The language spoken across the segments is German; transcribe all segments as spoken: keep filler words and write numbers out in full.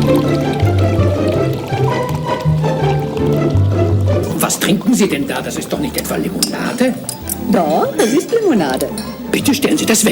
Was trinken Sie denn da? Das ist doch nicht etwa Limonade? Doch, das ist Limonade. Bitte stellen Sie das weg.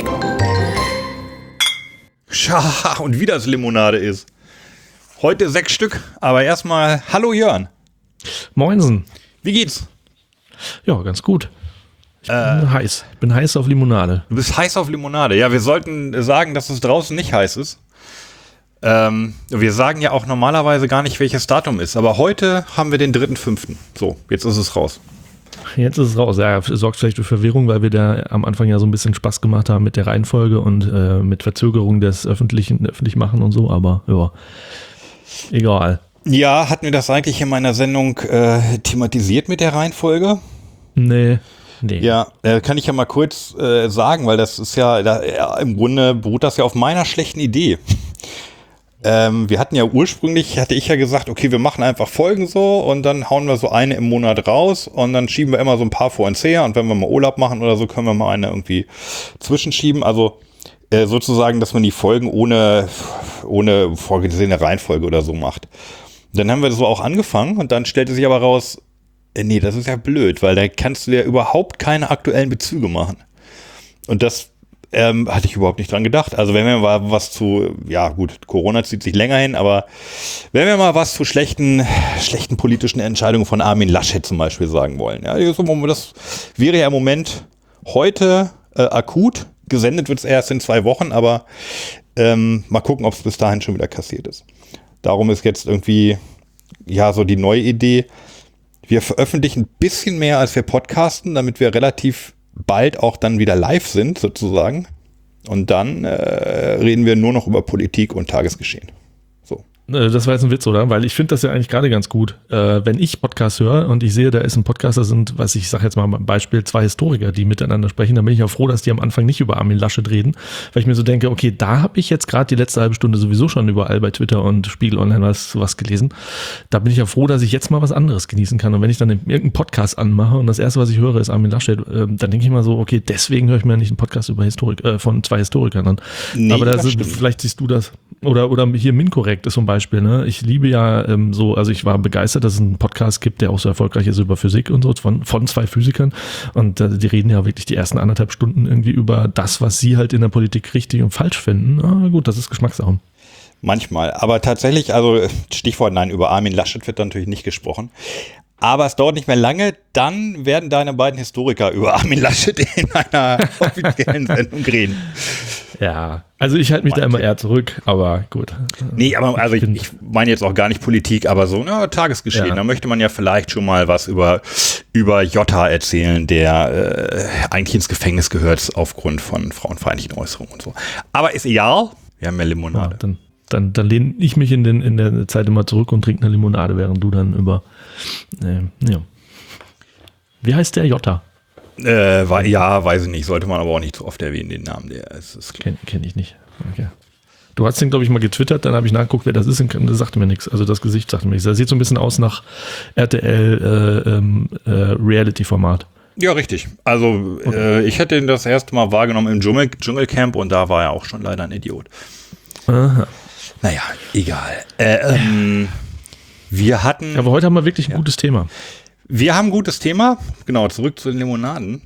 Scha, und wie das Limonade ist. Heute sechs Stück, aber erstmal hallo Jörn. Moinsen. Wie geht's? Ja, ganz gut. Ich bin Äh, heiß. Ich bin heiß auf Limonade. Du bist heiß auf Limonade. Ja, wir sollten sagen, dass es draußen nicht heiß ist. Ähm, wir sagen ja auch normalerweise gar nicht, welches Datum ist. Aber heute haben wir den dritten fünften So, jetzt ist es raus. Jetzt ist es raus. Ja, sorgt vielleicht für Verwirrung, weil wir da am Anfang ja so ein bisschen Spaß gemacht haben mit der Reihenfolge und äh, mit Verzögerung des öffentlichen öffentlich machen und so. Aber ja, egal. Ja, hatten wir das eigentlich in meiner Sendung äh, thematisiert mit der Reihenfolge? Nee. Nee. Ja, äh, kann ich ja mal kurz äh, sagen, weil das ist ja, da, ja, im Grunde beruht das ja auf meiner schlechten Idee. Ähm, wir hatten ja ursprünglich, hatte ich ja gesagt, okay, wir machen einfach Folgen so und dann hauen wir so eine im Monat raus und dann schieben wir immer so ein paar vor uns her und wenn wir mal Urlaub machen oder so, können wir mal eine irgendwie zwischenschieben. Also äh, sozusagen, dass man die Folgen ohne, ohne vorgesehene Reihenfolge oder so macht. Dann haben wir so auch angefangen und dann stellte sich aber raus, äh, nee, das ist ja blöd, weil da kannst du ja überhaupt keine aktuellen Bezüge machen. Und das Ähm, hatte ich überhaupt nicht dran gedacht. Also wenn wir mal was zu, ja gut, Corona zieht sich länger hin, aber wenn wir mal was zu schlechten, schlechten politischen Entscheidungen von Armin Laschet zum Beispiel sagen wollen. Ja, das wäre ja im Moment heute äh, akut. Gesendet wird es erst in zwei Wochen, aber ähm, mal gucken, ob es bis dahin schon wieder kassiert ist. Darum ist jetzt irgendwie, ja, so die neue Idee. Wir veröffentlichen ein bisschen mehr, als wir podcasten, damit wir relativ bald auch dann wieder live sind, sozusagen. Und dann äh, reden wir nur noch über Politik und Tagesgeschehen. So. Das war jetzt ein Witz, oder? Weil ich finde das ja eigentlich gerade ganz gut. Äh, wenn ich Podcast höre und ich sehe, da ist ein Podcast, da sind, was ich sage jetzt mal ein Beispiel, zwei Historiker, die miteinander sprechen, dann bin ich ja froh, dass die am Anfang nicht über Armin Laschet reden, weil ich mir so denke, okay, da habe ich jetzt gerade die letzte halbe Stunde sowieso schon überall bei Twitter und Spiegel Online was, was gelesen. Da bin ich ja froh, dass ich jetzt mal was anderes genießen kann. Und wenn ich dann irgendeinen Podcast anmache und das erste, was ich höre, ist Armin Laschet, äh, dann denke ich mal so, okay, deswegen höre ich mir nicht einen Podcast über Historik, äh, von zwei Historikern an. Nee, aber da sind, vielleicht siehst du das. Oder, oder hier Minkorrekt ist zum Beispiel, ne? Ich liebe ja ähm, so, also ich war begeistert, dass es einen Podcast gibt, der auch so erfolgreich ist über Physik und so, von, von zwei Physikern. Und äh, die reden ja wirklich die ersten anderthalb Stunden irgendwie über das, was sie halt in der Politik richtig und falsch finden. Ah, gut, das ist Geschmackssache. Manchmal. Aber tatsächlich, also Stichwort, nein, über Armin Laschet wird natürlich nicht gesprochen. Aber es dauert nicht mehr lange, dann werden deine beiden Historiker über Armin Laschet in einer offiziellen Sendung reden. Ja, also ich halte mich Manche. da immer eher zurück, aber gut. Nee, aber also ich, ich meine jetzt auch gar nicht Politik, aber so, na, Tagesgeschehen. Ja. Da möchte man ja vielleicht schon mal was über, über Jota erzählen, der äh, eigentlich ins Gefängnis gehört aufgrund von frauenfeindlichen Äußerungen und so. Aber ist egal, wir haben ja Limonade. Ja, dann Dann, dann lehne ich mich in, den, in der Zeit immer zurück und trinke eine Limonade, während du dann über, äh, ja. Wie heißt der Jota? Äh, war, ja, weiß ich nicht. Sollte man aber auch nicht zu oft erwähnen, den Namen. Der ist, ist Kenne kenn ich nicht. Okay. Du hast den, glaube ich, mal getwittert, dann habe ich nachgeguckt, wer das ist, und das sagte mir nichts. Also das Gesicht sagte mir nichts. Das sieht so ein bisschen aus nach R T L äh, ähm, äh, Reality-Format. Ja, richtig. Also okay. äh, ich hätte ihn das erste Mal wahrgenommen im Dschungel, Dschungelcamp und da war er auch schon leider ein Idiot. Aha. Naja, egal. Äh, ähm, wir hatten... Aber heute haben wir wirklich ein ja. gutes Thema. Wir haben ein gutes Thema. Genau, zurück zu den Limonaden.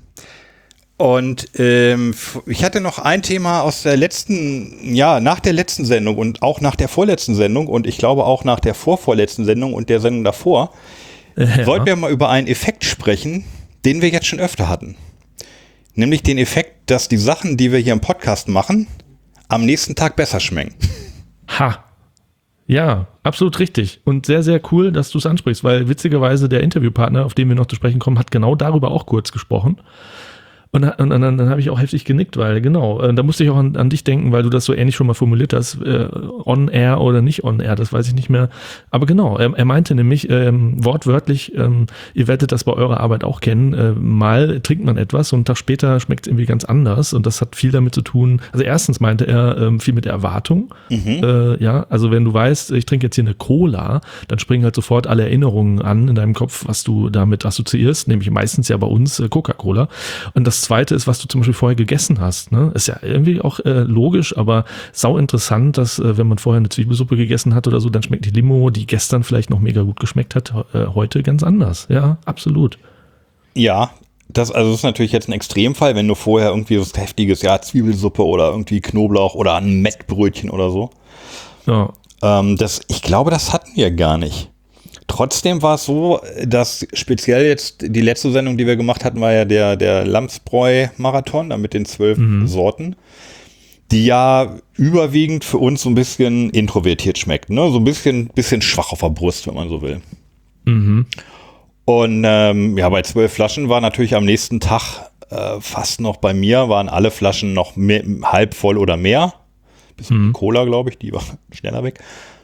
Und ähm, ich hatte noch ein Thema aus der letzten, ja, nach der letzten Sendung und auch nach der vorletzten Sendung und ich glaube auch nach der vorvorletzten Sendung und der Sendung davor. Ja. Sollten wir mal über einen Effekt sprechen, den wir jetzt schon öfter hatten. Nämlich den Effekt, dass die Sachen, die wir hier im Podcast machen, am nächsten Tag besser schmecken. Ha. Ja, absolut richtig. Und sehr, sehr cool, dass du es ansprichst, weil witzigerweise der Interviewpartner, auf den wir noch zu sprechen kommen, hat genau darüber auch kurz gesprochen. Und, und, und dann, dann habe ich auch heftig genickt, weil genau, äh, da musste ich auch an, an dich denken, weil du das so ähnlich schon mal formuliert hast, äh, on-air oder nicht on-air, das weiß ich nicht mehr. Aber genau, er, er meinte nämlich ähm, wortwörtlich, ähm, ihr werdet das bei eurer Arbeit auch kennen, äh, mal trinkt man etwas und einen Tag später schmeckt es irgendwie ganz anders und das hat viel damit zu tun, also erstens meinte er ähm, viel mit der Erwartung, mhm. äh, ja, also wenn du weißt, ich trinke jetzt hier eine Cola, dann springen halt sofort alle Erinnerungen an in deinem Kopf, was du damit assoziierst, nämlich meistens ja bei uns äh, Coca-Cola und das das Zweite ist, was du zum Beispiel vorher gegessen hast. Ne? Ist ja irgendwie auch äh, logisch, aber sau interessant, dass äh, wenn man vorher eine Zwiebelsuppe gegessen hat oder so, dann schmeckt die Limo, die gestern vielleicht noch mega gut geschmeckt hat, äh, heute ganz anders. Ja, absolut. Ja, das, also das ist natürlich jetzt ein Extremfall, wenn du vorher irgendwie so heftiges, ja, Zwiebelsuppe oder irgendwie Knoblauch oder ein Mettbrötchen oder so. Ja. Ähm, das, ich glaube, das hatten wir gar nicht. Trotzdem war es so, dass speziell jetzt die letzte Sendung, die wir gemacht hatten, war ja der, der Lamsbräu-Marathon, da mit den zwölf mhm. Sorten, die ja überwiegend für uns so ein bisschen introvertiert schmeckt, ne? So ein bisschen, bisschen schwach auf der Brust, wenn man so will. Mhm. Und ähm, ja, bei zwölf Flaschen war natürlich am nächsten Tag äh, fast noch bei mir, waren alle Flaschen noch mehr, halb voll oder mehr. Bisschen mhm. Cola, glaube ich, die war schneller weg.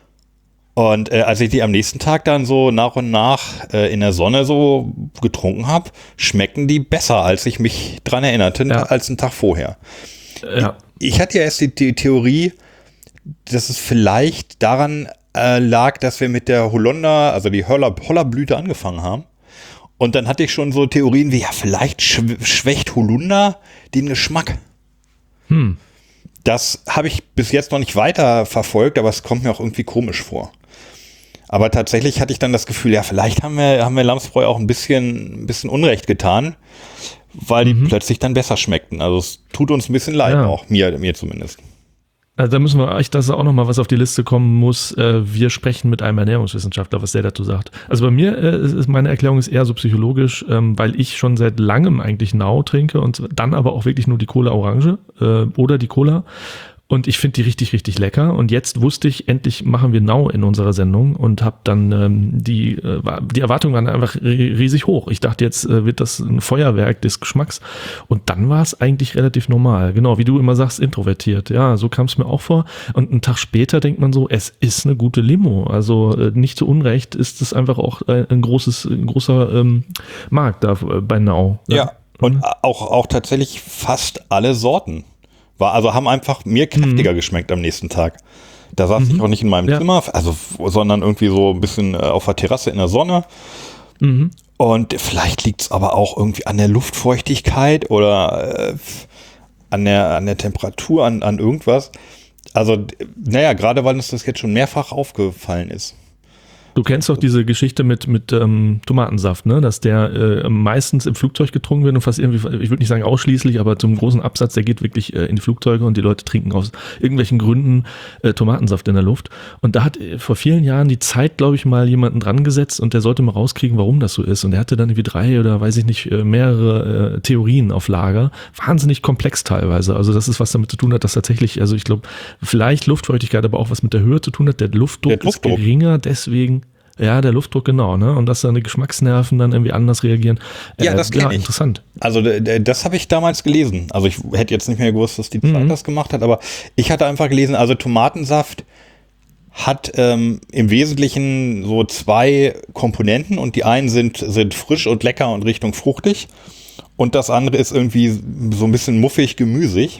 Und äh, als ich die am nächsten Tag dann so nach und nach äh, in der Sonne so getrunken habe, schmecken die besser, als ich mich dran erinnerte, ja. als einen Tag vorher. Ja. Ich, ich hatte ja erst die, die Theorie, dass es vielleicht daran äh, lag, dass wir mit der Holunder, also die Holler, Hollerblüte angefangen haben. Und dann hatte ich schon so Theorien wie, ja, vielleicht schw- schwächt Holunder den Geschmack. Hm. Das habe ich bis jetzt noch nicht weiter verfolgt, aber es kommt mir auch irgendwie komisch vor. Aber tatsächlich hatte ich dann das Gefühl, ja, vielleicht haben wir, haben wir Lamsbräu auch ein bisschen, ein bisschen Unrecht getan, weil die mhm. plötzlich dann besser schmeckten. Also es tut uns ein bisschen leid, ja. auch mir, mir zumindest. Also da müssen wir echt, dass auch nochmal was auf die Liste kommen muss. Wir sprechen mit einem Ernährungswissenschaftler, was der dazu sagt. Also bei mir ist meine Erklärung ist eher so psychologisch, weil ich schon seit langem eigentlich Nau trinke und dann aber auch wirklich nur die Cola Orange oder die Cola. Und ich finde die richtig, richtig lecker. Und jetzt wusste ich, endlich machen wir Nau in unserer Sendung und habe dann ähm, die, äh, die Erwartungen waren einfach riesig hoch. Ich dachte, jetzt äh, wird das ein Feuerwerk des Geschmacks. Und dann war es eigentlich relativ normal. Genau, wie du immer sagst, introvertiert. Ja, so kam es mir auch vor. Und einen Tag später denkt man so, es ist eine gute Limo. Also äh, nicht zu Unrecht ist es einfach auch äh, ein großes, ein großer ähm, Markt da äh, bei Nau. Ja, ja. Und mhm. auch, auch tatsächlich fast alle Sorten. War, also haben einfach mir kräftiger mhm. geschmeckt am nächsten Tag. Da saß mhm. ich auch nicht in meinem ja. Zimmer, also, sondern irgendwie so ein bisschen äh, auf der Terrasse in der Sonne. Mhm. Und vielleicht liegt es aber auch irgendwie an der Luftfeuchtigkeit oder äh, an, der, an der Temperatur, an, an irgendwas. Also, naja, gerade weil uns das jetzt schon mehrfach aufgefallen ist. Du kennst doch diese Geschichte mit, mit ähm, Tomatensaft, ne? Dass der äh, meistens im Flugzeug getrunken wird und fast irgendwie, ich würde nicht sagen ausschließlich, aber zum großen Absatz, der geht wirklich äh, in die Flugzeuge und die Leute trinken aus irgendwelchen Gründen äh, Tomatensaft in der Luft. Und da hat äh, vor vielen Jahren die Zeit, glaube ich, mal jemanden dran gesetzt und der sollte mal rauskriegen, warum das so ist. Und der hatte dann irgendwie drei oder weiß ich nicht, äh, mehrere äh, Theorien auf Lager. Wahnsinnig komplex teilweise. Also das ist was damit zu tun hat, dass tatsächlich, also ich glaube, vielleicht Luftfeuchtigkeit, aber auch was mit der Höhe zu tun hat. Der Luftdruck, der Luftdruck. ist geringer, deswegen Ja, der Luftdruck, genau, ne? Und dass deine Geschmacksnerven dann irgendwie anders reagieren. Ja, äh, das kenne ja, ich. Interessant. Also das habe ich damals gelesen. Also ich hätte jetzt nicht mehr gewusst, dass die Zeit mhm. das gemacht hat, aber ich hatte einfach gelesen, also Tomatensaft hat ähm, im Wesentlichen so zwei Komponenten und die einen sind, sind frisch und lecker und Richtung fruchtig und das andere ist irgendwie so ein bisschen muffig, gemüsig.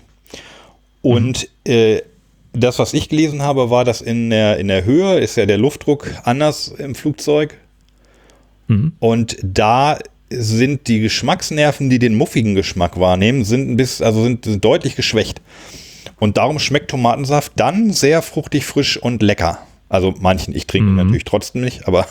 Und mhm. äh, das, was ich gelesen habe, war, dass in der, in der Höhe ist ja der Luftdruck anders im Flugzeug. Mhm. Und da sind die Geschmacksnerven, die den muffigen Geschmack wahrnehmen, sind ein bisschen, also sind, sind deutlich geschwächt. Und darum schmeckt Tomatensaft dann sehr fruchtig, frisch und lecker. Also manchen, ich trinke mhm. natürlich trotzdem nicht, aber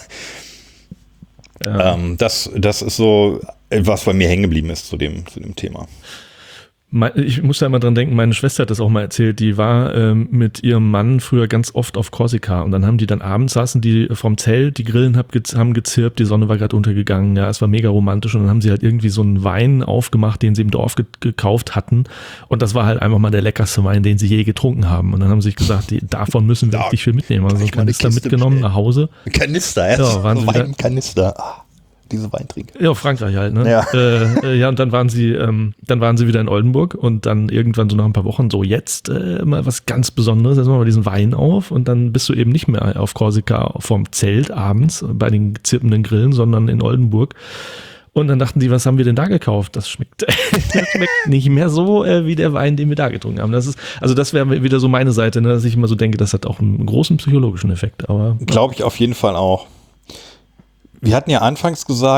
ja. ähm, das, das ist so, was bei mir hängen geblieben ist zu dem, zu dem Thema. Ich muss da immer dran denken, meine Schwester hat das auch mal erzählt, die war ähm, mit ihrem Mann früher ganz oft auf Korsika und dann haben die dann abends saßen die vorm Zelt, die Grillen hab, haben gezirpt, die Sonne war gerade untergegangen, ja, es war mega romantisch und dann haben sie halt irgendwie so einen Wein aufgemacht, den sie im Dorf ge- gekauft hatten und das war halt einfach mal der leckerste Wein, den sie je getrunken haben und dann haben sie sich gesagt, die, davon müssen wir richtig viel mitnehmen, also so ein Kanister mitgenommen nach Hause. Kanister, ja, ja waren Wein im Kanister. Ah. Diese Weintrinker. Ja, Frankreich halt, ne? Ja. Äh, ja, und dann waren sie, ähm, dann waren sie wieder in Oldenburg und dann irgendwann so nach ein paar Wochen so, jetzt äh, mal was ganz Besonderes, jetzt machen wir diesen Wein auf und dann bist du eben nicht mehr auf Korsika vom Zelt abends bei den zirpenden Grillen, sondern in Oldenburg. Und dann dachten die, was haben wir denn da gekauft? Das schmeckt, das schmeckt nicht mehr so äh, wie der Wein, den wir da getrunken haben. Das ist, also das wäre wieder so meine Seite, ne, dass ich immer so denke, das hat auch einen großen psychologischen Effekt. Aber glaube ich auf jeden Fall auch. Wir hatten ja anfangs gesagt,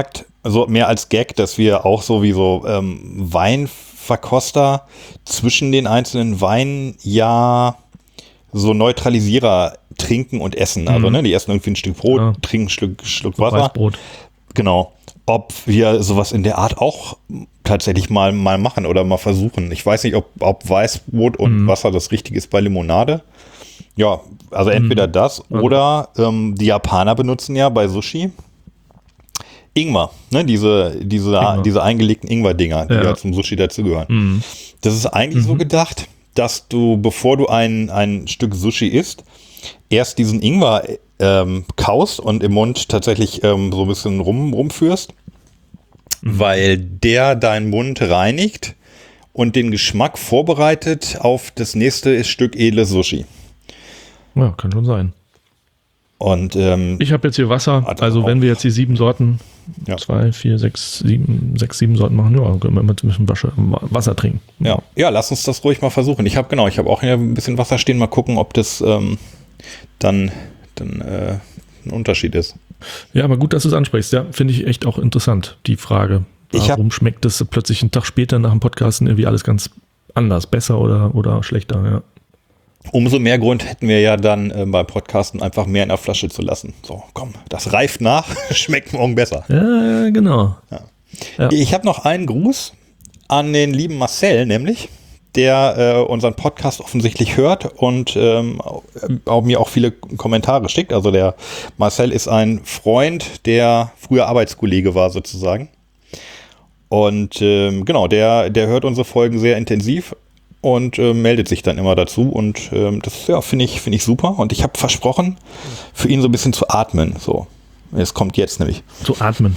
so mehr als Gag, dass wir auch so wie so ähm, Weinverkoster zwischen den einzelnen Weinen ja so Neutralisierer trinken und essen. Also, mhm. ne, die essen irgendwie ein Stück Brot, ja. trinken ein Schluck, Schluck Wasser. Weißbrot. Genau. Ob wir sowas in der Art auch tatsächlich mal, mal machen oder mal versuchen. Ich weiß nicht, ob, ob Weißbrot und mhm. Wasser das Richtige ist bei Limonade. Ja, also entweder mhm. das oder ähm, die Japaner benutzen ja bei Sushi Ingwer, ne, diese, diese, Ingwer. diese eingelegten Ingwer-Dinger, die ja. ja zum Sushi dazugehören. Mhm. Das ist eigentlich mhm. so gedacht, dass du, bevor du ein, ein Stück Sushi isst, erst diesen Ingwer ähm, kaust und im Mund tatsächlich ähm, so ein bisschen rum, rumführst, mhm. weil der deinen Mund reinigt und den Geschmack vorbereitet auf das nächste Stück edles Sushi. Ja, kann schon sein. Und ähm, ich habe jetzt hier Wasser, also wenn wir jetzt die sieben Sorten, ja. zwei, vier, sechs, sieben, sechs, sieben Sorten machen, ja, können wir mit ein bisschen Wasser, Wasser trinken. Ja, ja, lass uns das ruhig mal versuchen. Ich habe genau, ich habe auch hier ein bisschen Wasser stehen, mal gucken, ob das ähm, dann, dann äh, ein Unterschied ist. Ja, aber gut, dass du es ansprichst. Ja, finde ich echt auch interessant, die Frage. Warum hab, schmeckt das plötzlich einen Tag später nach dem Podcasten irgendwie alles ganz anders, besser oder, oder schlechter, ja. Umso mehr Grund hätten wir ja dann äh, beim Podcasten einfach mehr in der Flasche zu lassen. So, komm, das reift nach, schmeckt morgen besser. Ja, genau. Ja. Ja. Ich habe noch einen Gruß an den lieben Marcel, nämlich, der äh, unseren Podcast offensichtlich hört und ähm, auch, mir auch viele Kommentare schickt. Also der Marcel ist ein Freund, der früher Arbeitskollege war sozusagen. Und ähm, genau, der, der hört unsere Folgen sehr intensiv. Und äh, meldet sich dann immer dazu und ähm, das ja, finde ich, find ich super. Und ich habe versprochen, für ihn so ein bisschen zu atmen. So, es kommt jetzt nämlich. Zu atmen.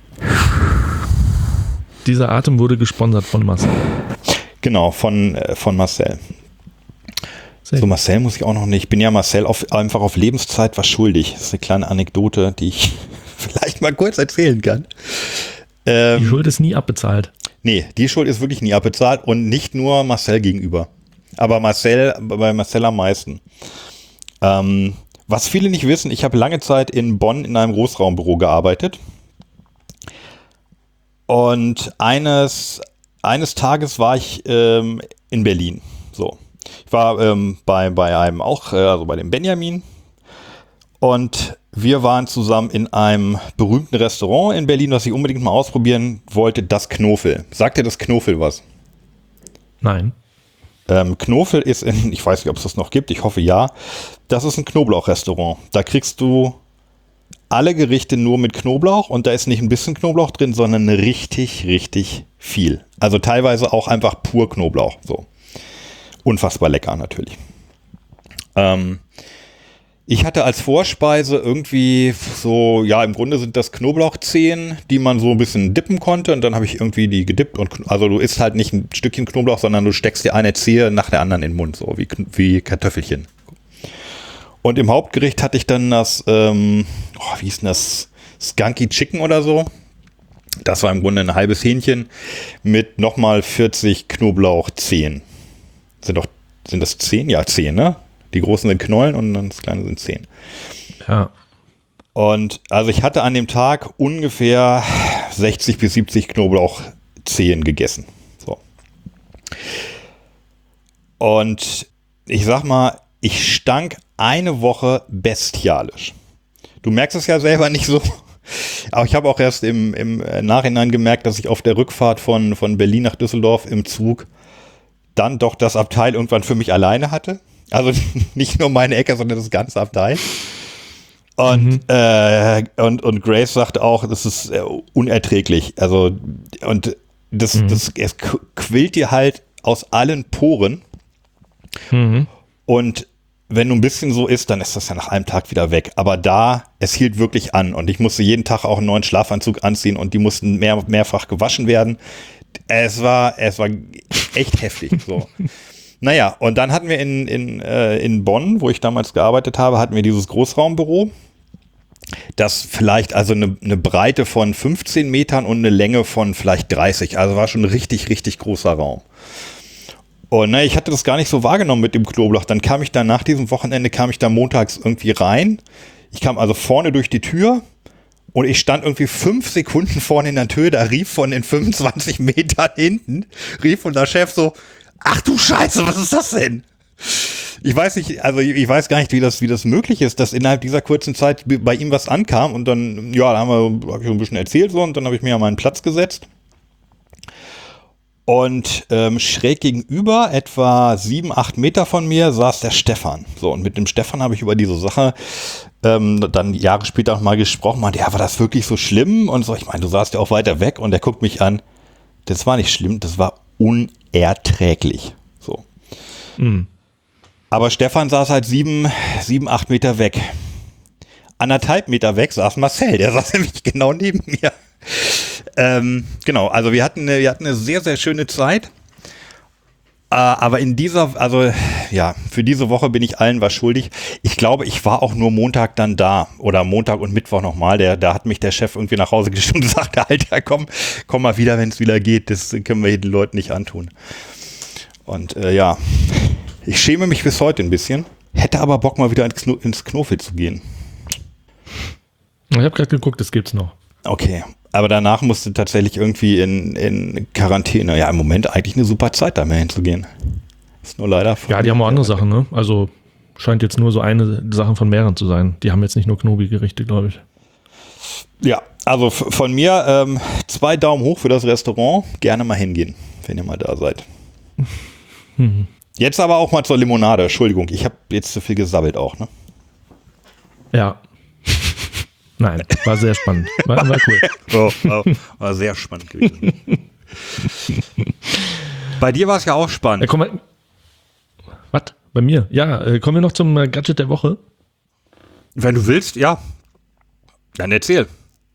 Dieser Atem wurde gesponsert von Marcel. Genau, von, äh, von Marcel. Sehr so, Marcel muss ich auch noch nicht. Ich bin ja Marcel auf, einfach auf Lebenszeit was schuldig. Das ist eine kleine Anekdote, die ich vielleicht mal kurz erzählen kann. Ähm, die Schuld ist nie abbezahlt. Nee, die Schuld ist wirklich nie abbezahlt und nicht nur Marcel gegenüber. Aber Marcel, bei Marcel am meisten. Ähm, was viele nicht wissen, ich habe lange Zeit in Bonn in einem Großraumbüro gearbeitet. Und eines, eines Tages war ich ähm, in Berlin. So. Ich war ähm, bei, bei einem auch, äh, also bei dem Benjamin. Und wir waren zusammen in einem berühmten Restaurant in Berlin, was ich unbedingt mal ausprobieren wollte, das Knofel. Sagt dir das Knofel was? Nein. Ähm, Knofel ist in, ich weiß nicht, ob es das noch gibt, ich hoffe ja, das ist ein Knoblauchrestaurant. Da kriegst du alle Gerichte nur mit Knoblauch und da ist nicht ein bisschen Knoblauch drin, sondern richtig, richtig viel. Also teilweise auch einfach pur Knoblauch. So. Unfassbar lecker natürlich. Ähm, Ich hatte als Vorspeise irgendwie so, ja, im Grunde sind das Knoblauchzehen, die man so ein bisschen dippen konnte und dann habe ich irgendwie die gedippt und, also du isst halt nicht ein Stückchen Knoblauch, sondern du steckst dir eine Zehe nach der anderen in den Mund, so wie, wie Kartoffelchen. Und im Hauptgericht hatte ich dann das, ähm, oh, wie hieß denn das, Skunky Chicken oder so. Das war im Grunde ein halbes Hähnchen mit nochmal vierzig Knoblauchzehen. Sind doch, sind das zehn? Ja, zehn, ne? Die großen sind Knollen und dann das kleine sind zehn. Ja. Und also ich hatte an dem Tag ungefähr sechzig bis siebzig Knoblauchzehen gegessen. So. Und ich sag mal, ich stank eine Woche bestialisch. Du merkst es ja selber nicht so. Aber ich habe auch erst im, im Nachhinein gemerkt, dass ich auf der Rückfahrt von, von Berlin nach Düsseldorf im Zug dann doch das Abteil irgendwann für mich alleine hatte. Also nicht nur meine Ecke, sondern das ganze Abteil. Und, mhm. äh, und, und Grace sagt auch, das ist äh, unerträglich. Also, und das, mhm. das, es quillt dir halt aus allen Poren. Mhm. Und wenn du ein bisschen so isst, dann ist das ja nach einem Tag wieder weg. Aber da, es hielt wirklich an. Und ich musste jeden Tag auch einen neuen Schlafanzug anziehen und die mussten mehr, mehrfach gewaschen werden. Es war, es war echt heftig. So. Naja, und dann hatten wir in, in, äh, in Bonn, wo ich damals gearbeitet habe, hatten wir dieses Großraumbüro, das vielleicht also eine, eine Breite von fünfzehn Metern und eine Länge von vielleicht dreißig, also war schon ein richtig, richtig großer Raum. Und ne, ich hatte das gar nicht so wahrgenommen mit dem Knoblauch. Dann kam ich da nach diesem Wochenende, kam ich da montags irgendwie rein. Ich kam also vorne durch die Tür Und ich stand irgendwie fünf Sekunden vorne in der Tür, da rief von den fünfundzwanzig Metern hinten, rief unser Chef so, ach du Scheiße, was ist das denn? Ich weiß nicht, also ich weiß gar nicht, wie das, wie das möglich ist, dass innerhalb dieser kurzen Zeit bei ihm was ankam und dann, ja, da haben wir, hab ich so ein bisschen erzählt so und dann habe ich mir an meinen Platz gesetzt. Und ähm, schräg gegenüber, etwa sieben, acht Meter von mir, saß der Stefan. So, und mit dem Stefan habe ich über diese Sache ähm, dann Jahre später noch mal gesprochen. Meinte, ja, war das wirklich so schlimm? Und so, ich meine, du saßt ja auch weiter weg und der guckt mich an. Das war nicht schlimm, das war unerträglich. So. Mhm. Aber Stefan saß halt sieben, sieben, acht Meter weg. Anderthalb Meter weg saß Marcel, der saß nämlich genau neben mir. Ähm, genau, also wir hatten, eine, wir hatten eine sehr, sehr schöne Zeit. Äh, aber in dieser, also ja, für diese Woche bin ich allen was schuldig. Ich glaube, ich war auch nur Montag dann da oder Montag und Mittwoch nochmal. Der, da hat mich der Chef irgendwie nach Hause geschickt und gesagt, Alter, komm, komm mal wieder, wenn es wieder geht. Das können wir den Leuten nicht antun. Und äh, ja, ich schäme mich bis heute ein bisschen. Hätte aber Bock, mal wieder ins, Kno- ins Knofel zu gehen. Ich habe gerade geguckt, das gibt's noch. Okay, aber danach musste tatsächlich irgendwie in, in Quarantäne. Ja, im Moment eigentlich eine super Zeit, da mehr hinzugehen. Ist nur leider... Ja, die haben auch andere Sachen, ne? Also scheint jetzt nur so eine Sache von mehreren zu sein. Die haben jetzt nicht nur Knobi-Gerichte, glaube ich. Ja, also f- von mir ähm, zwei Daumen hoch für das Restaurant. Gerne mal hingehen, wenn ihr mal da seid. Hm. Jetzt aber auch mal zur Limonade. Entschuldigung, ich habe jetzt zu viel gesabbelt auch, ne? Ja. Nein, war sehr spannend. War, war cool. Oh, war, war sehr spannend gewesen. Bei dir war es ja auch spannend. Äh, komm mal. Was? Bei mir? Ja, äh, kommen wir noch zum äh, Gadget der Woche? Wenn du willst, ja. Dann erzähl.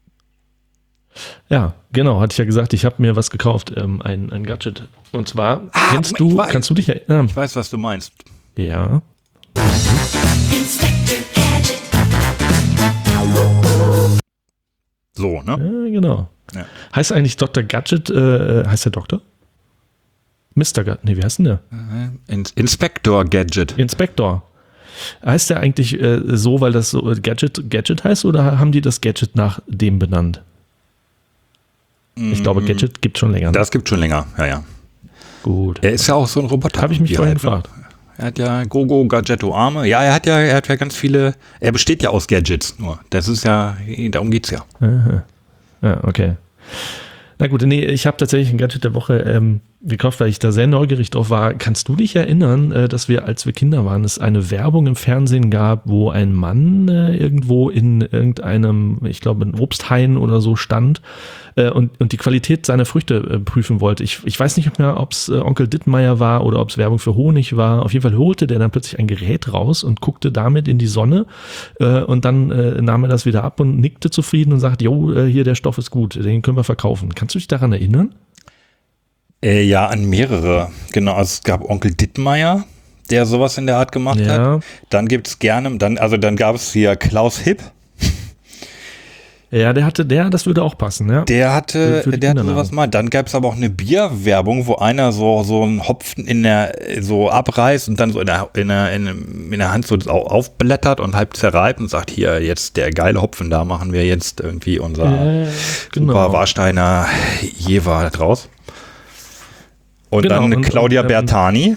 Ja, genau, hatte ich ja gesagt, ich habe mir was gekauft, ähm, ein, ein Gadget. Und zwar, ah, kennst du, weiß, kannst du dich erinnern? Ich weiß, was du meinst. Ja. So, ne? Ja, genau. Ja. Heißt eigentlich Doktor Gadget, äh, heißt der Doktor? Mister Gadget, nee, wie heißt denn der? In- Inspector Gadget. Inspektor. Heißt der eigentlich äh, so, weil das so Gadget Gadget heißt, oder haben die das Gadget nach dem benannt? Ich glaube, Gadget gibt schon länger. Das gibt schon länger, ja, ja. Gut. Er ist ja auch so ein Roboter. Habe ich mich vorhin halt, gefragt. Er hat ja Gogo Gadgetto Arme. Ja, er hat ja, er hat ja ganz viele. Er besteht ja aus Gadgets nur. Das ist ja, darum geht's ja. Aha. Ja, okay. Na gut, nee, ich habe tatsächlich ein Gadget der Woche ähm, gekauft, weil ich da sehr neugierig drauf war. Kannst du dich erinnern, äh, dass wir, als wir Kinder waren, es eine Werbung im Fernsehen gab, wo ein Mann äh, irgendwo in irgendeinem, ich glaube, ein Obsthain oder so stand äh, und, und die Qualität seiner Früchte äh, prüfen wollte. Ich, ich weiß nicht mehr, ob es äh, Onkel Dittmeier war oder ob es Werbung für Honig war. Auf jeden Fall holte der dann plötzlich ein Gerät raus und guckte damit in die Sonne äh, und dann äh, nahm er das wieder ab und nickte zufrieden und sagte, jo, äh, hier, der Stoff ist gut, den können wir verkaufen. Kannst du dich daran erinnern? Äh, ja, an mehrere. Genau, also es gab Onkel Dittmeier, der sowas in der Art gemacht Ja. hat. Dann gibt's gerne, dann, also dann gab es hier Klaus Hipp. Ja, der hatte, der, das würde auch passen, ja. Der hatte, Für die der hatte Kindernahrung. sowas mal. Dann gab es aber auch eine Bierwerbung, wo einer so, so einen Hopfen in der, so abreißt und dann so in der, in der, in, in der Hand so aufblättert und halb zerreibt und sagt, hier, jetzt der geile Hopfen, da machen wir jetzt irgendwie unser Äh, genau. super Warsteiner Jever draus. Und Genau, dann und- Claudia und, ähm, Bertani.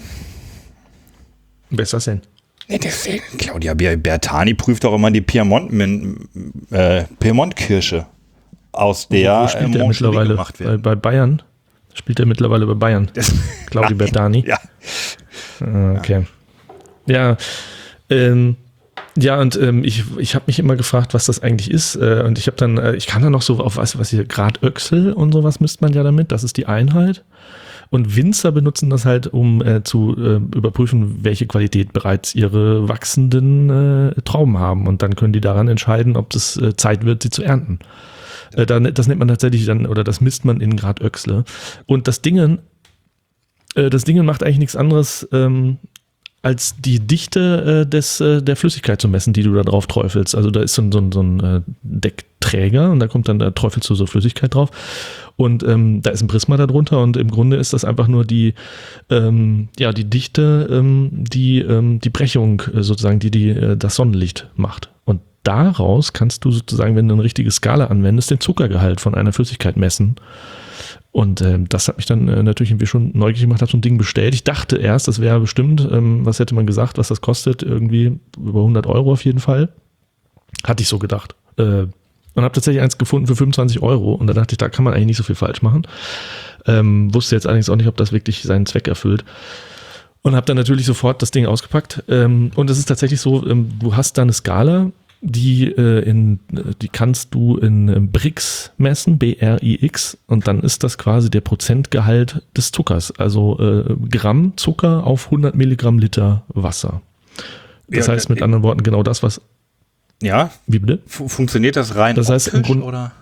Wer ist das denn? Nee, das, Claudia Bertani prüft doch immer die Piemont, äh, Piemont-Kirsche, aus der Wo spielt äh, er Moncherie mittlerweile? gemacht Bei, wird. bei Bayern? Spielt er mittlerweile bei Bayern? Claudio Bertani? Ja. Ah, okay. Ja, ähm, ja, und ähm, ich, ich habe mich immer gefragt, was das eigentlich ist. Äh, und ich habe dann, äh, ich kann da noch so auf, was, was hier, Grad Öchsel und sowas misst man ja damit. Das ist die Einheit. Und Winzer benutzen das halt, um äh, zu äh, überprüfen, welche Qualität bereits ihre wachsenden äh, Trauben haben. Und dann können die daran entscheiden, ob es äh, Zeit wird, sie zu ernten. Äh, dann, das nennt man tatsächlich dann, oder das misst man in Grad Öchsle. Und das Dingen, äh, das Dingen macht eigentlich nichts anderes, ähm, als die Dichte äh, des, äh, der Flüssigkeit zu messen, die du da drauf träufelst. Also da ist so ein, so ein, so ein äh, Deckträger und da kommt dann, da träufelst du so Flüssigkeit drauf. Und ähm, da ist ein Prisma darunter und im Grunde ist das einfach nur die, ähm, ja, die Dichte, ähm, die ähm, die Brechung äh, sozusagen, die, die äh, das Sonnenlicht macht. Und daraus kannst du sozusagen, wenn du eine richtige Skala anwendest, den Zuckergehalt von einer Flüssigkeit messen. Und äh, das hat mich dann äh, natürlich irgendwie schon neugierig gemacht, habe so ein Ding bestellt. Ich dachte erst, das wäre bestimmt, ähm, was hätte man gesagt, was das kostet, irgendwie über hundert Euro auf jeden Fall. Hatte ich so gedacht. Äh, und habe tatsächlich eins gefunden für fünfundzwanzig Euro. Und da dachte ich, da kann man eigentlich nicht so viel falsch machen. Ähm, wusste jetzt allerdings auch nicht, ob das wirklich seinen Zweck erfüllt. Und habe dann natürlich sofort das Ding ausgepackt. Ähm, und es ist tatsächlich so, ähm, du hast da eine Skala, die, äh, in, die kannst du in äh, B R I X messen, B R I X. Und dann ist das quasi der Prozentgehalt des Zuckers. Also äh, Gramm Zucker auf hundert Milligramm Liter Wasser. Das Ja, heißt mit äh, anderen Worten genau das, was... Ja, Wie bitte? F- funktioniert das rein Das heißt, im optisch, Grund- oder?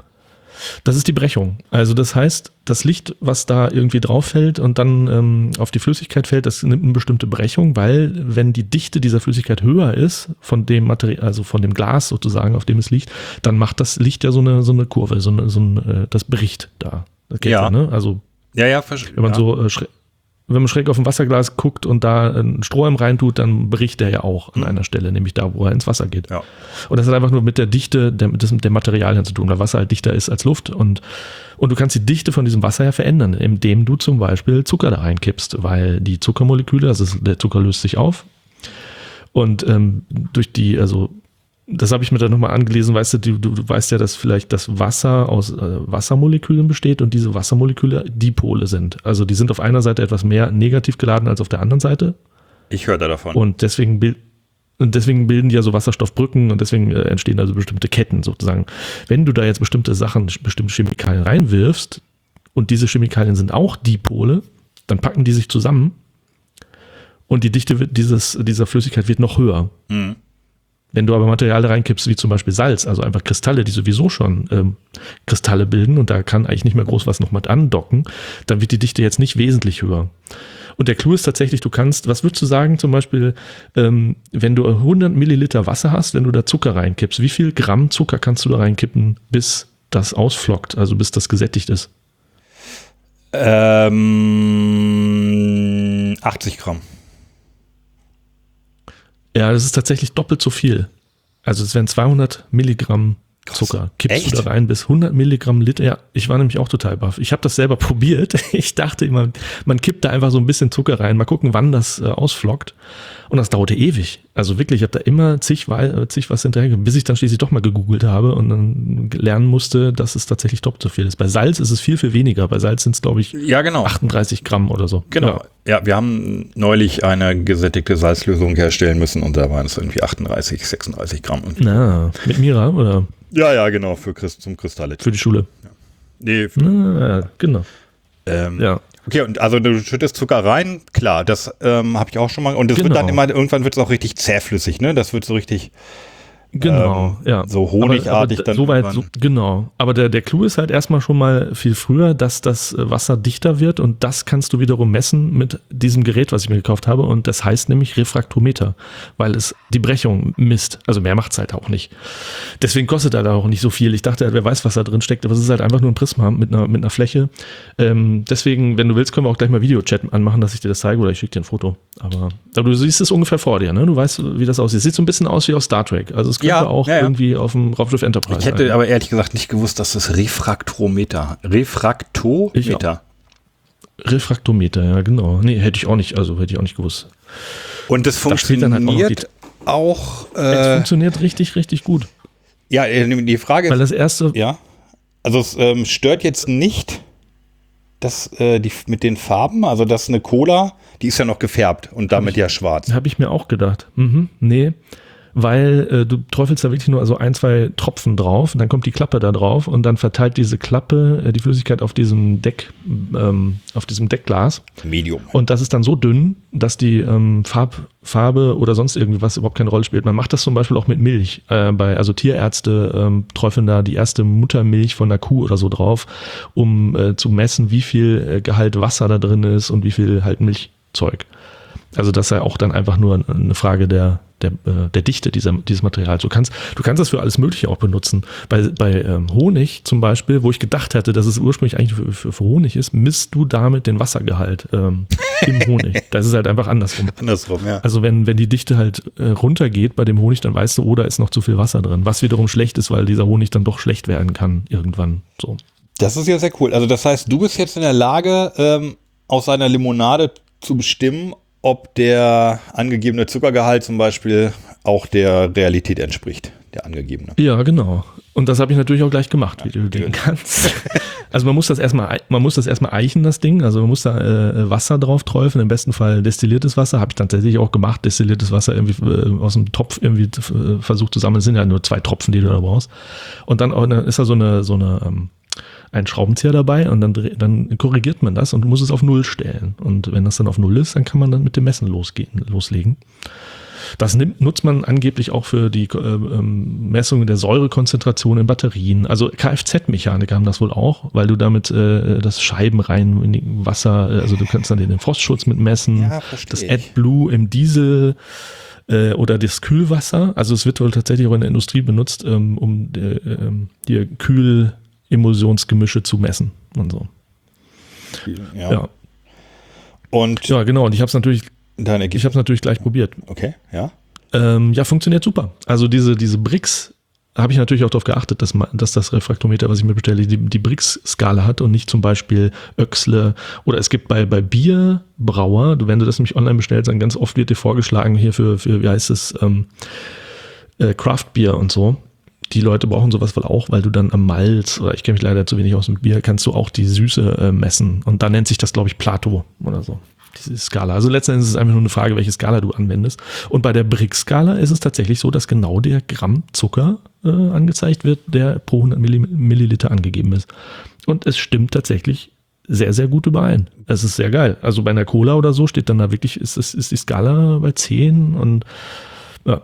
Das ist die Brechung. Also das heißt, das Licht, was da irgendwie drauf fällt und dann ähm, auf die Flüssigkeit fällt, das nimmt eine bestimmte Brechung, weil wenn die Dichte dieser Flüssigkeit höher ist, von dem Material, also von dem Glas sozusagen, auf dem es liegt, dann macht das Licht ja so eine, so eine Kurve, so eine, so ein, äh, das bricht da. Das geht Ja. ja, ne? Also Ja, ja, verstehe. wenn man ja. so äh, schräg, wenn man schräg auf ein Wasserglas guckt und da einen Strohhalm reintut, dann bricht der ja auch an einer Stelle, nämlich da, wo er ins Wasser geht. Ja. Und das hat einfach nur mit der Dichte der, das mit dem Materialien zu tun, weil Wasser halt dichter ist als Luft. Und, und du kannst die Dichte von diesem Wasser ja verändern, indem du zum Beispiel Zucker da reinkippst, weil die Zuckermoleküle, also der Zucker löst sich auf. Und ähm, durch die, also das habe ich mir dann nochmal angelesen, weißt du, du, du weißt ja, dass vielleicht das Wasser aus äh, Wassermolekülen besteht und diese Wassermoleküle Dipole sind. Also die sind auf einer Seite etwas mehr negativ geladen als auf der anderen Seite. Ich höre da davon. Und deswegen, bild, und deswegen bilden die ja so Wasserstoffbrücken und deswegen äh, entstehen also bestimmte Ketten sozusagen. Wenn du da jetzt bestimmte Sachen, bestimmte Chemikalien reinwirfst und diese Chemikalien sind auch Dipole, dann packen die sich zusammen und die Dichte wird dieses, dieser Flüssigkeit wird noch höher. Mhm. Wenn du aber Materialien reinkippst, wie zum Beispiel Salz, also einfach Kristalle, die sowieso schon ähm, Kristalle bilden und da kann eigentlich nicht mehr groß was noch mit andocken, dann wird die Dichte jetzt nicht wesentlich höher. Und der Clou ist tatsächlich, du kannst, was würdest du sagen, zum Beispiel, ähm, wenn du hundert Milliliter Wasser hast, wenn du da Zucker reinkippst, wie viel Gramm Zucker kannst du da reinkippen, bis das ausflockt, also bis das gesättigt ist? Ähm, achtzig Gramm. Ja, das ist tatsächlich doppelt so viel. Also es wären zweihundert Milligramm Zucker. Kippst Echt? du da rein bis hundert Milligramm Liter? Ja, ich war nämlich auch total baff. Ich habe das selber probiert. Ich dachte immer, man kippt da einfach so ein bisschen Zucker rein. Mal gucken, wann das äh, ausflockt. Und das dauerte ewig. Also wirklich, ich habe da immer zig, zig was hinterher, bis ich dann schließlich doch mal gegoogelt habe und dann lernen musste, dass es tatsächlich doppelt so viel ist. Bei Salz ist es viel, viel weniger. Bei Salz sind es, glaube ich, Ja, genau. achtunddreißig Gramm oder so. Genau. Ja. Ja, wir haben neulich eine gesättigte Salzlösung herstellen müssen und da waren es irgendwie achtunddreißig, sechsunddreißig Gramm. Na, mit Mira oder Ja, ja, genau, für Christ, zum Kristallit. für die Schule? Nee, für, Na, genau. ähm, Ja. Okay, und also du schüttest Zucker rein, klar, das ähm, habe ich auch schon mal. Und es Genau. wird dann immer, irgendwann wird es auch richtig zähflüssig, ne? Das wird so richtig Genau, ähm, ja. so honigartig aber, aber dann. So weit, so, irgendwann. genau. Aber der, der Clou ist halt erstmal schon mal viel früher, dass das Wasser dichter wird und das kannst du wiederum messen mit diesem Gerät, was ich mir gekauft habe und das heißt nämlich Refraktometer, weil es die Brechung misst. Also mehr macht es halt auch nicht. Deswegen kostet er da auch nicht so viel. Ich dachte, wer weiß, was da drin steckt, aber es ist halt einfach nur ein Prisma mit einer, mit einer Fläche. Ähm, deswegen, wenn du willst, können wir auch gleich mal Videochat anmachen, dass ich dir das zeige oder ich schicke dir ein Foto. Aber, aber du siehst es ungefähr vor dir, ne? Du weißt, wie das aussieht. Es sieht so ein bisschen aus wie aus Star Trek. Also es könnte Ja, auch ja, ja. irgendwie auf dem Raumschiff Enterprise Ich hätte sein. aber ehrlich gesagt nicht gewusst, dass es Refraktometer. Refraktometer. Refraktometer, ja genau. Nee, hätte ich auch nicht, also hätte ich auch nicht gewusst. Und das Da steht dann halt auch noch funktioniert auch. Es äh, funktioniert richtig, richtig gut. ja, äh, die Frage Weil ist, das erste, ja, also es ähm, stört jetzt nicht, dass äh, die mit den Farben, also das ist eine Cola, die ist ja noch gefärbt und damit ja schwarz. habe ich mir auch gedacht. Mhm, nee, weil äh, du träufelst da wirklich nur so ein, zwei Tropfen drauf und dann kommt die Klappe da drauf und dann verteilt diese Klappe äh, die Flüssigkeit auf diesem Deck, ähm, auf diesem Deckglas. Medium. Und das ist dann so dünn, dass die ähm, Farb, Farbe oder sonst irgendwie was überhaupt keine Rolle spielt. Man macht das zum Beispiel auch mit Milch. Äh, bei, also Tierärzte ähm, träufeln da die erste Muttermilch von einer Kuh oder so drauf, um äh, zu messen, wie viel äh, Gehalt Wasser da drin ist und wie viel halt Milchzeug. Also das ist ja auch dann einfach nur eine Frage der, der, äh, der Dichte dieser, dieses Materials. Du kannst, du kannst das für alles Mögliche auch benutzen. Bei, bei ähm, Honig zum Beispiel, wo ich gedacht hatte, dass es ursprünglich eigentlich für, für, für Honig ist, misst du damit den Wassergehalt ähm, im Honig. Das ist halt einfach andersrum. Andersrum, ja. Also wenn, wenn die Dichte halt äh, runtergeht bei dem Honig, dann weißt du, oh, da ist noch zu viel Wasser drin. Was wiederum schlecht ist, weil dieser Honig dann doch schlecht werden kann irgendwann. So. Das ist ja sehr cool. Also das heißt, du bist jetzt in der Lage, ähm, aus einer Limonade zu bestimmen, ob der angegebene Zuckergehalt zum Beispiel auch der Realität entspricht, der angegebene. Ja, genau. Und das habe ich natürlich auch gleich gemacht, wie du sehen kannst. Also man muss das erstmal, man muss das erstmal eichen, das Ding. Also man muss da äh, Wasser drauf träufeln, im besten Fall destilliertes Wasser. Habe ich tatsächlich auch gemacht, destilliertes Wasser irgendwie äh, aus dem Topf irgendwie äh, versucht zu sammeln. Es sind ja nur zwei Tropfen, die du da brauchst. Und dann auch eine, ist da so eine, so eine ähm, ein Schraubenzieher dabei und dann, dann korrigiert man das und muss es auf Null stellen. Und wenn das dann auf Null ist, dann kann man dann mit dem Messen losgehen, loslegen. Das nimmt, nutzt man angeblich auch für die äh, Messung der Säurekonzentration in Batterien. Also Kfz-Mechaniker haben das wohl auch, weil du damit äh, das Scheiben rein in die Wasser, also du kannst dann den Frostschutz mit messen, ja, das AdBlue im Diesel äh, oder das Kühlwasser. Also es wird wohl tatsächlich auch in der Industrie benutzt, ähm, um äh, äh, die Kühl Emulsionsgemische zu messen und so. Ja. Ja, und ja genau. Und ich habe es natürlich, dein ich habe es natürlich gleich probiert. Okay, ja. Ähm, ja, funktioniert super. Also diese diese Brix habe ich natürlich auch darauf geachtet, dass, man, dass das Refraktometer, was ich mir bestelle, die, die Brix-Skala hat und nicht zum Beispiel Oechsle. Oder es gibt bei bei Bierbrauer, wenn du das nämlich online bestellst, dann ganz oft wird dir vorgeschlagen hier für für wie heißt es ähm, äh, Craft Beer und so. Die Leute brauchen sowas wohl auch, weil du dann am Malz, oder ich kenne mich leider zu wenig aus dem Bier, kannst du auch die Süße äh, messen. Und dann nennt sich das, glaube ich, Plato oder so, diese Skala. Also letztendlich ist es einfach nur eine Frage, welche Skala du anwendest. Und bei der Brix-Skala ist es tatsächlich so, dass genau der Gramm Zucker äh, angezeigt wird, der pro hundert Milliliter angegeben ist. Und es stimmt tatsächlich sehr, sehr gut überein. Es ist sehr geil. Also bei einer Cola oder so steht dann da wirklich, ist, ist, ist die Skala bei zehn und ja.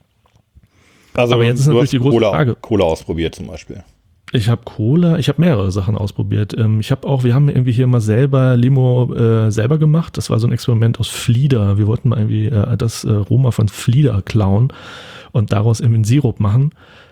Also aber jetzt ist natürlich die große Cola, Frage. Cola ausprobiert zum Beispiel. Ich habe Cola, ich habe mehrere Sachen ausprobiert. Ich habe auch, wir haben irgendwie hier mal selber Limo äh, selber gemacht. Das war so ein Experiment aus Flieder. Wir wollten mal irgendwie äh, das äh, Aroma von Flieder klauen und daraus irgendwie einen Sirup machen.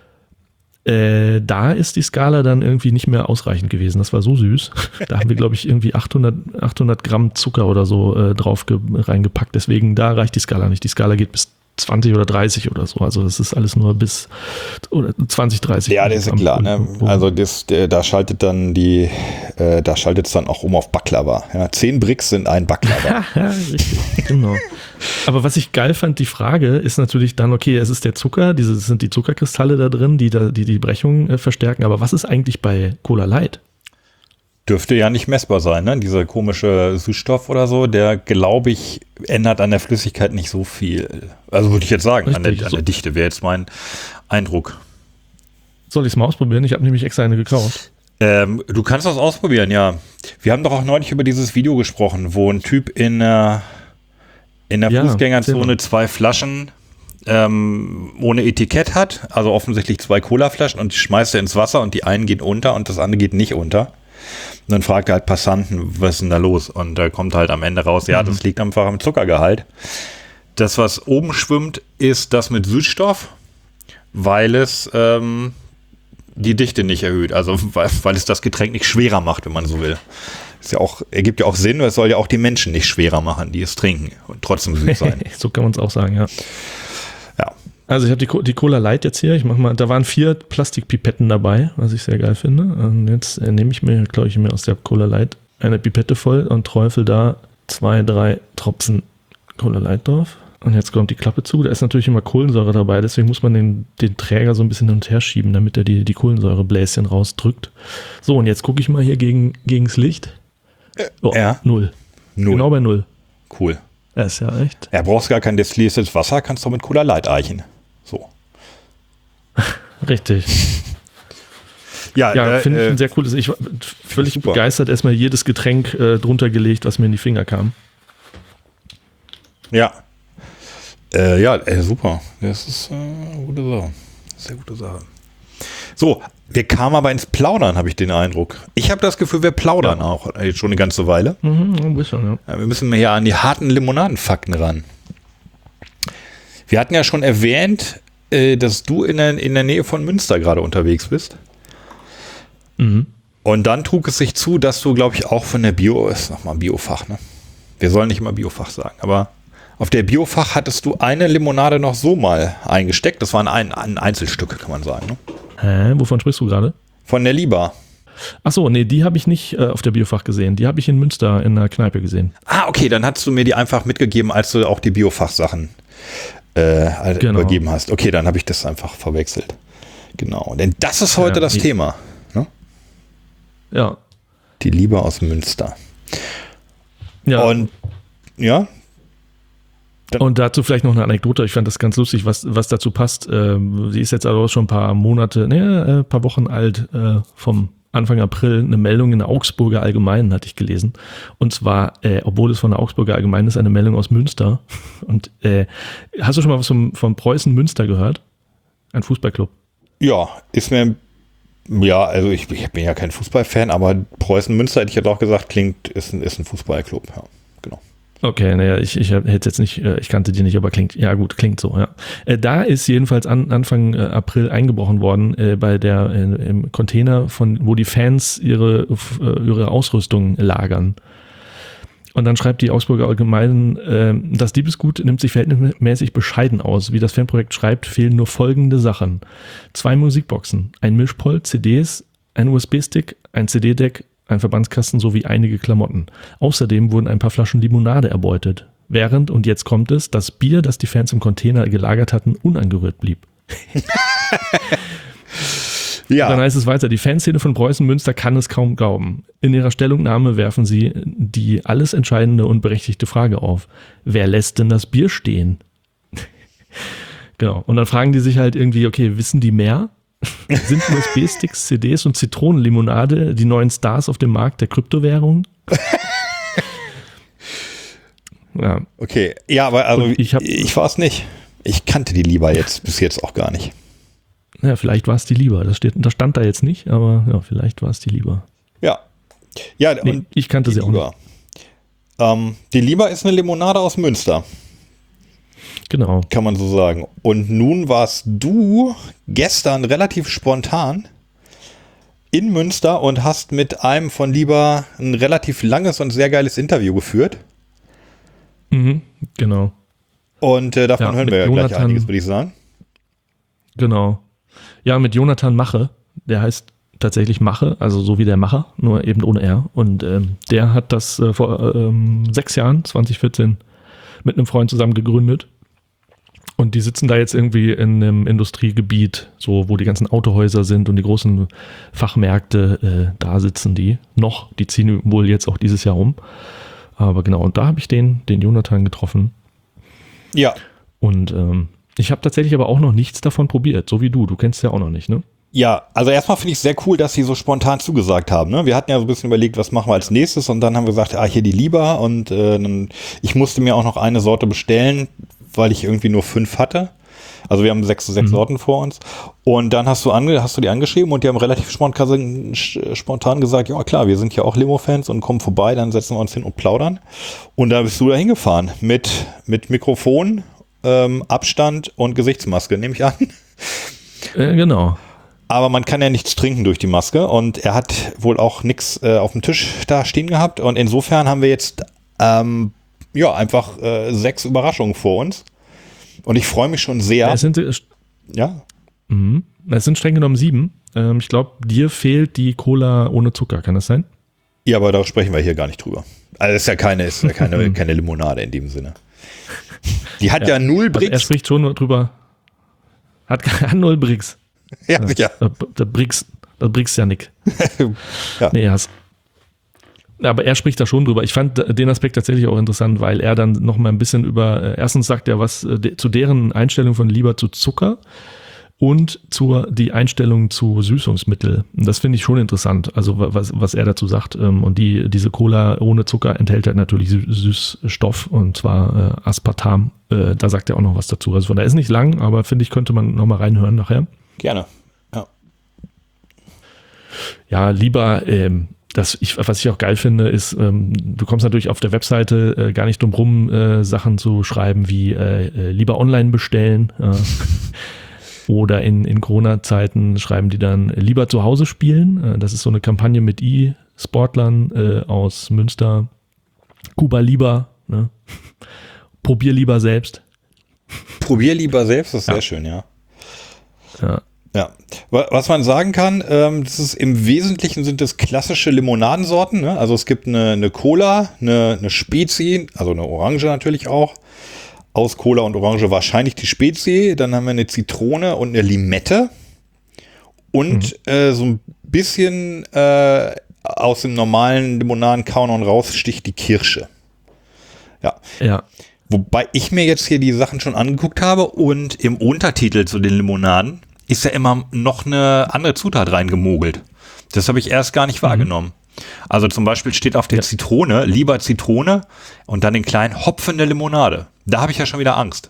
Äh, da ist die Skala dann irgendwie nicht mehr ausreichend gewesen. Das war so süß. Da haben wir, glaube ich, irgendwie achthundert, achthundert Gramm Zucker oder so äh, drauf ge- reingepackt. Deswegen, da reicht die Skala nicht. Die Skala geht bis zwanzig oder dreißig oder so. Also das ist alles nur bis oder zwanzig, dreißig. Ja, das ist ja klar. Ne? Also das, der, da schaltet dann die, äh, da schaltet es dann auch um auf Baklava. Ja, zehn Brix sind ein Baklava. Ja, richtig, genau. Aber was ich geil fand, die Frage ist natürlich dann, okay, es ist der Zucker, diese das sind die Zuckerkristalle da drin, die da, die, die Brechung äh, verstärken. Aber was ist eigentlich bei Cola Light? Dürfte ja nicht messbar sein, ne? Dieser komische Süßstoff oder so, der, glaube ich, ändert an der Flüssigkeit nicht so viel. Also würde ich jetzt sagen, Richtig, an, der, an so. der Dichte wäre jetzt mein Eindruck. Soll ich es mal ausprobieren? Ich habe nämlich extra eine gekauft. Ähm, du kannst das ausprobieren, ja. Wir haben doch auch neulich über dieses Video gesprochen, wo ein Typ in, äh, in der Ja, Fußgängerzone zwei Flaschen ähm, ohne Etikett hat, also offensichtlich zwei Colaflaschen, und die schmeißt er ins Wasser und die einen gehen unter und das andere geht nicht unter. Und dann fragt er halt Passanten, was ist denn da los? Und da kommt halt am Ende raus, ja, das liegt einfach am Zuckergehalt. Das, was oben schwimmt, ist das mit Süßstoff, weil es ähm, die Dichte nicht erhöht. Also weil, weil es das Getränk nicht schwerer macht, wenn man so will. Ist ja auch, ergibt ja auch Sinn, weil es soll ja auch die Menschen nicht schwerer machen, die es trinken und trotzdem süß sein. So kann man es auch sagen, ja. Ja. Also ich habe die, die Cola Light jetzt hier. Ich mach mal, da waren vier Plastikpipetten dabei, was ich sehr geil finde. Und jetzt äh, nehme ich mir, glaube ich, mir aus der Cola Light eine Pipette voll und träufel da zwei, drei Tropfen Cola Light drauf. Und jetzt kommt die Klappe zu. Da ist natürlich immer Kohlensäure dabei, deswegen muss man den, den Träger so ein bisschen hin und her schieben, damit er die, die Kohlensäurebläschen rausdrückt. So, und jetzt gucke ich mal hier gegen, gegens Licht. Oh, ja. Null. Null. Genau bei Null. Cool. Das ist ja echt. Ja, brauchst gar kein destilliertes Wasser, kannst du mit Cola Light eichen. So. Richtig. Ja, Ja, äh, finde ich äh, ein sehr cooles. Ich war völlig super. begeistert, erstmal jedes Getränk äh, drunter gelegt, was mir in die Finger kam. Ja. Äh, ja, äh, super. Das ist äh, eine gute Sache. Sehr gute Sache. So, wir kamen aber ins Plaudern, habe ich den Eindruck. Ich habe das Gefühl, wir plaudern Ja. auch jetzt schon eine ganze Weile. Mhm, ein bisschen, ja. Ja, wir müssen hier an die harten Limonadenfakten ran. Wir hatten ja schon erwähnt, äh, dass du in der, in der Nähe von Münster gerade unterwegs bist. Mhm. Und dann trug es sich zu, dass du, glaube ich, auch von der Bio, ist nochmal Biofach, ne? Wir sollen nicht immer Biofach sagen, aber auf der Biofach hattest du eine Limonade noch so mal eingesteckt. Das waren ein, ein Einzelstück, kann man sagen, ne? Hä? Wovon sprichst du gerade? Von der Liba. Ach so, nee, die habe ich nicht äh, auf der Biofach gesehen. Die habe ich in Münster in einer Kneipe gesehen. Ah, okay, dann hast du mir die einfach mitgegeben, als du auch die Biofach-Sachen äh, Genau. übergeben hast. Okay, dann habe ich das einfach verwechselt. Genau, denn das ist heute Ja, das die- Thema. Ne? Ja. Die Liebe aus Münster. Ja. Und ja, Und dazu vielleicht noch eine Anekdote. Ich fand das ganz lustig, was, was dazu passt. Ähm, sie ist jetzt also schon ein paar Monate, ne, ein paar Wochen alt, äh, vom Anfang April. Eine Meldung in der Augsburger Allgemeinen hatte ich gelesen. Und zwar, äh, obwohl es von der Augsburger Allgemeinen ist, eine Meldung aus Münster. Und äh, hast du schon mal was vom, von Preußen Münster gehört? Ein Fußballclub. ja, ist mir, ja, also ich, ich bin ja kein Fußballfan, aber Preußen Münster hätte ich jetzt auch gesagt, klingt, ist ein, ist ein Fußballclub, ja, genau. Okay, naja, ich, ich hätte jetzt nicht, äh, ich kannte die nicht, aber klingt, ja gut, klingt so, ja. Äh, Da ist jedenfalls an, Anfang äh, April eingebrochen worden, äh, bei der, äh, im Container, von, wo die Fans ihre, f- äh, ihre Ausrüstung lagern. Und dann schreibt die Augsburger Allgemeinen, äh, das Diebesgut nimmt sich verhältnismäßig bescheiden aus. Wie das Fanprojekt schreibt, fehlen nur folgende Sachen. Zwei Musikboxen, ein Mischpult, C Ds, ein U S B-Stick, ein C D-Deck, ein Verbandskasten sowie einige Klamotten. Außerdem wurden ein paar Flaschen Limonade erbeutet. Während, und jetzt kommt es, das Bier, das die Fans im Container gelagert hatten, unangerührt blieb. Ja, Dann heißt es weiter, die Fanszene von Preußen Münster kann es kaum glauben. In ihrer Stellungnahme werfen sie die alles entscheidende und berechtigte Frage auf. Wer lässt denn das Bier stehen? Genau. Und dann fragen die sich halt irgendwie, okay, wissen die mehr? Sind U S B-Sticks, C Ds und Zitronenlimonade die neuen Stars auf dem Markt der Kryptowährungen? Ja, okay. Ja, aber also Und ich, ich hab- ich war es nicht. Ich kannte die Liba jetzt bis jetzt auch gar nicht. ja, vielleicht war es die lieber. Das, steht, das stand da jetzt nicht, aber ja, vielleicht war es die lieber. Ja. Ja, Nee, und ich kannte die sie auch nicht. Liba. Ähm, die Liba ist eine Limonade aus Münster, Genau. kann man so sagen. Und nun warst du gestern relativ spontan in Münster und hast mit einem von Liba ein relativ langes und sehr geiles Interview geführt. Mhm, genau. Und äh, davon Ja, hören mit wir ja gleich Jonathan. einiges, würde ich sagen. Genau. Ja, mit Jonathan Mache. Der heißt tatsächlich Mache, also so wie der Macher, nur eben ohne R. Und ähm, der hat das äh, vor ähm, sechs Jahren, zwanzig vierzehn, mit einem Freund zusammen gegründet. Und die sitzen da jetzt irgendwie in einem Industriegebiet, so wo die ganzen Autohäuser sind und die großen Fachmärkte, äh, da sitzen die noch. Die ziehen wohl jetzt auch dieses Jahr um. Aber genau, und da habe ich den, den Jonathan getroffen. Ja, Und ähm, ich habe tatsächlich aber auch noch nichts davon probiert, so wie du. Du kennst es ja auch noch nicht, ne? Ja, also erstmal finde ich es sehr cool, dass sie so spontan zugesagt haben. Ne? Wir hatten ja so ein bisschen überlegt, was machen wir als nächstes und dann haben wir gesagt, ah, hier die Liba und äh, dann, ich musste mir auch noch eine Sorte bestellen, weil ich irgendwie nur fünf hatte. Also wir haben sechs, sechs Mhm. Sorten vor uns. Und dann hast du, ange, hast du die angeschrieben und die haben relativ spontan, spontan gesagt, ja klar, wir sind ja auch Limo-Fans und kommen vorbei, dann setzen wir uns hin und plaudern. Und da bist du da hingefahren mit, mit Mikrofon, ähm, Abstand und Gesichtsmaske, nehme ich an. Äh, genau. Aber man kann ja nichts trinken durch die Maske und er hat wohl auch nichts äh, auf dem Tisch da stehen gehabt und insofern haben wir jetzt ähm, ja einfach äh, sechs Überraschungen vor uns und ich freue mich schon sehr. Es sind, äh, Ja, mhm. es sind streng genommen sieben. Ähm, ich glaube, dir fehlt die Cola ohne Zucker, kann das sein? ja, aber da sprechen wir hier gar nicht drüber. Also ist ja keine, ist ja keine, keine Limonade in dem Sinne. Die hat ja, Ja. null Also er Brix. spricht schon nur drüber. Hat, hat null Brix. Ja, sicher. Da, da Brix, da Brix ja nicht. Ja. Nee, hast. Aber er spricht da schon drüber. Ich fand den Aspekt tatsächlich auch interessant, weil er dann noch mal ein bisschen über, äh, erstens sagt er was äh, de, zu deren Einstellung von lieber zu Zucker und zur die Einstellung zu Süßungsmittel. Und das finde ich schon interessant, also wa- was, was er dazu sagt. Ähm, und die, diese Cola ohne Zucker enthält halt natürlich Sü- Süßstoff und zwar äh, Aspartam. Äh, da sagt er auch noch was dazu. Also von daher ist nicht lang, aber finde ich, könnte man noch mal reinhören nachher. Gerne. Ja. Ja, lieber, ähm, das ich, was ich auch geil finde, ist, ähm, du kommst natürlich auf der Webseite äh, gar nicht drum rum, äh, Sachen zu schreiben wie äh, äh, lieber online bestellen. Äh, oder in, in Corona-Zeiten schreiben die dann äh, lieber zu Hause spielen. Äh, das ist so eine Kampagne mit E-Sportlern äh, aus Münster. Kuba lieber, ne? Probier lieber selbst. Probier lieber selbst, das ist ja. sehr schön, ja. Ja. Ja, was man sagen kann, ähm, das ist im Wesentlichen sind das klassische Limonadensorten, ne? Also es gibt eine, eine Cola, eine, eine Spezi, also eine Orange natürlich auch. Aus Cola und Orange wahrscheinlich die Spezi. Dann haben wir eine Zitrone und eine Limette. Und mhm. äh, so ein bisschen äh, aus dem normalen Limonadenkanon raussticht die Kirsche. Ja. Ja. Wobei ich mir jetzt hier die Sachen schon angeguckt habe und im Untertitel zu den Limonaden ist ja immer noch eine andere Zutat reingemogelt. Das habe ich erst gar nicht mhm. wahrgenommen. Also zum Beispiel steht auf der ja. Zitrone, lieber Zitrone und dann den kleinen Hopfen der Limonade. Da habe ich ja schon wieder Angst.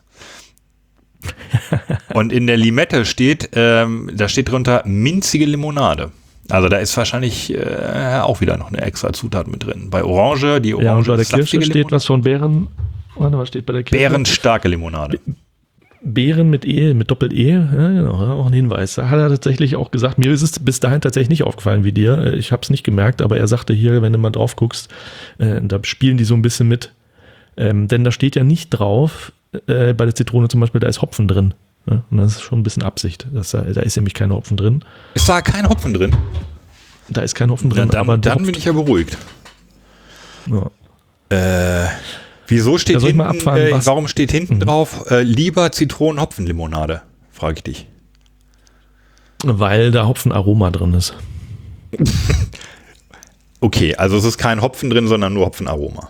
Und in der Limette steht, ähm, da steht drunter minzige Limonade. Also da ist wahrscheinlich äh, auch wieder noch eine extra Zutat mit drin. Bei Orange, die Orange. Ja, und bei der Kirsche steht Limonade. Was von Beeren. Warte, was steht bei der Kirsche? Bärenstarke Limonade. Be- Beeren mit E, mit Doppel-E, ja, genau, auch ein Hinweis. Da hat er tatsächlich auch gesagt, mir ist es bis dahin tatsächlich nicht aufgefallen wie dir. Ich habe es nicht gemerkt, aber er sagte hier, wenn du mal drauf guckst, äh, da spielen die so ein bisschen mit. Ähm, denn da steht ja nicht drauf, äh, bei der Zitrone zum Beispiel, da ist Hopfen drin. Ja? Und das ist schon ein bisschen Absicht. Das, da ist nämlich kein Hopfen drin. Ist da kein Hopfen drin? Da ist kein Hopfen drin. Ja, dann aber dann bin ich ja beruhigt. Ja. Äh... Wieso steht hinten, abfahren, äh, warum steht hinten mhm. drauf, äh, lieber Zitronen-Hopfen-Limonade? Frage ich dich. Weil da Hopfenaroma drin ist. Okay, also es ist kein Hopfen drin, sondern nur Hopfenaroma.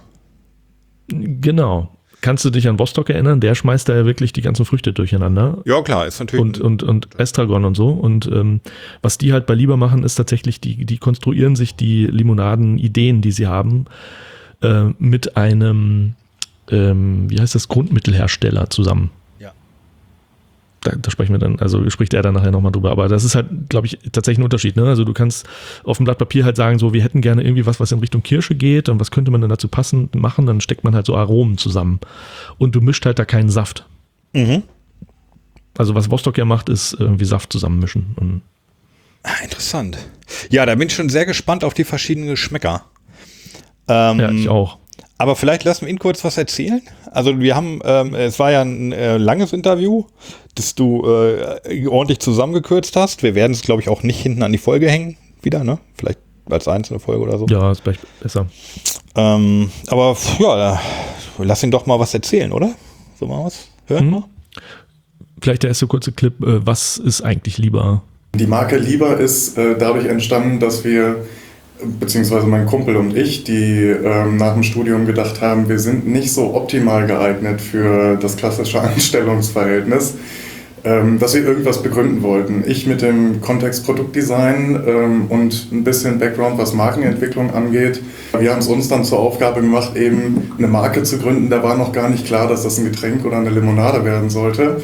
Genau. Kannst du dich an Vostok erinnern? Der schmeißt da ja wirklich die ganzen Früchte durcheinander. Ja, klar, ist natürlich. Und, und, und Estragon und so. Und ähm, was die halt bei Lieber machen, ist tatsächlich, die, die konstruieren sich die Limonaden-Ideen, die sie haben, äh, mit einem Ähm, wie heißt das, Grundmittelhersteller zusammen. Ja. Da, da sprechen wir dann, also spricht er dann nachher nochmal drüber. Aber das ist halt, glaube ich, tatsächlich ein Unterschied. Ne? Also du kannst auf dem Blatt Papier halt sagen, so, wir hätten gerne irgendwie was, was in Richtung Kirsche geht und was könnte man denn dazu passend machen? Dann steckt man halt so Aromen zusammen. Und du mischt halt da keinen Saft. Mhm. Also was Vostok ja macht, ist irgendwie Saft zusammenmischen. Und ah, interessant. Ja, da bin ich schon sehr gespannt auf die verschiedenen Geschmäcker. Ähm, ja, ich auch. Aber vielleicht lassen wir ihn kurz was erzählen. Also wir haben, ähm, es war ja ein äh, langes Interview, das du äh, ordentlich zusammengekürzt hast. Wir werden es, glaube ich, auch nicht hinten an die Folge hängen wieder, ne? Vielleicht als einzelne Folge oder so. Ja, ist vielleicht besser. Ähm, aber ja, lass ihn doch mal was erzählen, oder? So mal was hören wir. Hm. Vielleicht der erste kurze Clip. Äh, was ist eigentlich Lieber? Die Marke Lieber ist äh, dadurch entstanden, dass wir beziehungsweise mein Kumpel und ich, die ähm, nach dem Studium gedacht haben, wir sind nicht so optimal geeignet für das klassische Anstellungsverhältnis, ähm, dass wir irgendwas begründen wollten. Ich mit dem Kontext Produktdesign ähm, und ein bisschen Background, was Markenentwicklung angeht. Wir haben es uns dann zur Aufgabe gemacht, eben eine Marke zu gründen. Da war noch gar nicht klar, dass das ein Getränk oder eine Limonade werden sollte.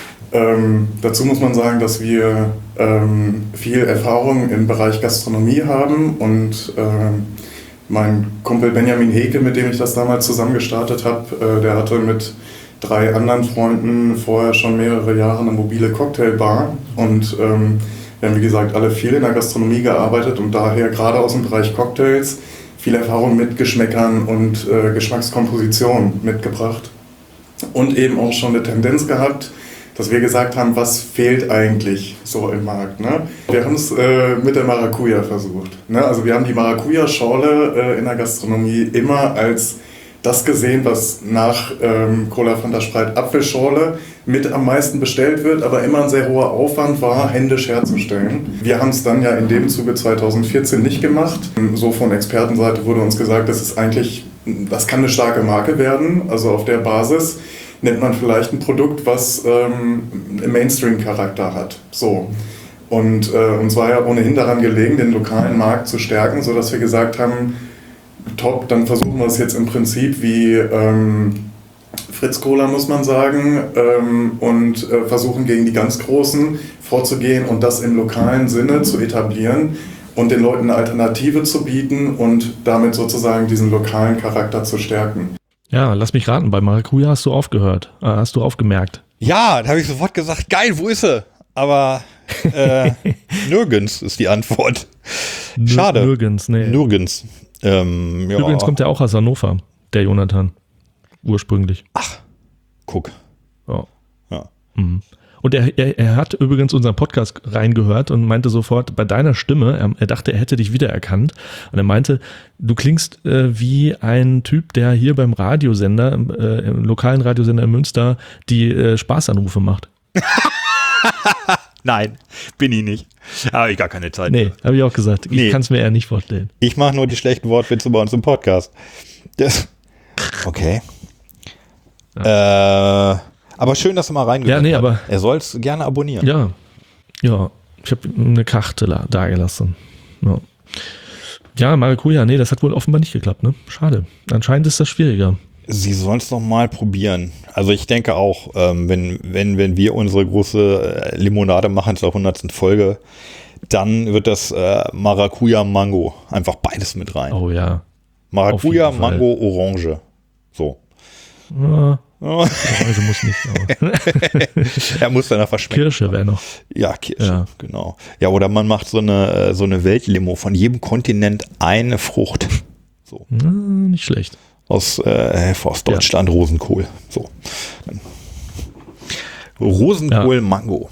Ähm, dazu muss man sagen, dass wir ähm, viel Erfahrung im Bereich Gastronomie haben und ähm, mein Kumpel Benjamin Heke, mit dem ich das damals zusammen gestartet habe, äh, der hatte mit drei anderen Freunden vorher schon mehrere Jahre eine mobile Cocktailbar und ähm, wir haben wie gesagt alle viel in der Gastronomie gearbeitet und daher gerade aus dem Bereich Cocktails viel Erfahrung mit Geschmäckern und äh, Geschmackskomposition mitgebracht und eben auch schon eine Tendenz gehabt, dass wir gesagt haben, was fehlt eigentlich so im Markt. Ne? Wir haben es äh, mit der Maracuja versucht. Ne? Also wir haben die Maracuja-Schorle äh, in der Gastronomie immer als das gesehen, was nach ähm, Cola Fanta Sprite Apfelschorle mit am meisten bestellt wird, aber immer ein sehr hoher Aufwand war, händisch herzustellen. Wir haben es dann ja in dem Zuge zwanzig vierzehn nicht gemacht. So von Expertenseite wurde uns gesagt, das ist eigentlich, das kann eine starke Marke werden, also auf der Basis nennt man vielleicht ein Produkt, was ähm, einen Mainstream-Charakter hat. So. Und äh, uns war ja ohnehin daran gelegen, den lokalen Markt zu stärken, sodass wir gesagt haben, top, dann versuchen wir es jetzt im Prinzip wie ähm, Fritz Cola, muss man sagen, ähm, und äh, versuchen gegen die ganz Großen vorzugehen und das im lokalen Sinne zu etablieren. und den Leuten eine Alternative zu bieten und damit sozusagen diesen lokalen Charakter zu stärken. Ja, lass mich raten, bei Maracuja hast du aufgehört, äh, hast du aufgemerkt. Ja, da habe ich sofort gesagt, geil, wo ist sie? Aber äh, nirgends ist die Antwort. Schade. Nirgends, nee. Nirgends. Ähm, ja. Übrigens kommt der auch aus Hannover, der Jonathan. Ursprünglich. Ach, guck. Ja. Ja. Mhm. Und er, er, er hat übrigens unseren Podcast reingehört und meinte sofort, bei deiner Stimme, er, er dachte, er hätte dich wiedererkannt. Und er meinte, du klingst äh, wie ein Typ, der hier beim Radiosender, äh, im lokalen Radiosender in Münster, die äh, Spaßanrufe macht. Nein, bin ich nicht. Habe ich gar keine Zeit. Nee, habe ich auch gesagt. Ich Nee. kann es mir eher nicht vorstellen. Ich mache nur die schlechten Wortwitze bei uns im Podcast. Das, okay. Äh, aber schön, dass du mal reingehört Ja, nee, hast. aber- Er soll es gerne abonnieren. Ja, ja. Ich habe eine Karte la- dagelassen. Ja. Ja, Maracuja, nee, das hat wohl offenbar nicht geklappt, ne? Schade. Anscheinend ist das schwieriger. Sie sollen es noch mal probieren. Also ich denke auch, ähm, wenn, wenn, wenn wir unsere große äh, Limonade machen zur hundertsten Folge, dann wird das äh, Maracuja Mango. Einfach beides mit rein. Oh ja. Maracuja, auf jeden Fall. Mango, Orange. So. Ja, also muss nicht, aber Er muss danach verschmecken. Kirsche wäre noch. Ja, Kirsche, Ja. genau. Ja, oder man macht so eine, äh, so eine Weltlimo, von jedem Kontinent eine Frucht. So. Na, nicht schlecht. Aus, äh, aus Deutschland, ja. Rosenkohl. So. Rosenkohl, Ja. Mango.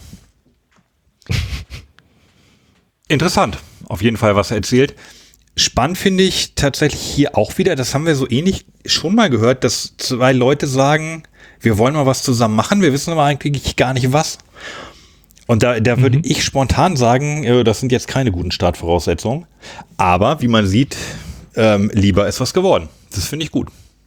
Interessant. Auf jeden Fall, was er erzählt. Spannend finde ich tatsächlich hier auch wieder, das haben wir so ähnlich schon mal gehört, dass zwei Leute sagen, wir wollen mal was zusammen machen, wir wissen aber eigentlich gar nicht was. Und da, da würde Mhm. ich spontan sagen, äh, das sind jetzt keine guten Startvoraussetzungen. Aber wie man sieht, ähm, lieber ist was geworden. Das finde ich gut.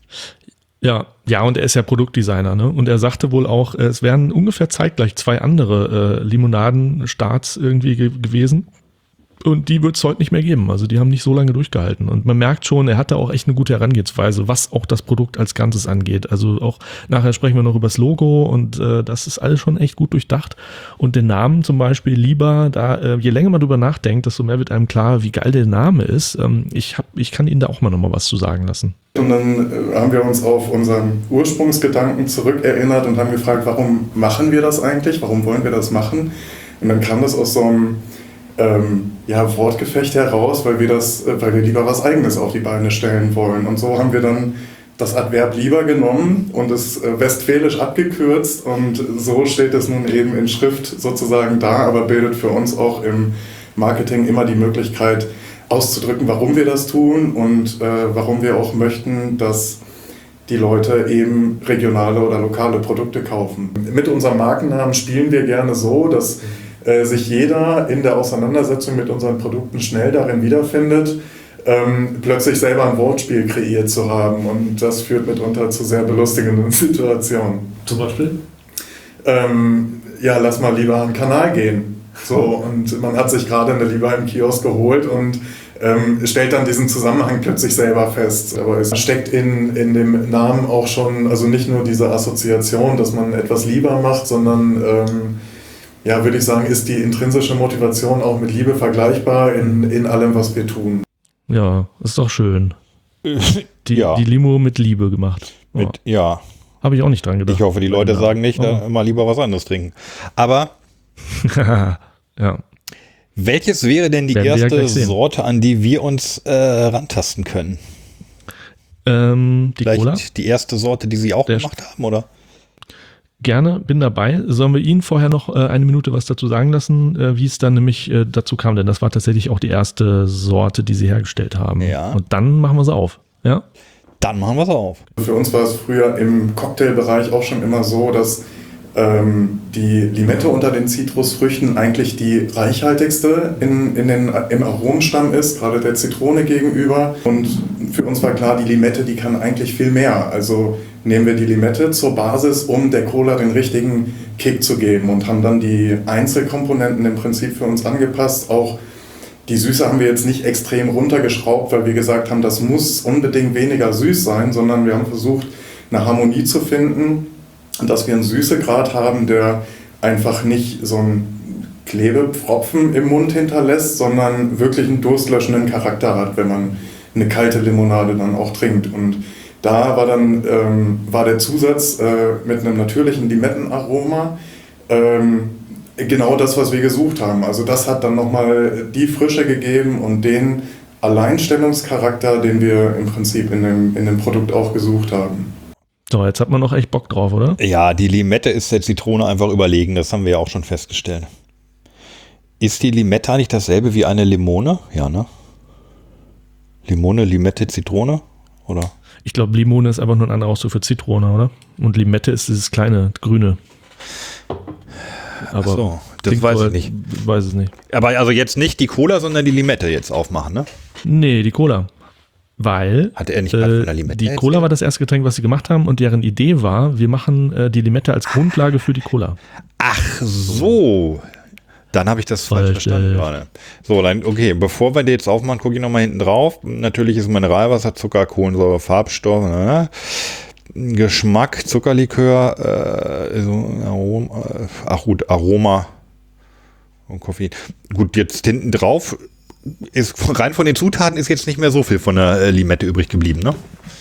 Ja, ja, und er ist ja Produktdesigner, ne? Und er sagte wohl auch, äh, es wären ungefähr zeitgleich zwei andere äh, Limonadenstarts irgendwie ge- gewesen. Und die wird es heute nicht mehr geben. Also die haben nicht so lange durchgehalten. Und man merkt schon, er hat da auch echt eine gute Herangehensweise, was auch das Produkt als Ganzes angeht. Also auch nachher sprechen wir noch über das Logo und äh, das ist alles schon echt gut durchdacht. Und den Namen zum Beispiel lieber, da äh, je länger man drüber nachdenkt, desto mehr wird einem klar, wie geil der Name ist. Ähm, ich, hab, ich kann Ihnen da auch mal nochmal was zu sagen lassen. Und dann äh, haben wir uns auf unseren Ursprungsgedanken zurückerinnert und haben gefragt, warum machen wir das eigentlich? Warum wollen wir das machen? Und dann kam das aus so einem ähm, ja, Wortgefecht heraus, weil wir, das, äh, weil wir lieber was Eigenes auf die Beine stellen wollen. Und so haben wir dann das Adverb lieber genommen und es äh, westfälisch abgekürzt. Und so steht es nun eben in Schrift sozusagen da, aber bildet für uns auch im Marketing immer die Möglichkeit, auszudrücken, warum wir das tun und äh, warum wir auch möchten, dass die Leute eben regionale oder lokale Produkte kaufen. Mit unserem Markennamen spielen wir gerne so, dass äh, sich jeder in der Auseinandersetzung mit unseren Produkten schnell darin wiederfindet, ähm, plötzlich selber ein Wortspiel kreiert zu haben. Und das führt mitunter zu sehr belustigenden Situationen. Zum Beispiel? Ähm, ja, lass mal lieber an den Kanal gehen. So, und man hat sich gerade eine lieber im Kiosk geholt und ähm, stellt dann diesen Zusammenhang plötzlich selber fest. Aber es steckt in, in dem Namen auch schon, also nicht nur diese Assoziation, dass man etwas lieber macht, sondern, ähm, ja, würde ich sagen, ist die intrinsische Motivation auch mit Liebe vergleichbar in, in allem, was wir tun. Ja, ist doch schön. Die, Ja. die Limo mit Liebe gemacht. Ja. Mit, ja, Habe ich auch nicht dran gedacht. ich hoffe, die Leute Ja. sagen nicht, da mal lieber was anderes trinken. Aber Ja. welches wäre denn die Werden wir ja erste gleich sehen. Sorte, an die wir uns äh, rantasten können? Ähm, die Vielleicht Cola? die erste Sorte, die Sie auch Der gemacht haben, oder? Gerne, bin dabei. Sollen wir Ihnen vorher noch äh, eine Minute was dazu sagen lassen, äh, wie es dann nämlich äh, dazu kam? Denn das war tatsächlich auch die erste Sorte, die Sie hergestellt haben. Ja. Und dann machen wir sie auf. Ja? Dann machen wir es auf. Für uns war es früher im Cocktailbereich auch schon immer so, dass ähm, die Limette unter den Zitrusfrüchten eigentlich die reichhaltigste in, in den, im Aromenstamm ist, gerade der Zitrone gegenüber. Und für uns war klar, die Limette, die kann eigentlich viel mehr. Also nehmen wir die Limette zur Basis, um der Cola den richtigen Kick zu geben und haben dann die Einzelkomponenten im Prinzip für uns angepasst. Auch die Süße haben wir jetzt nicht extrem runtergeschraubt, weil wir gesagt haben, das muss unbedingt weniger süß sein, sondern wir haben versucht, eine Harmonie zu finden und dass wir einen Süßegrad haben, der einfach nicht so ein Klebepfropfen im Mund hinterlässt, sondern wirklich einen durstlöschenden Charakter hat, wenn man eine kalte Limonade dann auch trinkt. Und da war dann ähm, war der Zusatz äh, mit einem natürlichen Limettenaroma ähm, genau das, was wir gesucht haben. Also das hat dann nochmal die Frische gegeben und den Alleinstellungscharakter, den wir im Prinzip in dem, in dem Produkt auch gesucht haben. So, jetzt hat man noch echt Bock drauf, oder? Ja, die Limette ist der Zitrone einfach überlegen, das haben wir ja auch schon festgestellt. Ist die Limette eigentlich dasselbe wie eine Limone? Ja, ne? Limone, Limette, Zitrone? Oder? Ich glaube, Limone ist einfach nur ein anderer Ausdruck für Zitrone, oder? Und Limette ist dieses kleine, grüne. Aber ach so, das weiß ich nicht. Ich weiß es nicht. Aber also jetzt nicht die Cola, sondern die Limette jetzt aufmachen, ne? Nee, die Cola. Weil hatte er nicht gerade von der äh, Limette die erzählt? Cola war das erste Getränk, was sie gemacht haben und deren Idee war, wir machen äh, die Limette als Grundlage für die Cola. Ach so. Dann habe ich das falsch Falsch, verstanden äh, gerade. So, dann, okay, bevor wir die jetzt aufmachen, gucke ich nochmal hinten drauf. Natürlich ist Mineralwasser, Zucker, Kohlensäure, Farbstoff, ne? Geschmack, Zuckerlikör, äh, so, Aroma, ach gut, Aroma und Koffein. Gut, jetzt hinten drauf ist rein von den Zutaten ist jetzt nicht mehr so viel von der äh, Limette übrig geblieben, ne?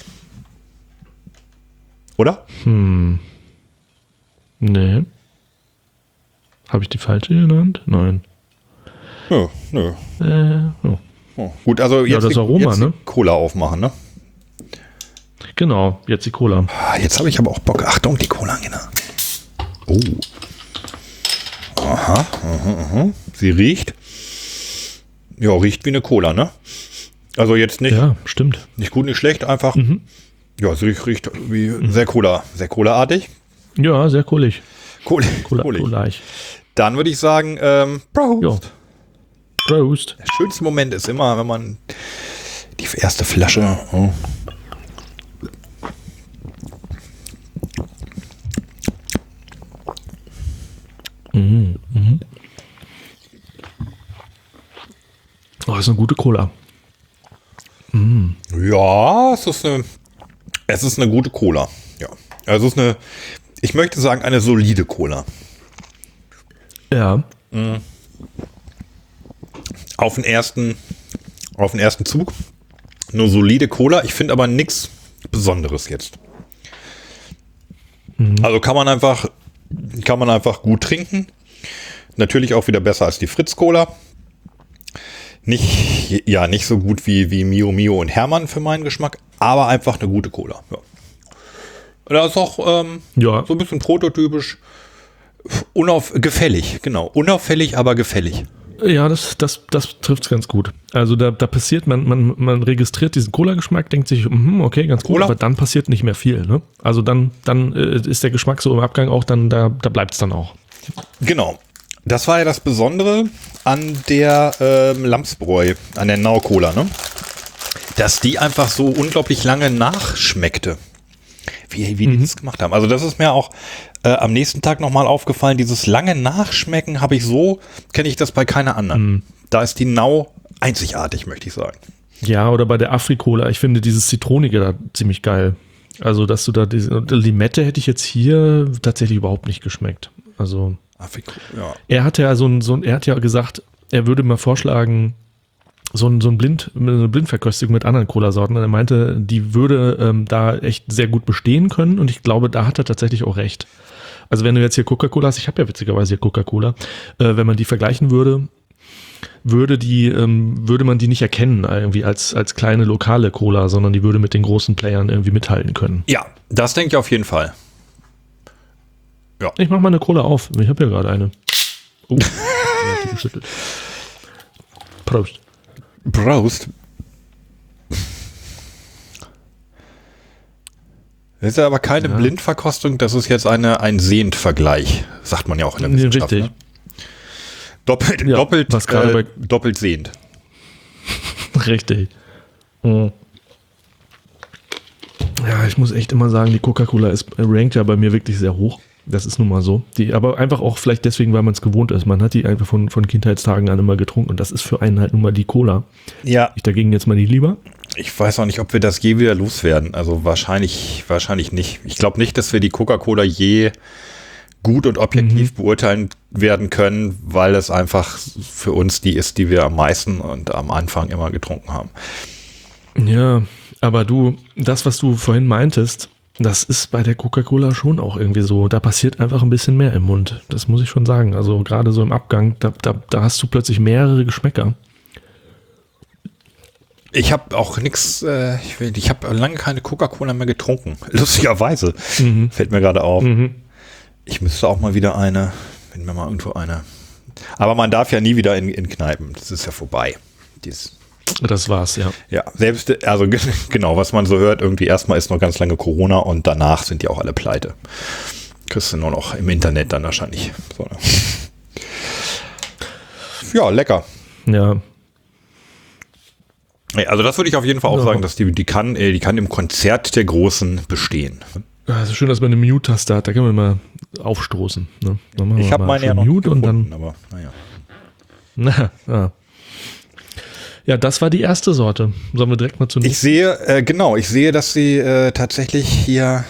Oder? Hm. Nee. Habe ich die falsche genannt? Nein. Nö, nö. Äh, oh. Oh, gut, also jetzt, Ja, das die, Aroma, jetzt ne? die Cola aufmachen, ne? Genau, jetzt die Cola. Ah, jetzt habe ich aber auch Bock. Achtung, die Cola, genau. Oh. Aha, aha, aha. Sie riecht. Ja, riecht wie eine Cola, ne? Also jetzt nicht, Ja, stimmt. nicht gut, nicht schlecht, einfach. Mhm. Ja, sie riecht, riecht wie sehr Cola, sehr Cola-artig. Ja, sehr kohlig. Cola, Cola, Cola. Cola-ig. Dann würde ich sagen, ähm, Prost. Ja. Prost. Der schönste Moment ist immer, wenn man die erste Flasche. Oh. Mhm. Mhm. Oh, das ist eine gute Cola. Mhm. Ja, es ist eine, es ist eine gute Cola. Ja, also es ist eine, ich möchte sagen, eine solide Cola. Ja. Mhm. Auf den ersten, auf den ersten Zug eine solide Cola. Ich finde aber nichts Besonderes jetzt. Mhm. Also kann man einfach, kann man einfach gut trinken. Natürlich auch wieder besser als die Fritz Cola. Nicht, ja, nicht so gut wie, wie Mio Mio und Hermann für meinen Geschmack, aber einfach eine gute Cola. Ja. Da ist auch ähm, Ja. so ein bisschen prototypisch, unauf, gefällig, genau. Unauffällig, aber gefällig. Ja, das, das, das trifft es ganz gut. Also da, da passiert, man, man, man registriert diesen Cola-Geschmack, denkt sich, mhm, okay, ganz gut, Cola. aber dann passiert nicht mehr viel. Ne? Also dann, dann äh, ist der Geschmack so im Abgang auch, dann da, da bleibt es dann auch. Genau. Das war ja das Besondere an der ähm, Lamsbräu, an der Nau Cola, ne? Dass die einfach so unglaublich lange nachschmeckte. Wie, wie die Mhm. das gemacht haben. Also das ist mir auch äh, am nächsten Tag nochmal aufgefallen. Dieses lange Nachschmecken habe ich so, kenne ich das bei keiner anderen. Mhm. Da ist die Nau einzigartig, möchte ich sagen. Ja, oder bei der Afri-Cola, ich finde dieses Zitronige da ziemlich geil. Also, dass du da diese Limette hätte ich jetzt hier tatsächlich überhaupt nicht geschmeckt. Also, Ja. er hatte ja so ein, so ein, er hat ja gesagt, er würde mal vorschlagen, so ein, so ein Blind, eine Blindverköstigung mit anderen Cola-Sorten. Und er meinte, die würde ähm, da echt sehr gut bestehen können. Und ich glaube, da hat er tatsächlich auch recht. Also wenn du jetzt hier Coca-Cola hast, ich habe ja witzigerweise hier Coca-Cola, äh, wenn man die vergleichen würde, würde die, ähm, würde man die nicht erkennen irgendwie als, als kleine lokale Cola, sondern die würde mit den großen Playern irgendwie mithalten können. Ja, das denke ich auf jeden Fall. Ich mach mal eine Cola auf. Ich habe ja gerade eine. Oh, ich hab die geschüttelt. Prost. Prost. Das ist ja aber keine Ja. Blindverkostung, das ist jetzt eine, ein Sehend-Vergleich, sagt man ja auch in der Nee, Wissenschaft. richtig. Ne? Doppelt, Ja, doppelt, was gerade äh, bei- doppelt sehend. Richtig. Mhm. Ja, ich muss echt immer sagen, die Coca-Cola ist rankt ja bei mir wirklich sehr hoch. Das ist nun mal so. Die, aber einfach auch vielleicht deswegen, weil man es gewohnt ist. Man hat die einfach von, von Kindheitstagen an immer getrunken und das ist für einen halt nun mal die Cola. Ja, Ich dagegen jetzt mal die lieber. ich weiß auch nicht, ob wir das je wieder loswerden. Also wahrscheinlich, wahrscheinlich nicht. Ich glaube nicht, dass wir die Coca-Cola je gut und objektiv mhm. beurteilen werden können, weil es einfach für uns die ist, die wir am meisten und am Anfang immer getrunken haben. Ja, aber du, das, was du vorhin meintest, das ist bei der Coca-Cola schon auch irgendwie so. Da passiert einfach ein bisschen mehr im Mund. Das muss ich schon sagen. Also gerade so im Abgang, da, da, da hast du plötzlich mehrere Geschmäcker. Ich habe auch nichts, äh, ich, ich habe lange keine Coca-Cola mehr getrunken. Lustigerweise. Mhm. Fällt mir gerade auf. Mhm. Ich müsste auch mal wieder eine, wenn mir mal irgendwo eine. Aber man darf ja nie wieder in, in Kneipen. Das ist ja vorbei. Dies. Das war's, ja. Ja, selbst, also genau, was man so hört, irgendwie erstmal ist noch ganz lange Corona und danach sind die auch alle pleite. Kriegst du nur noch im Internet dann wahrscheinlich. So. Ja, lecker. Ja. Also das würde ich auf jeden Fall auch ja. sagen, dass die, die kann, die kann im Konzert der Großen bestehen. Ja, es ist schön, dass man eine Mute-Taste hat, da können wir mal aufstoßen. Ne? Ich habe meine ja noch Mute gefunden, und dann, aber naja. Na, ja. Ja, das war die erste Sorte. Sollen wir direkt mal zu nächsten? Ich sehe, äh, genau, ich sehe, dass sie äh, tatsächlich hier,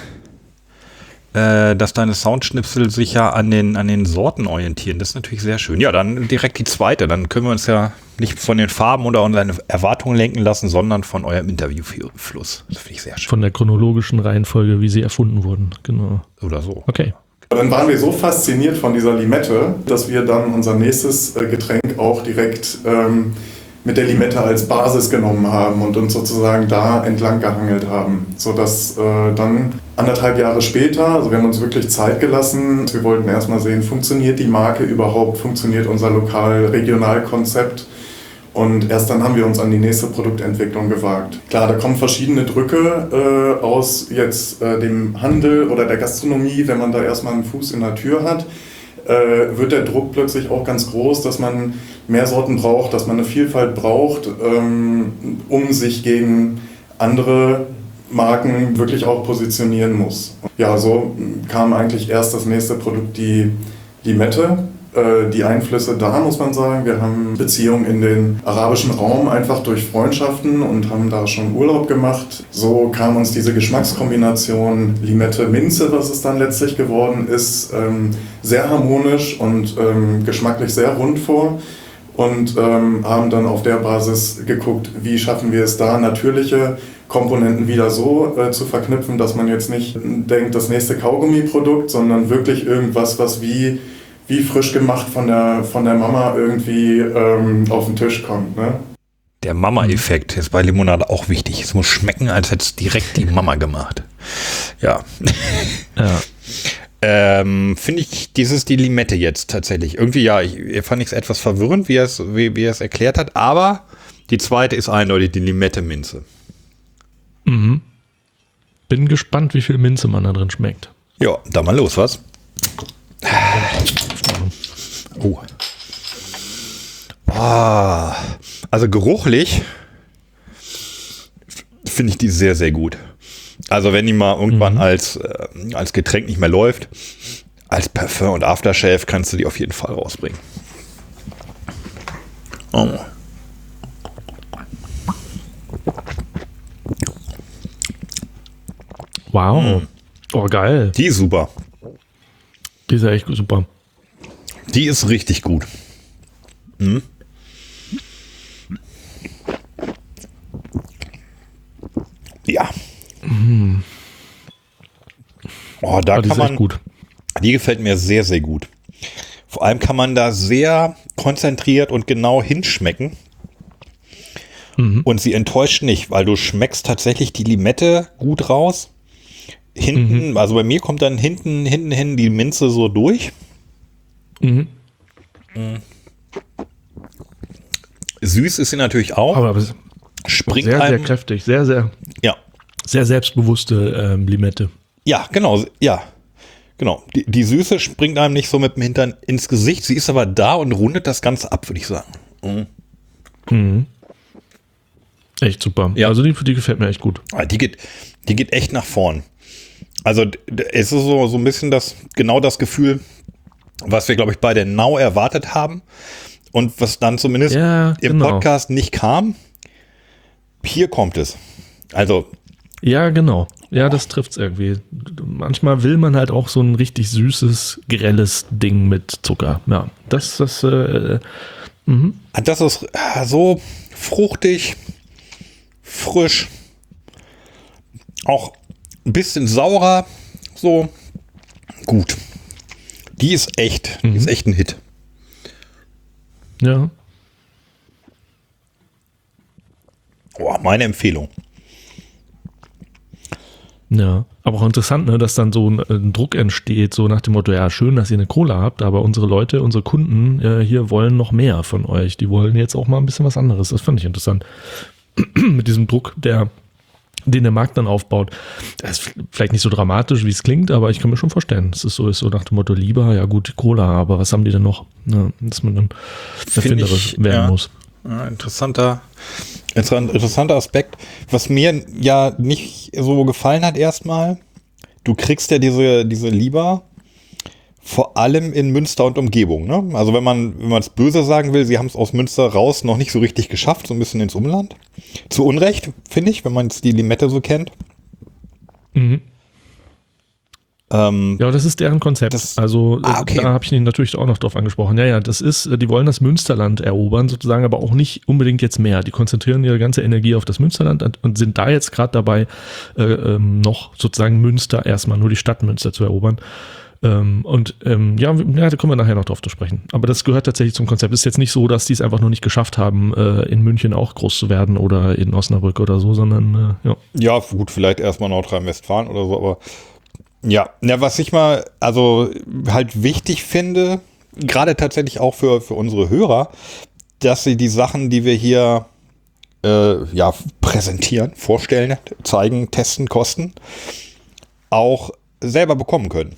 äh, dass deine Soundschnipsel sich ja an den, an den Sorten orientieren. Das ist natürlich sehr schön. Ja, dann direkt die zweite. Dann können wir uns ja nicht von den Farben oder unseren Erwartungen lenken lassen, sondern von eurem Interviewfluss. Das finde ich sehr schön. Von der chronologischen Reihenfolge, wie sie erfunden wurden. Genau. Oder so. Okay. Dann waren wir so fasziniert von dieser Limette, dass wir dann unser nächstes Getränk auch direkt ähm, mit der Limette als Basis genommen haben und uns sozusagen da entlang gehangelt haben. Sodass äh, dann anderthalb Jahre später, also wir haben uns wirklich Zeit gelassen, wir wollten erstmal sehen, funktioniert die Marke überhaupt, funktioniert unser Lokal-Regional-Konzept. Und erst dann haben wir uns an die nächste Produktentwicklung gewagt. Klar, da kommen verschiedene Drücke äh, aus jetzt äh, dem Handel oder der Gastronomie, wenn man da erstmal einen Fuß in der Tür hat. Äh, wird der Druck plötzlich auch ganz groß, dass man mehr Sorten braucht, dass man eine Vielfalt braucht, ähm, um sich gegen andere Marken wirklich auch positionieren muss. Ja, so kam eigentlich erst das nächste Produkt, die Limette. Äh, die Einflüsse da, muss man sagen. Wir haben Beziehungen in den arabischen Raum einfach durch Freundschaften und haben da schon Urlaub gemacht. So kam uns diese Geschmackskombination Limette-Minze, was es dann letztlich geworden ist, ähm, sehr harmonisch und ähm, geschmacklich sehr rund vor. Und ähm, haben dann auf der Basis geguckt, wie schaffen wir es da, natürliche Komponenten wieder so äh, zu verknüpfen, dass man jetzt nicht denkt, das nächste Kaugummi-Produkt, sondern wirklich irgendwas, was wie, wie frisch gemacht von der, von der Mama irgendwie ähm, auf den Tisch kommt. Ne? Der Mama-Effekt ist bei Limonade auch wichtig. Es muss schmecken, als hätte es direkt die Mama gemacht. Ja. Ja. Ähm, finde ich, dieses die Limette jetzt tatsächlich. Irgendwie, ja, ich, fand ich es etwas verwirrend, wie er es wie, wie er es erklärt hat, aber die zweite ist eindeutig die Limette-Minze. Mhm. Bin gespannt, wie viel Minze man da drin schmeckt. Ja, da mal los, was? Oh. Oh. Also geruchlich finde ich die sehr, sehr gut. Also wenn die mal irgendwann mhm. als, äh, als Getränk nicht mehr läuft, als Parfum und Aftershave kannst du die auf jeden Fall rausbringen. Oh. Wow. Mhm. Oh, geil. Die ist super. Die ist ja echt super. Die ist richtig gut. Mhm. Ja. Mhm. Oh, da oh, die kann ist man. echt gut. Die gefällt mir sehr, sehr gut. Vor allem kann man da sehr konzentriert und genau hinschmecken. Mhm. Und sie enttäuscht nicht, weil du schmeckst tatsächlich die Limette gut raus. Hinten, mhm. also bei mir kommt dann hinten, hinten hin die Minze so durch. Mhm. Mhm. Süß ist sie natürlich auch. Aber springt sehr, einem, sehr kräftig, sehr, sehr, ja. sehr selbstbewusste ähm, Limette. Ja, genau, ja. Genau. Die, die Süße springt einem nicht so mit dem Hintern ins Gesicht. Sie ist aber da und rundet das Ganze ab, würde ich sagen. Mhm. Mhm. Echt super. Ja. Also die, die gefällt mir echt gut. Die geht, die geht echt nach vorn. Also es ist so, so ein bisschen das, genau das Gefühl, was wir, glaube ich, bei der Now erwartet haben und was dann zumindest ja, im genau. Podcast nicht kam. Hier kommt es. Also ja, genau. Ja, das trifft's irgendwie. Manchmal will man halt auch so ein richtig süßes, grelles Ding mit Zucker. Ja, das, das, äh, mhm. Das ist so fruchtig, frisch, auch ein bisschen saurer, so gut. Die ist echt, Mhm. die ist echt ein Hit. Ja. Oh, meine Empfehlung. Ja, aber auch interessant, ne, dass dann so ein, ein Druck entsteht, so nach dem Motto, ja, schön, dass ihr eine Cola habt, aber unsere Leute, unsere Kunden äh, hier wollen noch mehr von euch. Die wollen jetzt auch mal ein bisschen was anderes. Das fand ich interessant. Mit diesem Druck, der, den der Markt dann aufbaut. Das ist vielleicht nicht so dramatisch, wie es klingt, aber ich kann mir schon vorstellen, es ist so, ist so nach dem Motto, lieber, ja gut, Cola, aber was haben die denn noch? Ja, dass man dann erfinderisch ich, werden ja. muss. Ja, interessanter, interessanter Aspekt. Was mir ja nicht so gefallen hat erstmal, du kriegst ja diese, diese Liba vor allem in Münster und Umgebung. Ne? Also wenn man wenn man es böse sagen will, sie haben es aus Münster raus noch nicht so richtig geschafft, so ein bisschen ins Umland. Zu Unrecht, finde ich, wenn man jetzt die Limette so kennt. Mhm. Ähm, Ja, das ist deren Konzept. Das- also Ah, okay. da habe ich ihn natürlich auch noch drauf angesprochen. Ja, ja, das ist, die wollen das Münsterland erobern sozusagen, aber auch nicht unbedingt jetzt mehr. Die konzentrieren ihre ganze Energie auf das Münsterland und sind da jetzt gerade dabei, äh, ähm, noch sozusagen Münster erstmal, nur die Stadt Münster zu erobern. Ähm, und ähm, ja, ja, da kommen wir nachher noch drauf zu sprechen. Aber das gehört tatsächlich zum Konzept. Es ist jetzt nicht so, dass die es einfach nur nicht geschafft haben, äh, in München auch groß zu werden oder in Osnabrück oder so, sondern äh, ja. Ja, gut, vielleicht erstmal Nordrhein-Westfalen oder so, aber ja, ja, was ich mal, also halt wichtig finde, gerade tatsächlich auch für, für unsere Hörer, dass sie die Sachen, die wir hier äh, ja, präsentieren, vorstellen, zeigen, testen, kosten, auch selber bekommen können.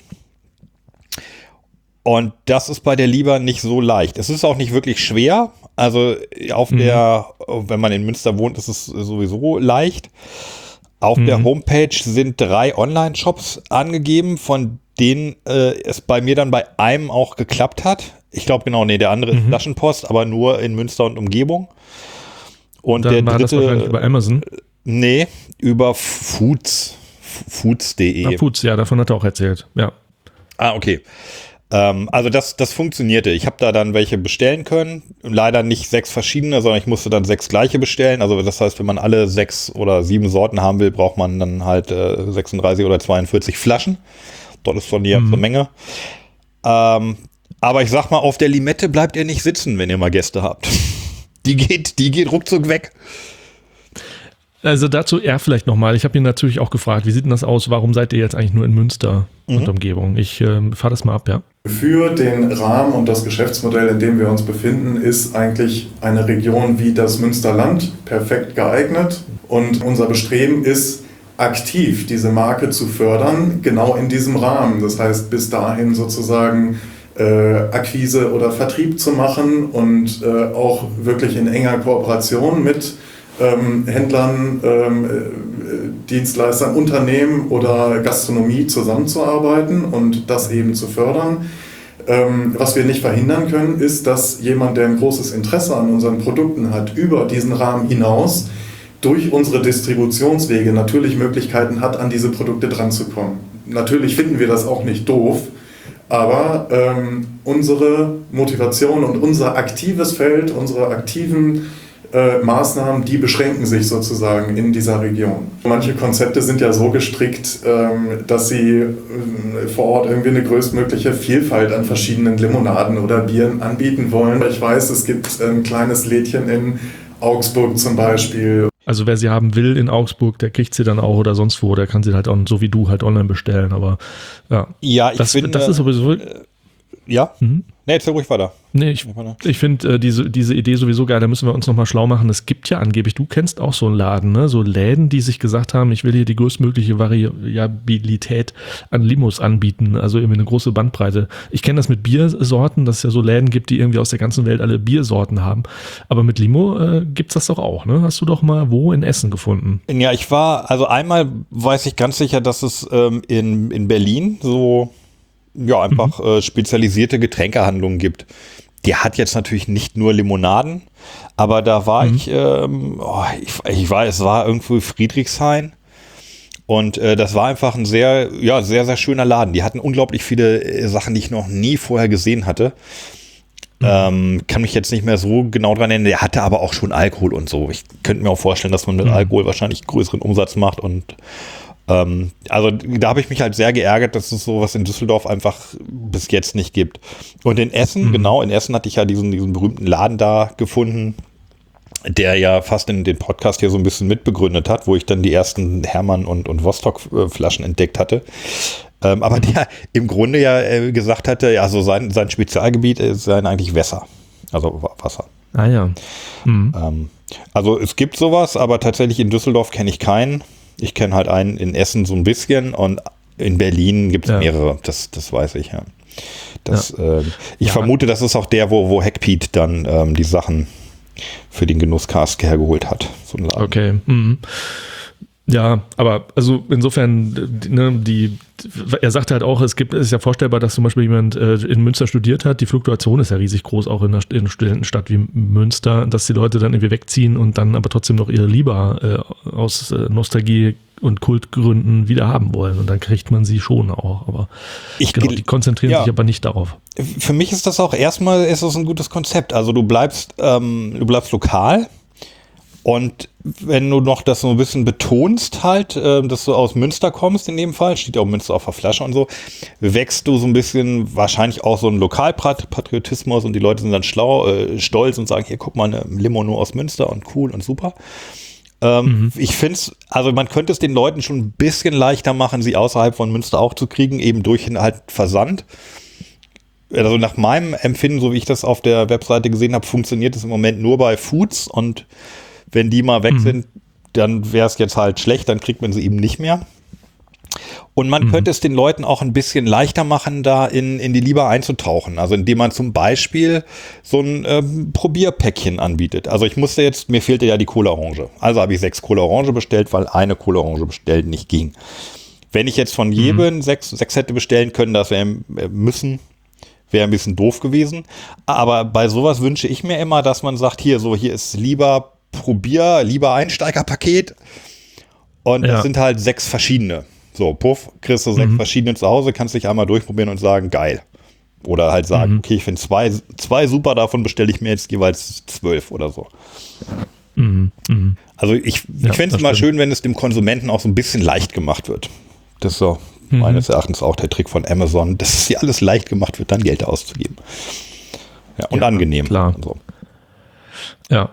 Und das ist bei der Liba nicht so leicht. Es ist auch nicht wirklich schwer. Also auf Mhm. der, wenn man in Münster wohnt, ist es sowieso leicht. Auf Mhm. der Homepage sind drei Online-Shops angegeben, von denen äh, es bei mir dann bei einem auch geklappt hat. Ich glaube genau, nee, der andere ist Mhm. Flaschenpost, aber nur in Münster und Umgebung. Und Dann der war das wahrscheinlich dritte, über Amazon. nee, über Foods, foods punkt de. Ah, Foods, ja, davon hat er auch erzählt. Ja. Ah, okay. Ähm, also das, das funktionierte. Ich habe da dann welche bestellen können. Leider nicht sechs verschiedene, sondern ich musste dann sechs gleiche bestellen. Also das heißt, wenn man alle sechs oder sieben Sorten haben will, braucht man dann halt äh, sechsunddreißig oder zweiundvierzig Flaschen. Dort ist von die ganze Mhm. Menge. Ähm, aber ich sag mal, auf der Limette bleibt ihr nicht sitzen, wenn ihr mal Gäste habt. Die geht, die geht ruckzuck weg. Also dazu er vielleicht nochmal. Ich habe ihn natürlich auch gefragt, wie sieht denn das aus? Warum seid ihr jetzt eigentlich nur in Münster Mhm. und Umgebung? Ich ähm, fahre das mal ab, ja. Für den Rahmen und das Geschäftsmodell, in dem wir uns befinden, ist eigentlich eine Region wie das Münsterland perfekt geeignet. Und unser Bestreben ist, aktiv diese Marke zu fördern, genau in diesem Rahmen. Das heißt, bis dahin sozusagen äh, Akquise oder Vertrieb zu machen und äh, auch wirklich in enger Kooperation mit ähm, Händlern, ähm, äh, Dienstleistern, Unternehmen oder Gastronomie zusammenzuarbeiten und das eben zu fördern. Ähm, was wir nicht verhindern können, ist, dass jemand, der ein großes Interesse an unseren Produkten hat, über diesen Rahmen hinaus durch unsere Distributionswege natürlich Möglichkeiten hat, an diese Produkte dranzukommen. Natürlich finden wir das auch nicht doof, aber ähm, unsere Motivation und unser aktives Feld, unsere aktiven äh, Maßnahmen, die beschränken sich sozusagen in dieser Region. Manche Konzepte sind ja so gestrickt, ähm, dass sie äh, vor Ort irgendwie eine größtmögliche Vielfalt an verschiedenen Limonaden oder Bieren anbieten wollen. Ich weiß, es gibt ein kleines Lädchen in Augsburg zum Beispiel. Also wer sie haben will in Augsburg, der kriegt sie dann auch oder sonst wo, der kann sie halt auch so wie du halt online bestellen, aber ja. Ja, ich das, finde, das ist sowieso. ja, Mhm. nee, erzähl ruhig weiter. Nee, ich, ich finde äh, diese, diese Idee sowieso geil, da müssen wir uns nochmal schlau machen. Es gibt ja angeblich, du kennst auch so einen Laden, ne? So Läden, die sich gesagt haben, ich will hier die größtmögliche Variabilität an Limos anbieten, also irgendwie eine große Bandbreite. Ich kenne das mit Biersorten, dass es ja so Läden gibt, die irgendwie aus der ganzen Welt alle Biersorten haben. Aber mit Limo äh, gibt's das doch auch, ne? Hast du doch mal wo in Essen gefunden? Ja, ich war, also einmal weiß ich ganz sicher, dass es ähm, in, in Berlin so, ja, einfach mhm. äh, spezialisierte Getränkehandlungen gibt. Die hat jetzt natürlich nicht nur Limonaden, aber da war mhm. ich, ähm, oh, ich, ich war, es war irgendwo Friedrichshain Und äh, das war einfach ein sehr, ja, sehr, sehr schöner Laden. Die hatten unglaublich viele äh, Sachen, die ich noch nie vorher gesehen hatte. Mhm. Ähm, kann mich jetzt nicht mehr so genau dran erinnern. Der hatte aber auch schon Alkohol und so. Ich könnte mir auch vorstellen, dass man mit mhm. Alkohol wahrscheinlich größeren Umsatz macht. Und ähm, also da habe ich mich halt sehr geärgert, dass es sowas in Düsseldorf einfach bis jetzt nicht gibt. Und in Essen, mhm. genau, in Essen hatte ich ja diesen, diesen berühmten Laden da gefunden, der ja fast in den Podcast hier so ein bisschen mitbegründet hat, wo ich dann die ersten Hermann und, und Vostok-Flaschen entdeckt hatte. Ähm, aber der im Grunde ja äh, gesagt hatte, ja, so sein, sein Spezialgebiet äh, seien eigentlich Wässer. Also Wasser. Ah ja. Mhm. Ähm, also es gibt sowas, aber tatsächlich in Düsseldorf kenne ich keinen. Ich kenne halt einen in Essen so ein bisschen und in Berlin gibt es ja. mehrere. Das, das weiß ich, ja. Das, ja. Ähm, ich ja. vermute, das ist auch der, wo, wo Hackpete dann ähm, die Sachen für den Genusscast hergeholt hat. So ein Laden. Okay. Mhm. Ja, aber also insofern, ne, die, er sagte halt auch, es gibt, es ist ja vorstellbar, dass zum Beispiel jemand äh, in Münster studiert hat, die Fluktuation ist ja riesig groß, auch in einer, in einer Studentenstadt wie Münster, dass die Leute dann irgendwie wegziehen und dann aber trotzdem noch ihre Liebe äh, aus äh, Nostalgie und Kultgründen wieder haben wollen und dann kriegt man sie schon auch, aber ich genau, die konzentrieren ja. sich aber nicht darauf. Für mich ist das auch erstmal, ist das ein gutes Konzept, also du bleibst, ähm, du bleibst lokal. Und wenn du noch das so ein bisschen betonst halt, äh, dass du aus Münster kommst in dem Fall, steht ja auch Münster auf der Flasche und so, wächst du so ein bisschen wahrscheinlich auch so ein Lokalpatriotismus und die Leute sind dann schlau, äh, stolz und sagen, hier guck mal, eine Limo nur aus Münster und cool und super. Ähm, mhm. Ich finde es, also man könnte es den Leuten schon ein bisschen leichter machen, sie außerhalb von Münster auch zu kriegen, eben durch halt Versand. Also nach meinem Empfinden, so wie ich das auf der Webseite gesehen habe, funktioniert es im Moment nur bei Foods und wenn die mal weg mhm. sind, dann wäre es jetzt halt schlecht, dann kriegt man sie eben nicht mehr. Und man mhm. könnte es den Leuten auch ein bisschen leichter machen, da in, in die Liebe einzutauchen. Also indem man zum Beispiel so ein ähm, Probierpäckchen anbietet. Also ich musste jetzt, mir fehlte ja die Cola Orange. Also habe ich sechs Cola Orange bestellt, weil eine Cola Orange bestellen nicht ging. Wenn ich jetzt von jedem mhm. sechs, sechs hätte bestellen können, das wäre müssen, wäre ein bisschen doof gewesen. Aber bei sowas wünsche ich mir immer, dass man sagt, hier, so, hier ist lieber Probier, lieber Einsteigerpaket. Und ja. das sind halt sechs verschiedene. So, puff, kriegst du sechs mhm. verschiedene zu Hause, kannst dich einmal durchprobieren und sagen, geil. Oder halt sagen, mhm. okay, ich finde zwei, zwei super, davon bestelle ich mir jetzt jeweils zwölf oder so. Mhm. Mhm. Also ich, ja, ich fände es mal schön, wenn es dem Konsumenten auch so ein bisschen leicht gemacht wird. Das ist so mhm. meines Erachtens auch der Trick von Amazon, dass es hier alles leicht gemacht wird, dann Geld auszugeben. Ja, und ja, angenehm. Klar. Und so. Ja.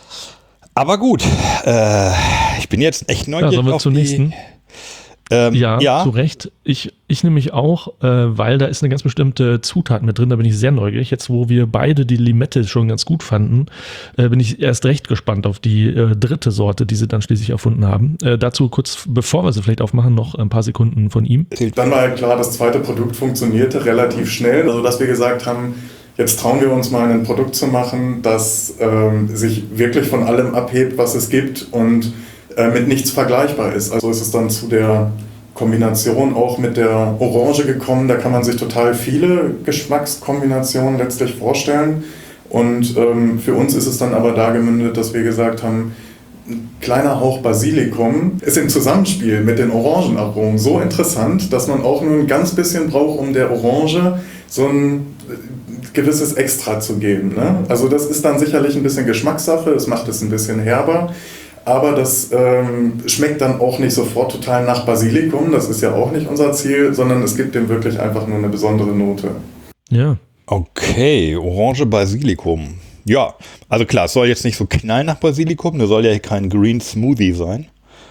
Aber gut, äh, ich bin jetzt echt neugierig ja, sollen wir auf zum die... nächsten? Ähm, ja, ja, zu Recht. Ich, ich nämlich auch, äh, weil da ist eine ganz bestimmte Zutat mit drin, da bin ich sehr neugierig. Jetzt, wo wir beide die Limette schon ganz gut fanden, äh, bin ich erst recht gespannt auf die äh, dritte Sorte, die sie dann schließlich erfunden haben. Äh, dazu kurz, bevor wir sie vielleicht aufmachen, noch ein paar Sekunden von ihm. Dann war halt klar, das zweite Produkt funktionierte relativ schnell, also dass wir gesagt haben, jetzt trauen wir uns mal ein Produkt zu machen, das ähm, sich wirklich von allem abhebt, was es gibt und äh, mit nichts vergleichbar ist. Also ist es dann zu der Kombination auch mit der Orange gekommen. Da kann man sich total viele Geschmackskombinationen letztlich vorstellen. Und ähm, für uns ist es dann aber da gemündet, dass wir gesagt haben, ein kleiner Hauch Basilikum ist im Zusammenspiel mit den Orangenaromen so interessant, dass man auch nur ein ganz bisschen braucht, um der Orange so ein gewisses Extra zu geben. Ne? Also das ist dann sicherlich ein bisschen Geschmackssache, es macht es ein bisschen herber, aber das ähm, schmeckt dann auch nicht sofort total nach Basilikum, das ist ja auch nicht unser Ziel, sondern es gibt dem wirklich einfach nur eine besondere Note. Ja. Okay, Orange Basilikum. Ja, also klar, es soll jetzt nicht so knallen nach Basilikum, das soll ja kein Green Smoothie sein.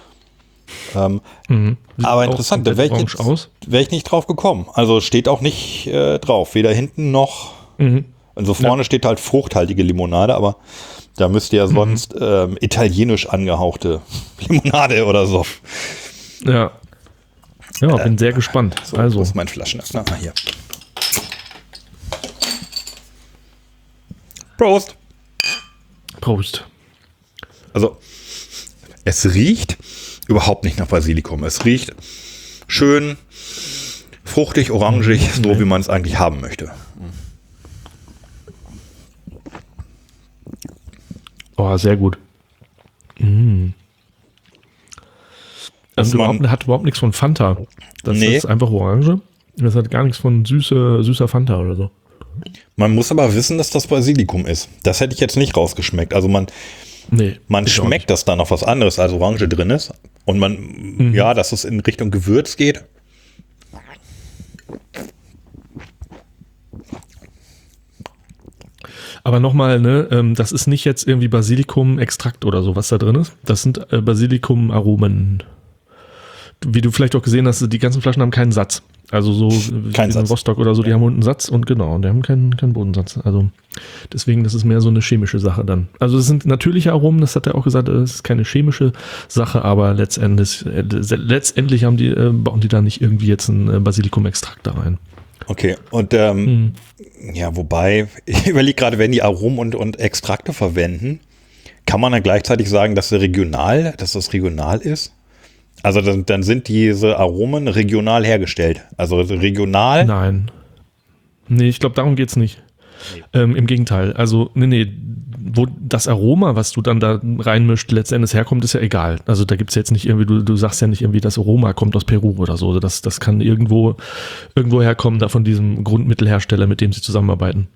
Ähm, mhm. Aber interessant, da wäre ich, wär ich nicht drauf gekommen. Also steht auch nicht äh, drauf, weder hinten noch. Mhm. Also vorne ja. steht halt fruchthaltige Limonade, aber da müsste ja sonst mhm. ähm, italienisch angehauchte Limonade oder so. Ja. Ja, bin äh, sehr gespannt. So, also. Das ist mein Flaschenöffner. Ah, hier. Prost. Prost. Also, es riecht überhaupt nicht nach Basilikum. Es riecht schön fruchtig, orangig, mhm. so wie man es eigentlich haben möchte. Oh, sehr gut. Mm. Also man, überhaupt, hat überhaupt nichts von Fanta. Das nee. ist einfach Orange. Das hat gar nichts von süße, süßer Fanta oder so. Man muss aber wissen, dass das Basilikum ist. Das hätte ich jetzt nicht rausgeschmeckt. Also man, nee, man schmeckt, dass da noch was anderes als Orange drin ist. Und man, mhm. ja, dass es in Richtung Gewürz geht. Aber nochmal, ne, das ist nicht jetzt irgendwie Basilikum-Extrakt oder so, was da drin ist. Das sind äh, Basilikum-Aromen. Wie du vielleicht auch gesehen hast, die ganzen Flaschen haben keinen Satz. Also so Kein wie Satz. in Rostock oder so, die haben unten einen Satz und genau, die haben keinen, keinen Bodensatz. Also deswegen, das ist mehr so eine chemische Sache dann. Also es sind natürliche Aromen, das hat er auch gesagt, das ist keine chemische Sache, aber letztendlich, äh, letztendlich haben die, äh, bauen die da nicht irgendwie jetzt einen äh, Basilikum-Extrakt da rein. Okay, und ähm, Mhm. ja, wobei, ich überlege gerade, wenn die Aromen und, und Extrakte verwenden, kann man dann gleichzeitig sagen, dass das regional, dass das regional ist? Also dann, dann sind diese Aromen regional hergestellt. Also regional. Nein. Nee, ich glaube, darum geht's nicht. Nee. Ähm, im Gegenteil. Also, nee, nee, wo das Aroma, was du dann da reinmischt, letztendlich herkommt, ist ja egal. Also da gibt's jetzt nicht irgendwie, du, du sagst ja nicht irgendwie, das Aroma kommt aus Peru oder so. Das, das kann irgendwo, irgendwo herkommen, da von diesem Grundmittelhersteller, mit dem sie zusammenarbeiten.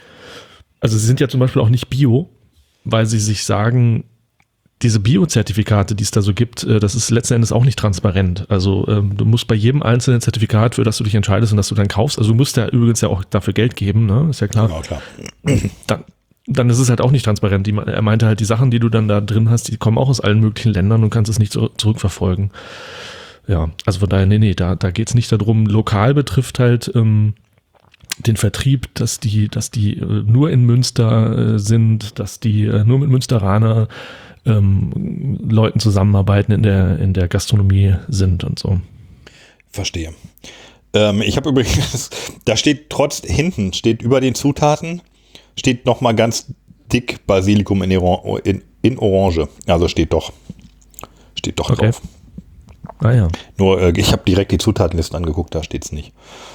Also sie sind ja zum Beispiel auch nicht bio, weil sie sich sagen, diese Bio-Zertifikate, die es da so gibt, das ist letzten Endes auch nicht transparent. Also ähm, du musst bei jedem einzelnen Zertifikat, für das du dich entscheidest und das du dann kaufst, also du musst ja übrigens ja auch dafür Geld geben, ne? Ist ja klar. Genau, klar. Dann, dann ist es halt auch nicht transparent. Die, er meinte halt, die Sachen, die du dann da drin hast, die kommen auch aus allen möglichen Ländern und kannst es nicht so, zurückverfolgen. Ja, also von daher, nee, nee, da, da geht es nicht darum. Lokal betrifft halt ähm, den Vertrieb, dass die, dass die äh, nur in Münster äh, sind, dass die äh, nur mit Münsteraner Ähm, Leuten zusammenarbeiten in der, in der Gastronomie sind und so. Verstehe. Ähm, ich habe übrigens, da steht trotz, hinten steht über den Zutaten, steht nochmal ganz dick Basilikum in, in, in Orange. Also steht doch, steht doch Okay. drauf. Ah ja. Nur, äh, ich habe direkt die Zutatenlisten angeguckt, da steht es nicht.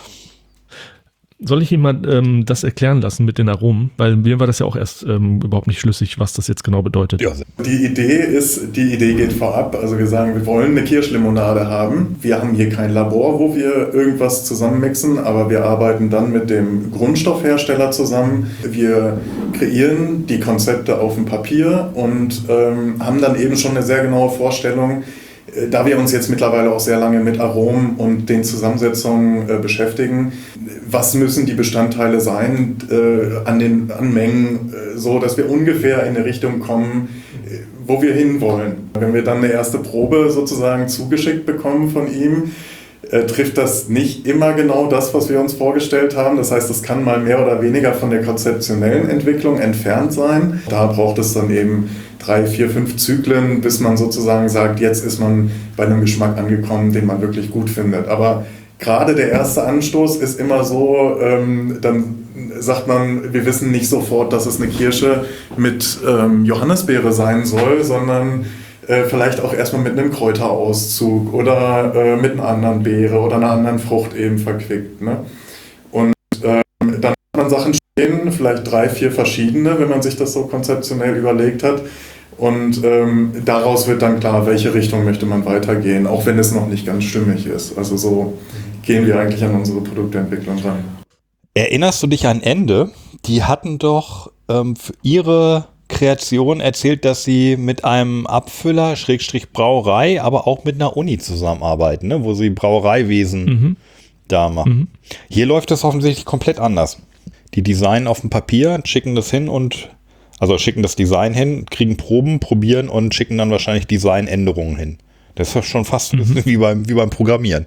Soll ich ihm mal ähm, das erklären lassen mit den Aromen? Weil mir war das ja auch erst ähm, überhaupt nicht schlüssig, was das jetzt genau bedeutet. Ja. Die Idee ist, die Idee geht vorab. Also wir sagen, wir wollen eine Kirschlimonade haben. Wir haben hier kein Labor, wo wir irgendwas zusammenmixen, aber wir arbeiten dann mit dem Grundstoffhersteller zusammen. Wir kreieren die Konzepte auf dem Papier und ähm, haben dann eben schon eine sehr genaue Vorstellung, da wir uns jetzt mittlerweile auch sehr lange mit Aromen und den Zusammensetzungen äh, beschäftigen, was müssen die Bestandteile sein äh, an den an Mengen, äh, so dass wir ungefähr in eine Richtung kommen, äh, wo wir hinwollen. Wenn wir dann eine erste Probe sozusagen zugeschickt bekommen von ihm, äh, trifft das nicht immer genau das, was wir uns vorgestellt haben. Das heißt, es kann mal mehr oder weniger von der konzeptionellen Entwicklung entfernt sein. Da braucht es dann eben drei, vier, fünf Zyklen, bis man sozusagen sagt, jetzt ist man bei einem Geschmack angekommen, den man wirklich gut findet. Aber gerade der erste Anstoß ist immer so, ähm, dann sagt man, wir wissen nicht sofort, dass es eine Kirsche mit ähm, Johannisbeere sein soll, sondern äh, vielleicht auch erstmal mit einem Kräuterauszug oder äh, mit einer anderen Beere oder einer anderen Frucht eben verquickt. Ne? Und ähm, dann hat man Sachen stehen, vielleicht drei, vier verschiedene, wenn man sich das so konzeptionell überlegt hat. Und ähm, daraus wird dann klar, welche Richtung möchte man weitergehen, auch wenn es noch nicht ganz stimmig ist. Also so gehen wir eigentlich an unsere Produktentwicklung ran. Erinnerst du dich an Ende? Die hatten doch ähm, für ihre Kreation erzählt, dass sie mit einem Abfüller, Schrägstrich Brauerei, aber auch mit einer Uni zusammenarbeiten, ne? Wo sie Brauereiwesen mhm. da machen. Mhm. Hier läuft das offensichtlich komplett anders. Die designen auf dem Papier, schicken das hin und Also schicken das Design hin, kriegen Proben, probieren und schicken dann wahrscheinlich Designänderungen hin. Das ist ja schon fast mhm. wie beim, wie beim Programmieren.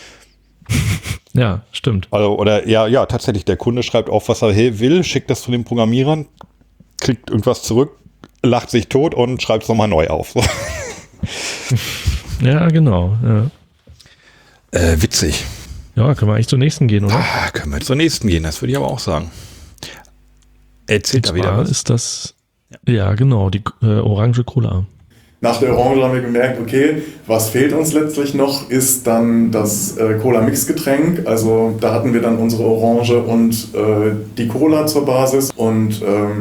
Ja, stimmt. Also, oder ja, ja, tatsächlich, der Kunde schreibt auf, was er will, schickt das zu den Programmierern, kriegt irgendwas zurück, lacht sich tot und schreibt es nochmal neu auf. Ja, genau. Ja. Äh, witzig. Ja, können wir eigentlich zur nächsten gehen, oder? Ah, können wir zur nächsten gehen, das würde ich aber auch sagen. Erzählt da wieder was. Ist das, ja, ja genau, die äh, orange Cola. Nach der Orange haben wir gemerkt, okay, was fehlt uns letztlich noch, ist dann das äh, Cola-Mix-Getränk. Also da hatten wir dann unsere Orange und äh, die Cola zur Basis und ähm,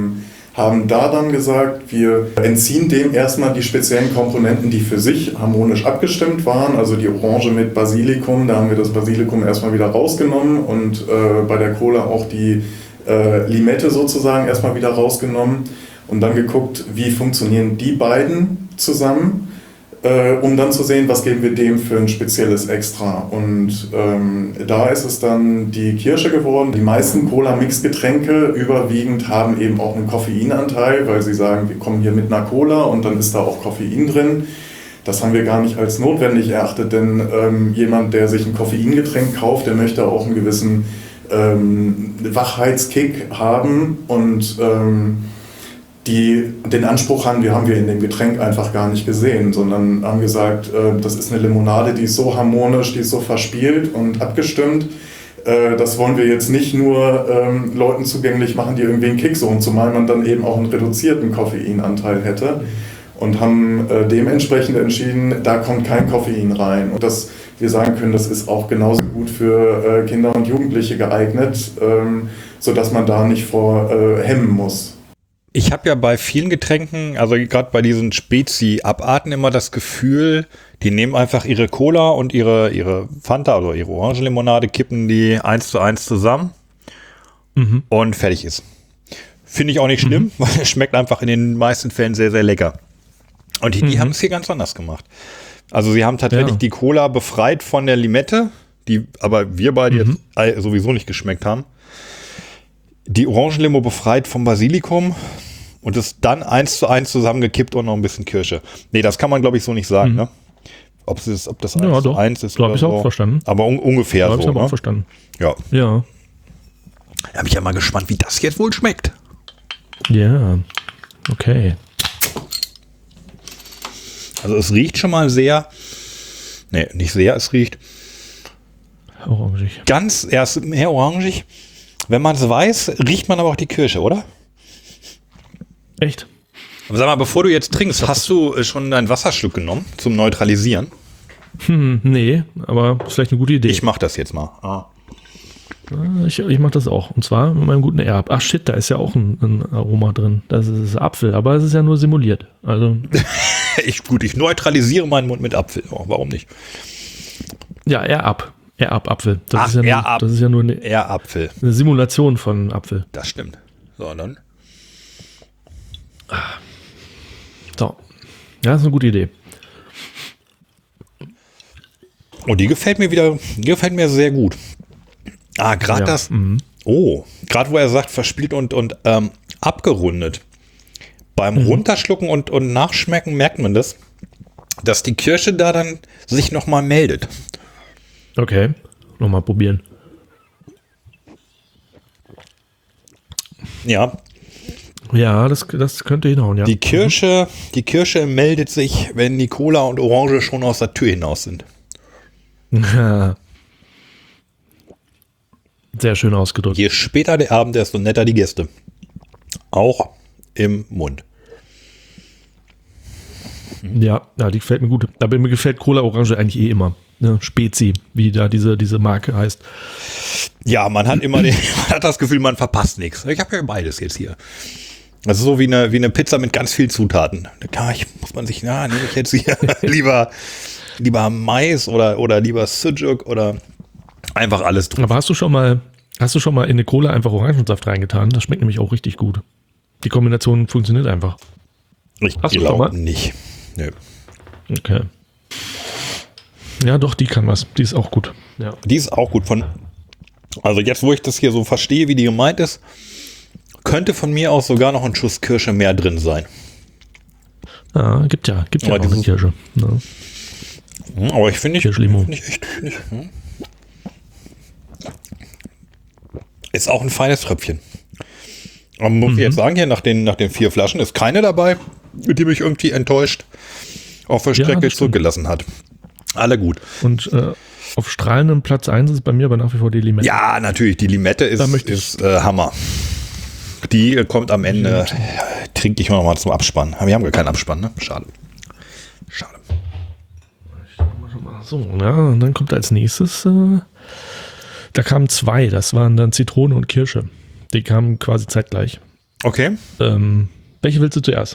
haben da dann gesagt, wir entziehen dem erstmal die speziellen Komponenten, die für sich harmonisch abgestimmt waren. Also die Orange mit Basilikum, da haben wir das Basilikum erstmal wieder rausgenommen und äh, bei der Cola auch die äh, Limette sozusagen erstmal wieder rausgenommen und dann geguckt, wie funktionieren die beiden zusammen, äh, um dann zu sehen, was geben wir dem für ein spezielles Extra. Und ähm, da ist es dann die Kirsche geworden. Die meisten Cola-Mix-Getränke überwiegend haben eben auch einen Koffeinanteil, weil sie sagen, wir kommen hier mit einer Cola und dann ist da auch Koffein drin. Das haben wir gar nicht als notwendig erachtet, denn ähm, jemand, der sich ein Koffeingetränk kauft, der möchte auch einen gewissen ähm, Wachheitskick haben und ähm, die den Anspruch haben, wir haben wir in dem Getränk einfach gar nicht gesehen, sondern haben gesagt, äh, das ist eine Limonade, die ist so harmonisch, die ist so verspielt und abgestimmt. Äh, das wollen wir jetzt nicht nur ähm, Leuten zugänglich machen, die irgendwie einen Kick suchen, zumal man dann eben auch einen reduzierten Koffeinanteil hätte. Und haben äh, dementsprechend entschieden, da kommt kein Koffein rein. Und dass wir sagen können, das ist auch genauso gut für äh, Kinder und Jugendliche geeignet, ähm, sodass man da nicht vor äh, hemmen muss. Ich habe ja bei vielen Getränken, also gerade bei diesen Spezi-Abarten immer das Gefühl, die nehmen einfach ihre Cola und ihre, ihre Fanta, also ihre Orangenlimonade, kippen die eins zu eins zusammen mhm. und fertig ist. Finde ich auch nicht schlimm, mhm. weil es schmeckt einfach in den meisten Fällen sehr, sehr lecker. Und die, die mhm. haben es hier ganz anders gemacht. Also sie haben tatsächlich ja. die Cola befreit von der Limette, die aber wir beide mhm. jetzt sowieso nicht geschmeckt haben. Die Orangenlimo befreit vom Basilikum und ist dann eins zu eins zusammengekippt und noch ein bisschen Kirsche. Nee, das kann man, glaube ich, so nicht sagen, mhm. ne? Ob, es ist, ob das eins ja, zu eins ist glaube oder ich so. Auch verstanden. Aber un- ungefähr glaub so. Ich habe ne? auch verstanden. Ja. Ja. Da bin ich ja mal gespannt, wie das jetzt wohl schmeckt. Ja, okay. Also es riecht schon mal sehr, nee, nicht sehr, es riecht orangig. Ganz, erst mehr orangig. Wenn man es weiß, riecht man aber auch die Kirsche, oder? Echt? Aber sag mal, bevor du jetzt trinkst, hast du schon einen Wasserschluck genommen zum Neutralisieren? Hm, nee, aber ist vielleicht eine gute Idee. Ich mach das jetzt mal. Ah. Ich, ich mach das auch. Und zwar mit meinem guten Erb. Ach shit, da ist ja auch ein, ein Aroma drin. Das ist Apfel, aber es ist ja nur simuliert. Also ich, gut, ich neutralisiere meinen Mund mit Apfel. Oh, warum nicht? Ja, Erb. Erb-Apfel. Das, Ach, ist ja nur, Erb, das ist ja nur eine, Erb-Apfel. eine Simulation von Apfel. Das stimmt. So, dann. So. Ja, ist eine gute Idee. Und die gefällt mir wieder, die gefällt mir sehr gut. Ah, gerade ja. das. Mhm. Oh, gerade wo er sagt, verspielt und, und ähm, abgerundet. Beim mhm. Runterschlucken und, und Nachschmecken merkt man das, dass die Kirsche da dann sich nochmal meldet. Okay, nochmal probieren. Ja. Ja, das, das könnte hinhauen, ja. Die Kirsche, mhm. die Kirsche meldet sich, wenn die Cola und Orange schon aus der Tür hinaus sind. Sehr schön ausgedrückt. Je später der Abend, desto netter die Gäste. Auch im Mund. Ja, ja, die gefällt mir gut. Aber mir gefällt Cola Orange eigentlich eh immer. Ne? Spezi, wie da diese, diese Marke heißt. Ja, man hat immer den, man hat das Gefühl, man verpasst nichts. Ich habe ja beides jetzt hier. Das ist so wie eine, wie eine Pizza mit ganz vielen Zutaten. Da kann ich, muss man sich, na, nehme ich jetzt hier lieber, lieber Mais oder, oder lieber Sujuk oder einfach alles drin. Aber hast du schon mal, hast du schon mal in eine Cola einfach Orangensaft reingetan? Das schmeckt nämlich auch richtig gut. Die Kombination funktioniert einfach. Ich hast du schon mal? Nicht. Nö. Okay. Ja, doch, die kann was. Die ist auch gut. Ja. Die ist auch gut. Von, also jetzt, wo ich das hier so verstehe, wie die gemeint ist, könnte von mir aus sogar noch ein Schuss Kirsche mehr drin sein. Ja, gibt ja, gibt ja aber auch eine Kirsche. Ja. Aber ich finde ich, Kirschlimo. find ich echt nicht. Hm. Ist auch ein feines Tröpfchen. Aber muss mhm. ich jetzt sagen, hier nach den, nach den vier Flaschen ist keine dabei, die mich irgendwie enttäuscht auf der Strecke ja, zurückgelassen hat. Alle gut. Und äh, auf strahlendem Platz eins ist bei mir aber nach wie vor die Limette. Ja, natürlich. Die Limette ist, ist äh, Hammer. Die kommt am Ende. Ja, trinke ich mal nochmal zum Abspann. Wir haben gar keinen Abspann, ne? Schade. Schade. So, ja, und dann kommt als nächstes, äh, da kamen zwei. Das waren dann Zitrone und Kirsche. Die kamen quasi zeitgleich. Okay. Ähm, welche willst du zuerst?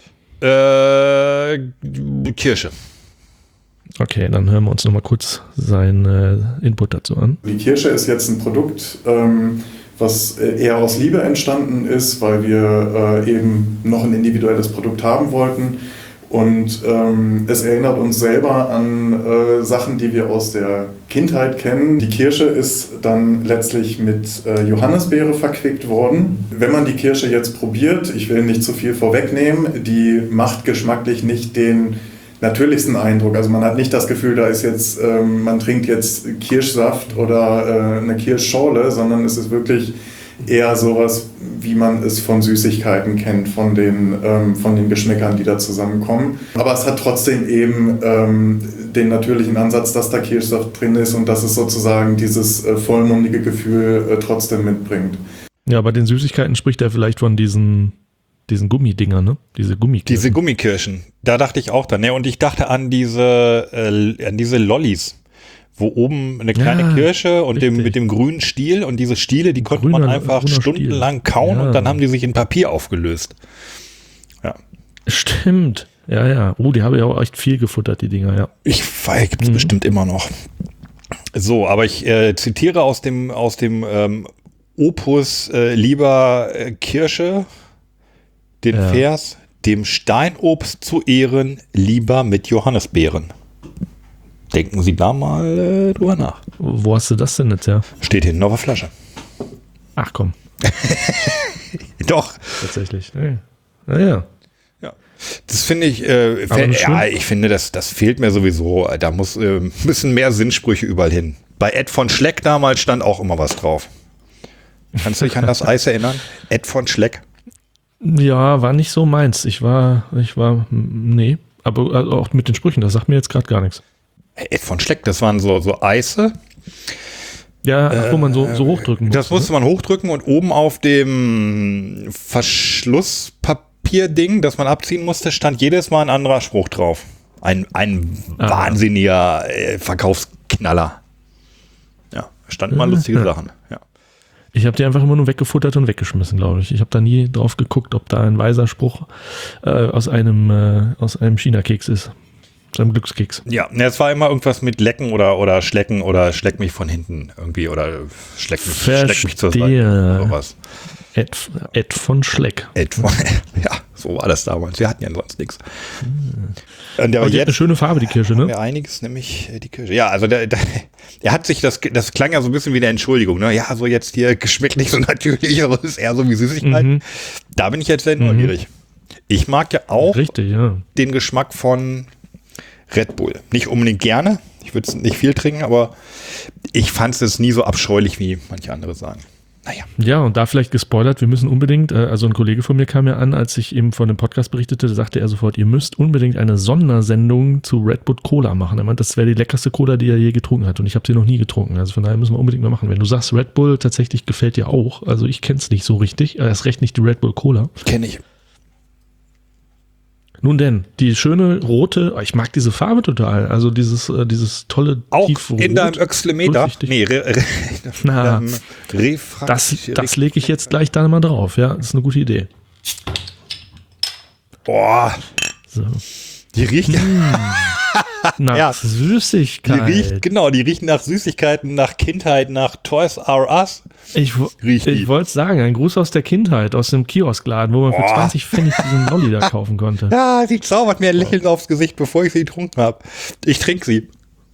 Äh, Kirsche. Okay, dann hören wir uns nochmal kurz seinen äh, Input dazu an. Die Kirsche ist jetzt ein Produkt, ähm, was eher aus Liebe entstanden ist, weil wir äh, eben noch ein individuelles Produkt haben wollten. Und ähm, es erinnert uns selber an äh, Sachen, die wir aus der Kindheit kennen. Die Kirsche ist dann letztlich mit äh, Johannisbeere verquickt worden. Wenn man die Kirsche jetzt probiert, ich will nicht zu viel vorwegnehmen, die macht geschmacklich nicht den natürlichsten Eindruck. Also man hat nicht das Gefühl, da ist jetzt, ähm, man trinkt jetzt Kirschsaft oder äh, eine Kirschschorle, sondern es ist wirklich eher sowas, wie man es von Süßigkeiten kennt, von den, ähm, von den Geschmäckern, die da zusammenkommen. Aber es hat trotzdem eben ähm, den natürlichen Ansatz, dass da Kirschsaft drin ist und dass es sozusagen dieses äh, vollmundige Gefühl äh, trotzdem mitbringt. Ja, bei den Süßigkeiten spricht er vielleicht von diesen, diesen Gummidingern, ne? Diese Gummikirschen. Diese Gummikirschen. Da dachte ich auch dran. Ne? Und ich dachte an diese, äh, an diese Lollis, wo oben eine kleine Ja, Kirsche und dem, richtig. mit dem grünen Stiel und diese Stiele, die konnte Grüner- man einfach grüner stundenlang Stiel. kauen Ja. und dann haben die sich in Papier aufgelöst. Ja. Stimmt. Ja, ja. Oh, die habe ich auch echt viel gefuttert, die Dinger, ja. Ich weiß, gibt es Mhm. bestimmt immer noch. So, aber ich äh, zitiere aus dem, aus dem ähm, Opus äh, lieber äh, Kirsche den Ja. Vers, dem Steinobst zu Ehren lieber mit Johannisbeeren. Denken Sie da mal äh, drüber nach. Wo hast du das denn jetzt, ja? Steht hinten auf der Flasche. Ach komm, Doch. tatsächlich. Ja, naja. Ja. Das finde ich, äh, Aber fe- nicht ja, schlimm. ich finde, das, das fehlt mir sowieso. Da muss, äh, müssen mehr Sinnsprüche überall hin. Bei Ed von Schleck damals stand auch immer was drauf. Kannst du dich an das Eis erinnern? Ed von Schleck. Ja, war nicht so meins. Ich war, ich war, nee. Aber also auch mit den Sprüchen, das sagt mir jetzt gerade gar nichts. Ed von Schleck, das waren so, so Eise. Ja, ach, wo man so, so hochdrücken muss. Das musste man hochdrücken und oben auf dem Verschlusspapierding, das man abziehen musste, stand jedes Mal ein anderer Spruch drauf. Ein, ein Ah. wahnsinniger äh, Verkaufsknaller. Ja, stand immer lustige Sachen. Ja. Ich habe die einfach immer nur weggefuttert und weggeschmissen, glaube ich. Ich habe da nie drauf geguckt, ob da ein weiser Spruch äh, aus einem, äh, aus einem China-Keks ist. Aus einem Glückskeks. Ja, ne, es war immer irgendwas mit Lecken oder, oder Schlecken oder Schleck mich von hinten irgendwie oder Schleck mich, Schleck mich zur Seite. Verstehe. Sowas. Ed, Ed von Schleck. Ed von, ja, so war das damals. Wir hatten ja sonst nichts. Und der, Aber die hat eine schöne Farbe, die Kirsche, haben ne? wir einiges, nämlich äh, die Kirsche. Ja, also der, der, er hat sich, das, das klang ja so ein bisschen wie eine Entschuldigung, ne? Ja, so jetzt hier geschmacklich so natürlich, aber es ist eher so wie Süßigkeiten. Mhm. Da bin ich jetzt sehr neugierig. Ich mag ja auch Richtig, ja. den Geschmack von Red Bull. Nicht unbedingt gerne, ich würde es nicht viel trinken, aber ich fand es jetzt nie so abscheulich, wie manche andere sagen. Naja. Ja, und da vielleicht gespoilert, wir müssen unbedingt, äh, also ein Kollege von mir kam ja an, als ich eben von dem Podcast berichtete, da sagte er sofort, ihr müsst unbedingt eine Sondersendung zu Red Bull Cola machen. Er meint, das wäre die leckerste Cola, die er je getrunken hat und ich habe sie noch nie getrunken. Also von daher müssen wir unbedingt mal machen. Wenn du sagst, Red Bull tatsächlich gefällt dir auch, also ich kenne es nicht so richtig, erst recht nicht die Red Bull Cola. Kenne ich. Nun denn, die schöne rote, ich mag diese Farbe total, also dieses, äh, dieses tolle Auch tiefrot, in deinem Öxlemeter. durchsichtig. Nee, re, re, Na, ähm, Refrak- Das, das lege ich jetzt gleich da mal drauf, ja, das ist eine gute Idee. Boah, So. die riecht ja. Nach Ja. Die Süßigkeit. riecht, genau, die riechen nach Süßigkeiten, nach Kindheit, nach Toys R Us. Ich, wo- Riecht die. ich wollte sagen, ein Gruß aus der Kindheit, aus dem Kioskladen, wo man für Boah. zwanzig Pfennig diesen Lolli da kaufen konnte. Ja, sie zaubert mir ein Lächeln aufs Gesicht, bevor ich sie getrunken habe. Ich trinke sie.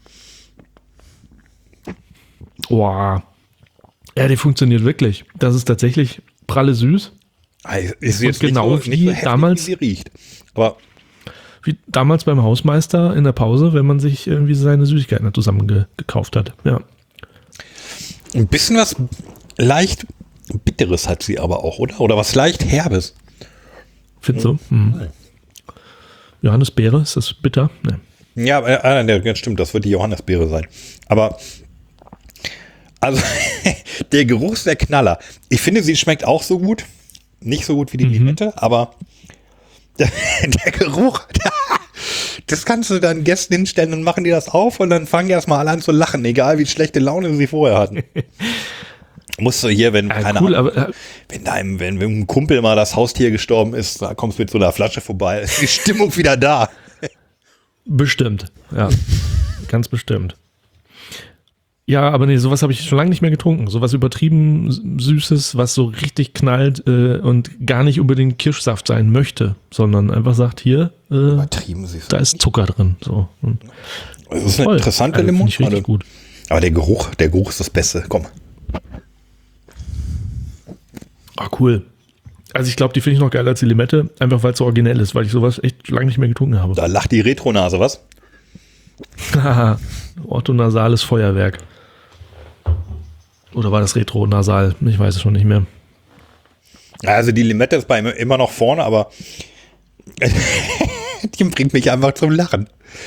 Boah. Ja, die funktioniert wirklich. Das ist tatsächlich pralle süß. Ist Und genau wie heftig, damals- wie sie riecht. Aber Wie damals beim Hausmeister in der Pause, wenn man sich irgendwie seine Süßigkeiten da zusammen ge gekauft hat. Ja. ein bisschen was leicht Bitteres hat sie aber auch, oder? Oder was leicht Herbes. Findest du? Hm. Johannisbeere, ist das bitter? Nee. Ja, äh, äh, ja, stimmt, das wird die Johannisbeere sein. Aber, also, der Geruch ist der Knaller. Ich finde, sie schmeckt auch so gut. Nicht so gut wie die Mhm. Limette, aber der, der Geruch, das kannst du dann Gästen hinstellen und machen die das auf und dann fangen die erstmal alle an zu lachen, egal wie schlechte Laune sie vorher hatten. Musst du hier, wenn, Ja, keine cool, Ahnung, aber, äh, wenn deinem, wenn, wenn ein Kumpel mal das Haustier gestorben ist, da kommst du mit so einer Flasche vorbei, ist die Stimmung wieder da. Bestimmt, ja. Ganz bestimmt. Ja, aber nee, sowas habe ich schon lange nicht mehr getrunken. Sowas übertrieben Süßes, was so richtig knallt äh, und gar nicht unbedingt Kirschsaft sein möchte, sondern einfach sagt, hier, äh, Übertrieben süß. da ist Zucker drin. So. Und Das ist eine toll. interessante Also, finde ich Limonade. richtig gut. Aber der Geruch, der Geruch ist das Beste. Komm. Ah, cool. Also ich glaube, die finde ich noch geiler als die Limette, einfach weil es so originell ist, weil ich sowas echt lange nicht mehr getrunken habe. Da lacht die Retronase, was? Haha, orthonasales Feuerwerk. Oder war das retronasal? Ich weiß es schon nicht mehr. Also die Limette ist bei mir immer noch vorne, aber die bringt mich einfach zum Lachen.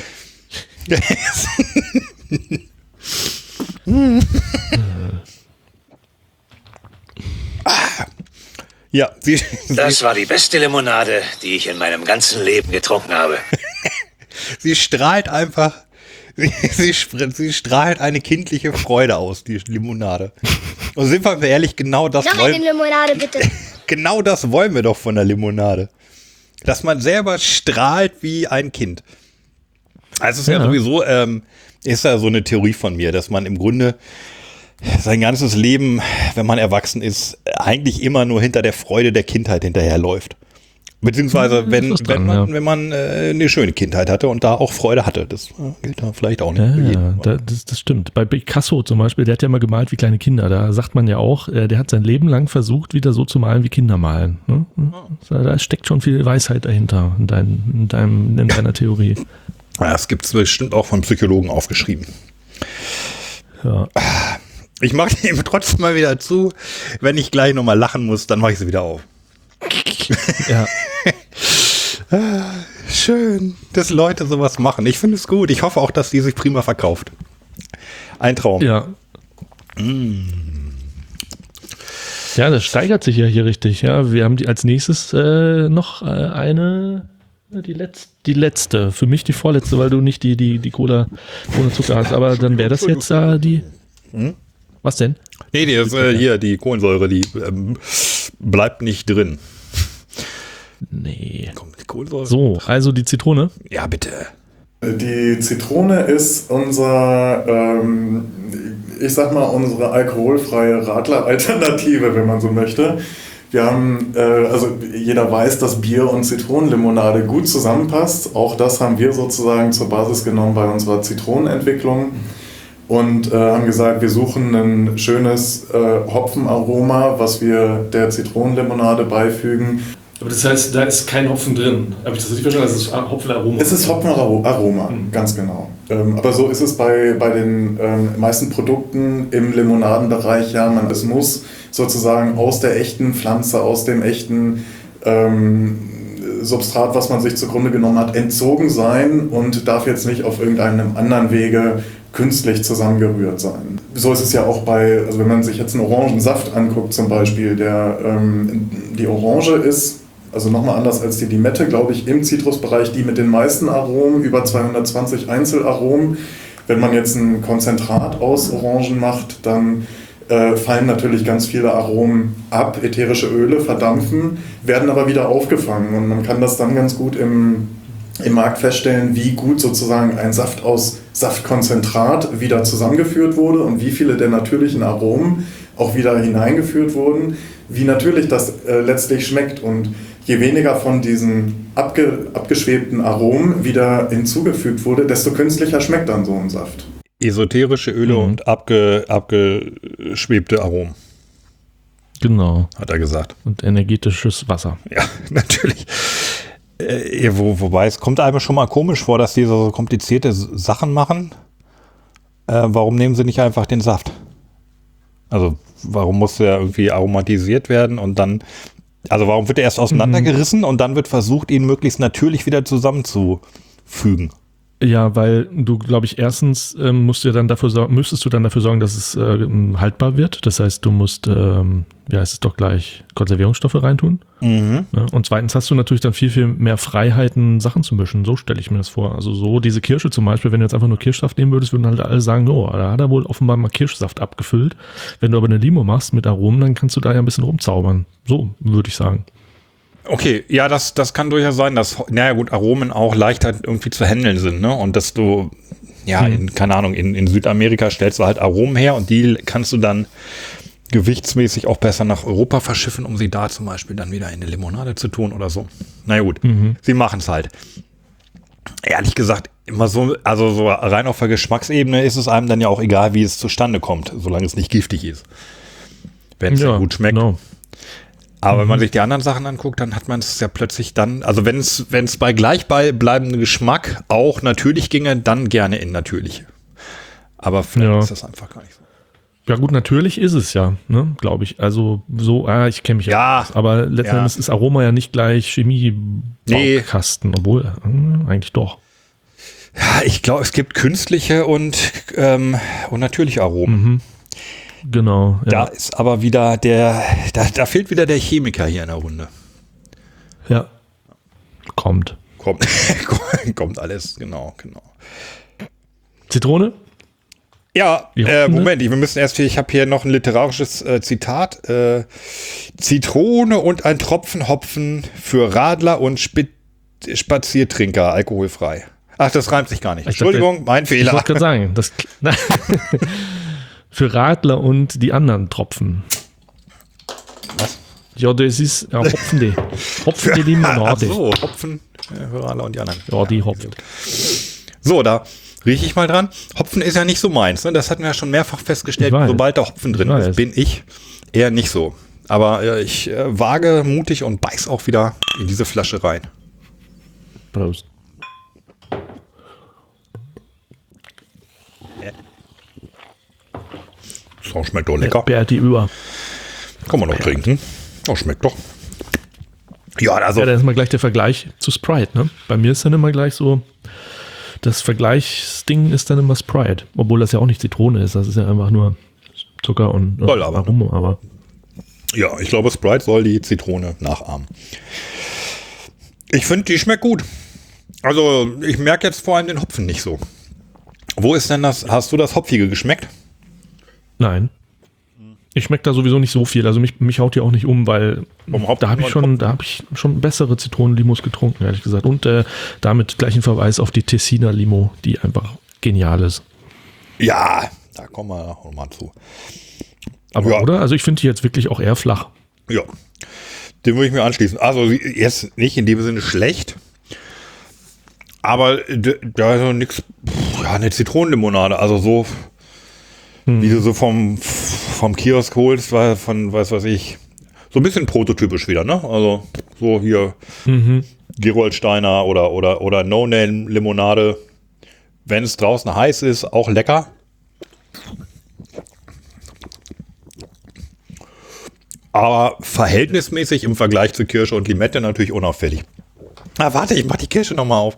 ah. Ja, sie, Das war die beste Limonade, die ich in meinem ganzen Leben getrunken habe. sie strahlt einfach, sie, sie, sie strahlt eine kindliche Freude aus, die Limonade. Und sind wir ehrlich, genau das Noch wollen eine Limonade, bitte. Genau das wollen wir doch von der Limonade. Dass man selber strahlt wie ein Kind. Also es ist ja, ja sowieso, ähm, ist ja so eine Theorie von mir, dass man im Grunde sein ganzes Leben, wenn man erwachsen ist, eigentlich immer nur hinter der Freude der Kindheit hinterherläuft. Beziehungsweise, wenn, dran, wenn man, ja. wenn man äh, eine schöne Kindheit hatte und da auch Freude hatte. Das äh, gilt da vielleicht auch nicht Ja, für jeden. ja da, das, das stimmt. Bei Picasso zum Beispiel, der hat ja mal gemalt wie kleine Kinder. Da sagt man ja auch, äh, der hat sein Leben lang versucht, wieder so zu malen, wie Kinder malen. Ne? Da, da steckt schon viel Weisheit dahinter in, dein, in, deinem, in deiner Theorie. Ja, das gibt es bestimmt auch von Psychologen aufgeschrieben. Ja. Ich mache die eben trotzdem mal wieder zu. Wenn ich gleich nochmal lachen muss, dann mache ich sie wieder auf. Ja. Schön, dass Leute sowas machen. Ich finde es gut. Ich hoffe auch, dass die sich prima verkauft. Ein Traum. Ja. Mm. Ja, das steigert sich ja hier richtig. Ja, wir haben die als nächstes äh, noch äh, eine, die letzte, die letzte. Für mich die vorletzte, weil du nicht die, die, die Cola ohne Zucker hast. Aber dann wäre das jetzt äh, die. Hm? Was denn? Nee, die ist, äh, hier, die Kohlensäure, die ähm, bleibt nicht drin. Nee. Komm, die Kohlensäure. So, also die Zitrone. Ja, bitte. Die Zitrone ist unser, ähm, ich sag mal, unsere alkoholfreie Radler-Alternative, wenn man so möchte. Wir haben, äh, also jeder weiß, dass Bier und Zitronenlimonade gut zusammenpasst. Auch das haben wir sozusagen zur Basis genommen bei unserer Zitronenentwicklung. Und äh, haben gesagt, wir suchen ein schönes äh, Hopfenaroma, was wir der Zitronenlimonade beifügen. Aber das heißt, da ist kein Hopfen drin. Habe ich das richtig verstanden? Das ist Hopfenaroma. Es ist Hopfenaroma, mhm. ganz genau. Ähm, aber so ist es bei, bei den ähm, meisten Produkten im Limonadenbereich. Ja, man, es muss sozusagen aus der echten Pflanze, aus dem echten ähm, Substrat, was man sich zugrunde genommen hat, entzogen sein und darf jetzt nicht auf irgendeinem anderen Wege künstlich zusammengerührt sein. So ist es ja auch bei, also wenn man sich jetzt einen Orangensaft anguckt zum Beispiel, der, ähm, die Orange ist, also nochmal anders als die Limette, glaube ich, im Zitrusbereich die mit den meisten Aromen, über zweihundertzwanzig Einzelaromen. Wenn man jetzt ein Konzentrat aus Orangen macht, dann äh, fallen natürlich ganz viele Aromen ab, ätherische Öle verdampfen, werden aber wieder aufgefangen und man kann das dann ganz gut im im Markt feststellen, wie gut sozusagen ein Saft aus Saftkonzentrat wieder zusammengeführt wurde und wie viele der natürlichen Aromen auch wieder hineingeführt wurden, wie natürlich das äh, letztlich schmeckt. Und je weniger von diesen abge, abgeschwebten Aromen wieder hinzugefügt wurde, desto künstlicher schmeckt dann so ein Saft. Esoterische Öle mhm. und abge, abgeschwebte Aromen. Genau. Hat er gesagt. Und energetisches Wasser. Ja, natürlich. Äh, wo, wobei es kommt einem schon mal komisch vor, dass die so komplizierte Sachen machen. Äh, warum nehmen sie nicht einfach den Saft? Also warum muss der irgendwie aromatisiert werden und dann, also warum wird er erst auseinandergerissen mhm. und dann wird versucht, ihn möglichst natürlich wieder zusammenzufügen? Ja, weil du, glaube ich, erstens ähm, musst du ja dann dafür sorgen, müsstest du dann dafür sorgen, dass es äh, haltbar wird. Das heißt, du musst, ähm, wie heißt es doch gleich, Konservierungsstoffe reintun. Mhm. Ja, und zweitens hast du natürlich dann viel, viel mehr Freiheiten, Sachen zu mischen. So stelle ich mir das vor. Also so diese Kirsche zum Beispiel, wenn du jetzt einfach nur Kirschsaft nehmen würdest, würden halt alle sagen, oh, da hat er wohl offenbar mal Kirschsaft abgefüllt. Wenn du aber eine Limo machst mit Aromen, dann kannst du da ja ein bisschen rumzaubern. So würde ich sagen. Okay, ja, das, das kann durchaus sein, dass, naja gut, Aromen auch leichter irgendwie zu handeln sind, ne? Und dass du, ja, Hm. in, keine Ahnung, in, in Südamerika stellst du halt Aromen her und die kannst du dann gewichtsmäßig auch besser nach Europa verschiffen, um sie da zum Beispiel dann wieder in eine Limonade zu tun oder so. Na ja, gut, Mhm. sie machen es halt. Ehrlich gesagt, immer so, also so rein auf der Geschmacksebene ist es einem dann ja auch egal, wie es zustande kommt, solange es nicht giftig ist. Wenn es ja, gut schmeckt. Genau. Aber wenn man sich die anderen Sachen anguckt, dann hat man es ja plötzlich dann, also wenn es wenn es bei gleichbleibendem Geschmack auch natürlich ginge, dann gerne in natürliche. Aber vielleicht Ja. ist das einfach gar nicht so. Ja gut, natürlich ist es ja, ne, glaube ich. Also so, ah, ich kenne mich Ja. aus. Aber letzten Ja. Endes ist Aroma ja nicht gleich Chemie-Baukasten, obwohl, äh, eigentlich doch. Ja, ich glaube, es gibt künstliche und, ähm, und natürliche Aromen. Mhm. Genau. Da Ja. ist aber wieder der, da, da fehlt wieder der Chemiker hier in der Runde. ja. Kommt. Kommt, kommt alles, genau, genau. Zitrone? Ja, Die äh, Hopfen, ne? Moment, wir müssen erst hier, ich habe hier noch ein literarisches äh, Zitat. Äh, Zitrone und ein Tropfen Hopfen für Radler und Spi- Spaziertrinker, alkoholfrei. Ach, das reimt sich gar nicht. Ich dachte- Entschuldigung, mein Ich Fehler. wollte gerade sagen, das für Radler und die anderen Tropfen. Was? Ja, das ist ja, Hopfen die. Hopfen die Ach Limonade. so, Hopfen äh, für Radler und die anderen. Ja, die hopft. So, da rieche ich mal dran. Hopfen ist ja nicht so meins, ne? Das hatten wir ja schon mehrfach festgestellt. Ich weiß. Sobald da Hopfen drin Ich ist, weiß. bin ich eher nicht so. Aber äh, ich äh, wage mutig und beiß auch wieder in diese Flasche rein. Prost. So, schmeckt doch lecker. Berti über. Kann man noch trinken. Oh, schmeckt doch. Ja, also, Ja, da ist mal gleich der Vergleich zu Sprite, ne? Bei mir ist dann immer gleich so, das Vergleichsding ist dann immer Sprite. Obwohl das ja auch nicht Zitrone ist, das ist ja einfach nur Zucker und Soll aber, ne? Aroma, aber ja, ich glaube, Sprite soll die Zitrone nachahmen. Ich finde, die schmeckt gut. Also, ich merke jetzt vor allem den Hopfen nicht so. Wo ist denn das, hast du das Hopfige geschmeckt? nein. Ich schmecke da sowieso nicht so viel. Also mich, mich haut die auch nicht um, weil Vom Hopfen da habe ich und schon, Hopfen. da habe ich schon bessere Zitronenlimos getrunken, ehrlich gesagt. Und äh, damit gleich ein Verweis auf die Tessiner Limo, die einfach genial ist. Ja, da kommen wir noch mal zu. Aber Ja. oder? Also ich finde die jetzt wirklich auch eher flach. Ja, dem würde ich mir anschließen. Also jetzt nicht in dem Sinne schlecht, aber d- da ist so nix, pff, ja, eine Zitronenlimonade, also so, wie du so vom, vom Kiosk holst, weil von, weiß was ich, so ein bisschen prototypisch wieder, ne? Also so hier Mhm. Gerolsteiner oder, oder, oder No-Name-Limonade, wenn es draußen heiß ist, auch lecker. Aber verhältnismäßig im Vergleich zu Kirsche und Limette natürlich unauffällig. Ah, warte, ich mach die Kirsche nochmal auf.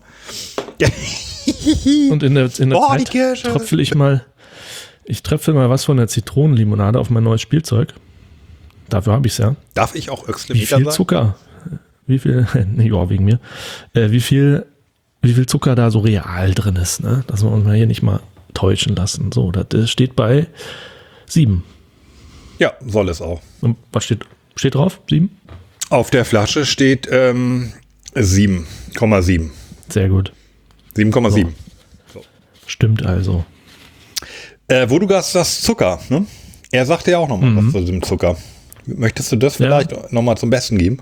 Und in der, in der Boah, die Zeit Kirsche. tröpfel ich mal, ich tröpfel mal was von der Zitronenlimonade auf mein neues Spielzeug. Dafür habe ich es ja. Darf ich auch Wie Öxlemeter viel sagen? Zucker? Wie viel? Nee, ja, wegen mir. Äh, wie viel, wie viel Zucker da so real drin ist, ne? Dass wir uns mal hier nicht mal täuschen lassen. So, das steht bei sieben. Ja, soll es auch. Und was steht, steht drauf? Sieben? Auf der Flasche steht ähm, sieben Komma sieben. Sehr gut. sieben Komma sieben. Stimmt also. Äh, wo du hast das Zucker, ne? Er sagte ja auch nochmal Mhm. was zu dem Zucker. Möchtest du das Ja. vielleicht nochmal zum Besten geben?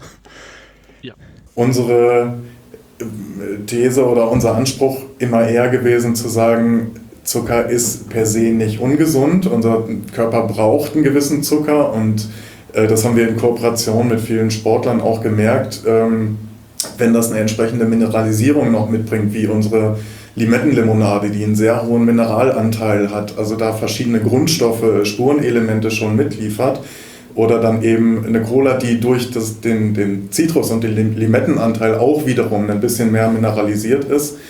Unsere äh, These oder unser Anspruch immer eher gewesen zu sagen, Zucker ist per se nicht ungesund. Unser Körper braucht einen gewissen Zucker und äh, das haben wir in Kooperation mit vielen Sportlern auch gemerkt. Ähm, wenn das eine entsprechende Mineralisierung noch mitbringt, wie unsere Limettenlimonade, die einen sehr hohen Mineralanteil hat, also da verschiedene Grundstoffe, Spurenelemente schon mitliefert, oder dann eben eine Cola, die durch das, den, den Zitrus- und den Limettenanteil auch wiederum ein bisschen mehr mineralisiert ist,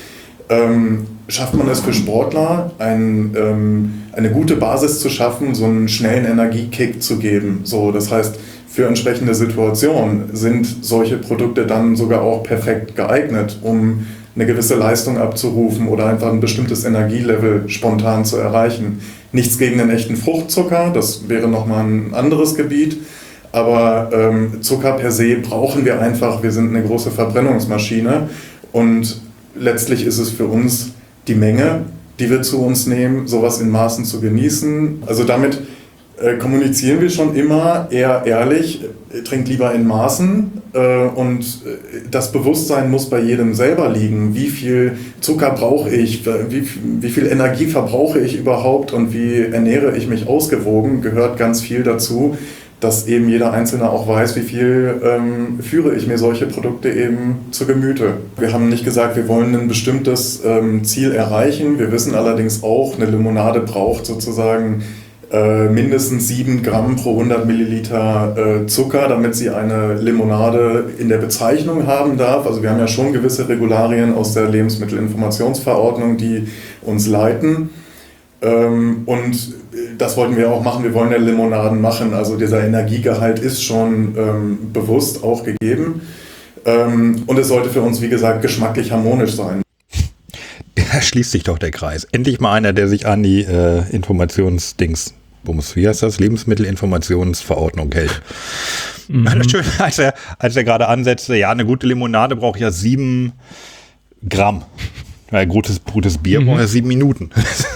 ähm, schafft man es für Sportler, ein, ähm, eine gute Basis zu schaffen, so einen schnellen Energiekick zu geben. So, das heißt, für entsprechende Situationen sind solche Produkte dann sogar auch perfekt geeignet, um eine gewisse Leistung abzurufen oder einfach ein bestimmtes Energielevel spontan zu erreichen. Nichts gegen den echten Fruchtzucker, das wäre nochmal ein anderes Gebiet, aber ähm, Zucker per se brauchen wir einfach, wir sind eine große Verbrennungsmaschine und letztlich ist es für uns die Menge, die wir zu uns nehmen, sowas in Maßen zu genießen. Also damit äh, kommunizieren wir schon immer eher ehrlich, äh, trinkt lieber in Maßen äh, und äh, das Bewusstsein muss bei jedem selber liegen. Wie viel Zucker brauche ich, wie, wie viel Energie verbrauche ich überhaupt und wie ernähre ich mich ausgewogen, gehört ganz viel dazu, dass eben jeder Einzelne auch weiß, wie viel ähm, führe ich mir solche Produkte eben zu Gemüte. Wir haben nicht gesagt, wir wollen ein bestimmtes ähm, Ziel erreichen. Wir wissen allerdings auch, eine Limonade braucht sozusagen äh, mindestens sieben Gramm pro hundert Milliliter äh, Zucker, damit sie eine Limonade in der Bezeichnung haben darf. Also wir haben ja schon gewisse Regularien aus der Lebensmittelinformationsverordnung, die uns leiten. Ähm, und das wollten wir auch machen, wir wollen ja Limonaden machen, also dieser Energiegehalt ist schon ähm, bewusst auch gegeben ähm, und es sollte für uns, wie gesagt, geschmacklich harmonisch sein. Da schließt sich doch der Kreis. Endlich mal einer, der sich an die äh, Informationsdings, wie heißt das, Lebensmittelinformationsverordnung hält. Mhm. Schön, als er, als er gerade ansetzte, ja, eine gute Limonade braucht ja sieben Gramm. Ein gutes, gutes Bier mhm. braucht ja sieben Minuten.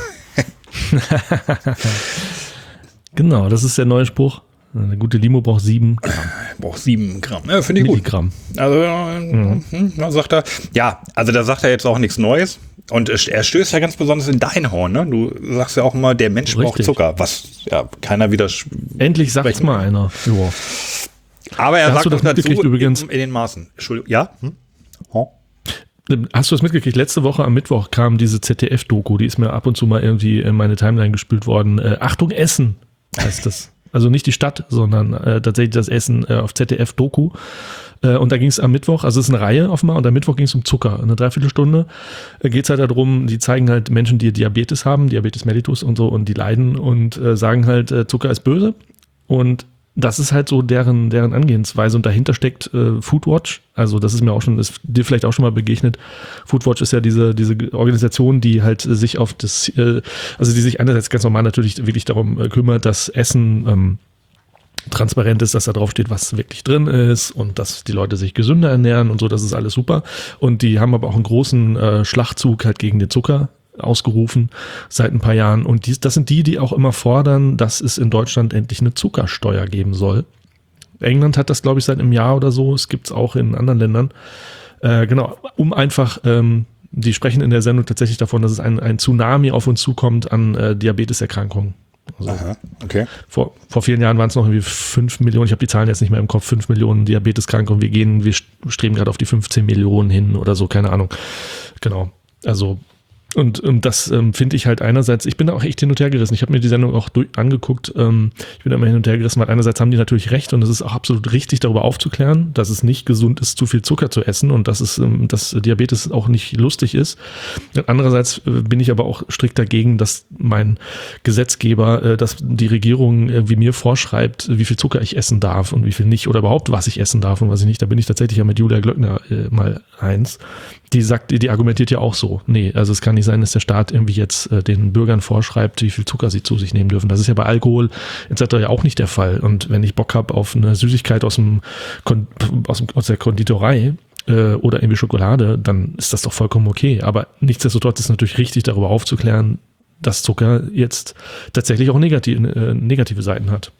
Genau, das ist der neue Spruch. Eine gute Limo braucht sieben Gramm. Braucht sieben Gramm. Ja, finde ich Milligramm. gut. Also, mhm. da sagt er, ja, also da sagt er jetzt auch nichts Neues. Und er stößt ja ganz besonders in dein Horn, ne? Du sagst ja auch immer, der Mensch Richtig. braucht Zucker, was ja keiner wieder. Endlich sagt's mal einer. Joa. Aber er da sagt doch dazu übrigens in den Maßen. Entschuldigung, ja? Hm? Oh. Hast du das mitgekriegt? Letzte Woche am Mittwoch kam diese Z D F-Doku, die ist mir ab und zu mal irgendwie in meine Timeline gespült worden. Äh, Achtung, Essen heißt das. Also nicht die Stadt, sondern äh, tatsächlich das Essen äh, auf Z D F-Doku. Äh, und da ging es am Mittwoch, also es ist eine Reihe offenbar, und am Mittwoch ging es um Zucker. Eine Dreiviertelstunde äh, geht es halt darum, die zeigen halt Menschen, die Diabetes haben, Diabetes mellitus und so, und die leiden und äh, sagen halt, äh, Zucker ist böse. Und das ist halt so deren, deren Angehensweise, und dahinter steckt äh, Foodwatch. Also das ist mir auch schon, ist dir vielleicht auch schon mal begegnet. Foodwatch ist ja diese, diese Organisation, die halt sich auf das, äh, also die sich einerseits ganz normal natürlich wirklich darum äh, kümmert, dass Essen ähm, transparent ist, dass da drauf steht, was wirklich drin ist und dass die Leute sich gesünder ernähren und so, das ist alles super. Und die haben aber auch einen großen äh, Schlachtzug halt gegen den Zucker ausgerufen seit ein paar Jahren, und dies, das sind die, die auch immer fordern, dass es in Deutschland endlich eine Zuckersteuer geben soll. England hat das, glaube ich, seit einem Jahr oder so, es gibt es auch in anderen Ländern, äh, genau, um einfach, ähm, die sprechen in der Sendung tatsächlich davon, dass es ein, ein Tsunami auf uns zukommt an äh, Diabeteserkrankungen. Also Aha, okay. Vor, vor vielen Jahren waren es noch irgendwie fünf Millionen, ich habe die Zahlen jetzt nicht mehr im Kopf, fünf Millionen Diabeteskranke, und wir gehen, wir streben gerade auf die fünfzehn Millionen hin oder so, keine Ahnung. Genau, also Und, und das ähm, finde ich halt einerseits, ich bin da auch echt hin und her gerissen. Ich habe mir die Sendung auch durch, angeguckt. Ähm, ich bin da immer hin und her gerissen, weil einerseits haben die natürlich recht, und es ist auch absolut richtig, darüber aufzuklären, dass es nicht gesund ist, zu viel Zucker zu essen, und dass es, ähm, dass Diabetes auch nicht lustig ist. Andererseits äh, bin ich aber auch strikt dagegen, dass mein Gesetzgeber, äh, dass die Regierung äh, wie mir vorschreibt, wie viel Zucker ich essen darf und wie viel nicht, oder überhaupt, was ich essen darf und was ich nicht. Da bin ich tatsächlich ja mit Julia Glöckner äh, mal eins. Die sagt, die argumentiert ja auch so. Nee, also es kann nicht sein, dass der Staat irgendwie jetzt äh, den Bürgern vorschreibt, wie viel Zucker sie zu sich nehmen dürfen. Das ist ja bei Alkohol et cetera ja auch nicht der Fall. Und wenn ich Bock habe auf eine Süßigkeit aus dem, Kon- aus, dem aus der Konditorei äh, oder irgendwie Schokolade, dann ist das doch vollkommen okay. Aber nichtsdestotrotz ist natürlich richtig, darüber aufzuklären, dass Zucker jetzt tatsächlich auch negativ, äh, negative Seiten hat.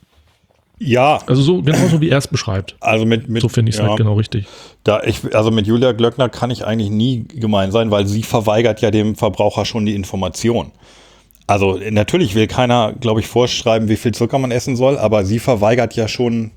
Ja. Also so genauso wie er es beschreibt. Also mit, mit so finde ich es ja, halt genau richtig. Da ich, also mit Julia Glöckner kann ich eigentlich nie gemein sein, weil sie verweigert ja dem Verbraucher schon die Information. Also natürlich will keiner, glaube ich, vorschreiben, wie viel Zucker man essen soll, aber sie verweigert ja schon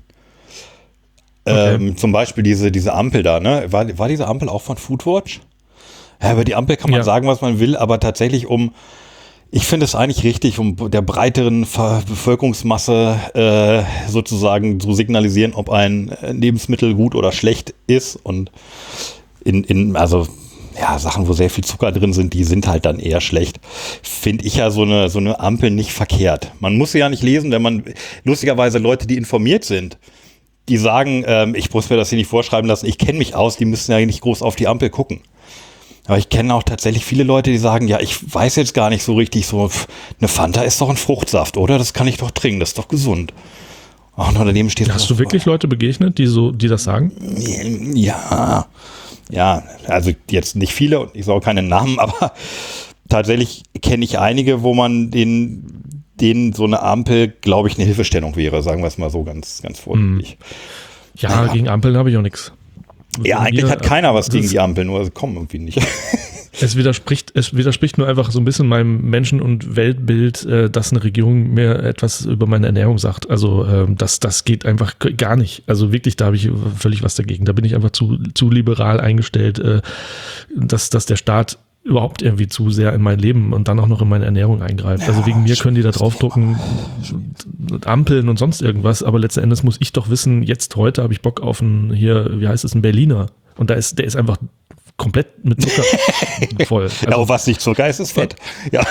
ähm, okay. zum Beispiel diese, diese Ampel da, ne? War, war diese Ampel auch von Foodwatch? Ja, über die Ampel kann man ja sagen, was man will, aber tatsächlich um Ich finde es eigentlich richtig, um der breiteren Bevölkerungsmasse äh, sozusagen zu signalisieren, ob ein Lebensmittel gut oder schlecht ist. Und in, in also ja, Sachen, wo sehr viel Zucker drin sind, die sind halt dann eher schlecht. Finde ich ja so eine, so eine Ampel nicht verkehrt. Man muss sie ja nicht lesen, wenn man, lustigerweise Leute, die informiert sind, die sagen, ähm, ich muss mir das hier nicht vorschreiben lassen, ich kenne mich aus, die müssen ja nicht groß auf die Ampel gucken. Aber ich kenne auch tatsächlich viele Leute, die sagen, ja, ich weiß jetzt gar nicht so richtig, so eine Fanta ist doch ein Fruchtsaft, oder? Das kann ich doch trinken, das ist doch gesund. Ach, und daneben steht Hast du wirklich Leute begegnet, die so, die das sagen? Ja, ja, also jetzt nicht viele und ich sage keine Namen, aber tatsächlich kenne ich einige, wo man den, denen so eine Ampel, glaube ich, eine Hilfestellung wäre, sagen wir es mal so ganz, ganz vorsichtig. Ja, ja, gegen Ampeln habe ich auch nichts. Ja, eigentlich mir, hat keiner was gegen ist, die Ampel, nur sie kommen irgendwie nicht. Es widerspricht, es widerspricht nur einfach so ein bisschen meinem Menschen- und Weltbild, äh, dass eine Regierung mir etwas über meine Ernährung sagt. Also äh, das, das geht einfach gar nicht. Also wirklich, da habe ich völlig was dagegen. Da bin ich einfach zu, zu liberal eingestellt, äh, dass, dass der Staat überhaupt irgendwie zu sehr in mein Leben und dann auch noch in meine Ernährung eingreift. Also wegen mir können die da draufdrucken, Ampeln und sonst irgendwas, aber letzten Endes muss ich doch wissen, jetzt heute habe ich Bock auf einen, hier, wie heißt es, einen Berliner. Und da ist, der ist einfach komplett mit Zucker voll. Also, ja, was nicht Zucker ist, ist Fett. Ja.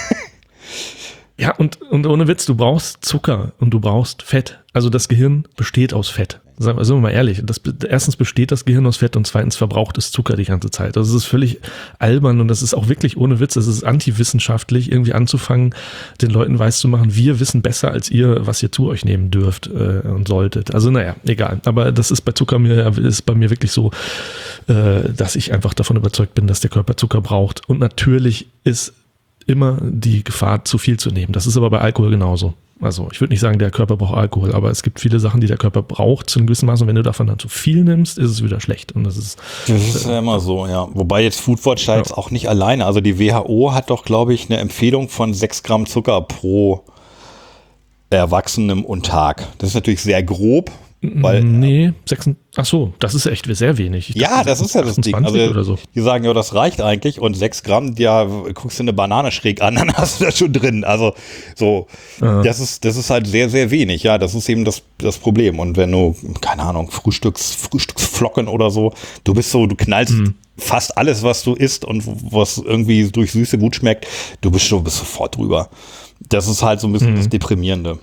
Ja, und, und ohne Witz, du brauchst Zucker und du brauchst Fett. Also das Gehirn besteht aus Fett. Sagen wir mal ehrlich. Das, erstens besteht das Gehirn aus Fett und zweitens verbraucht es Zucker die ganze Zeit. Also es ist völlig albern und das ist auch wirklich ohne Witz. Es ist antiwissenschaftlich, irgendwie anzufangen, den Leuten weiszumachen, wir wissen besser als ihr, was ihr zu euch nehmen dürft äh, und solltet. Also naja, egal. Aber das ist bei Zucker mir, ist bei mir wirklich so, äh, dass ich einfach davon überzeugt bin, dass der Körper Zucker braucht. Und natürlich ist immer die Gefahr, zu viel zu nehmen. Das ist aber bei Alkohol genauso. Also ich würde nicht sagen, der Körper braucht Alkohol, aber es gibt viele Sachen, die der Körper braucht zu einem gewissen Maß und wenn du davon dann zu viel nimmst, ist es wieder schlecht. Und das ist, das ist ja immer so, ja. Wobei jetzt Foodwatch da ja. jetzt auch nicht alleine. Also die W H O hat doch, glaube ich, eine Empfehlung von sechs Gramm Zucker pro Erwachsenem und Tag. Das ist natürlich sehr grob. Weil, nee, sechs, ach so, das ist echt sehr wenig. Ich ja, dachte, das ist ja das Ding. Also, oder so. Die sagen ja, das reicht eigentlich und sechs Gramm, ja, guckst du eine Banane schräg an, dann hast du das schon drin. Also so, ah. das ist, das ist halt sehr, sehr wenig. Ja, das ist eben das, das Problem. Und wenn du, keine Ahnung, Frühstücks, Frühstücksflocken oder so, du bist so, du knallst mhm. fast alles, was du isst und was irgendwie durch Süße gut schmeckt, du bist schon bist sofort drüber. Das ist halt so ein bisschen mhm. das Deprimierende.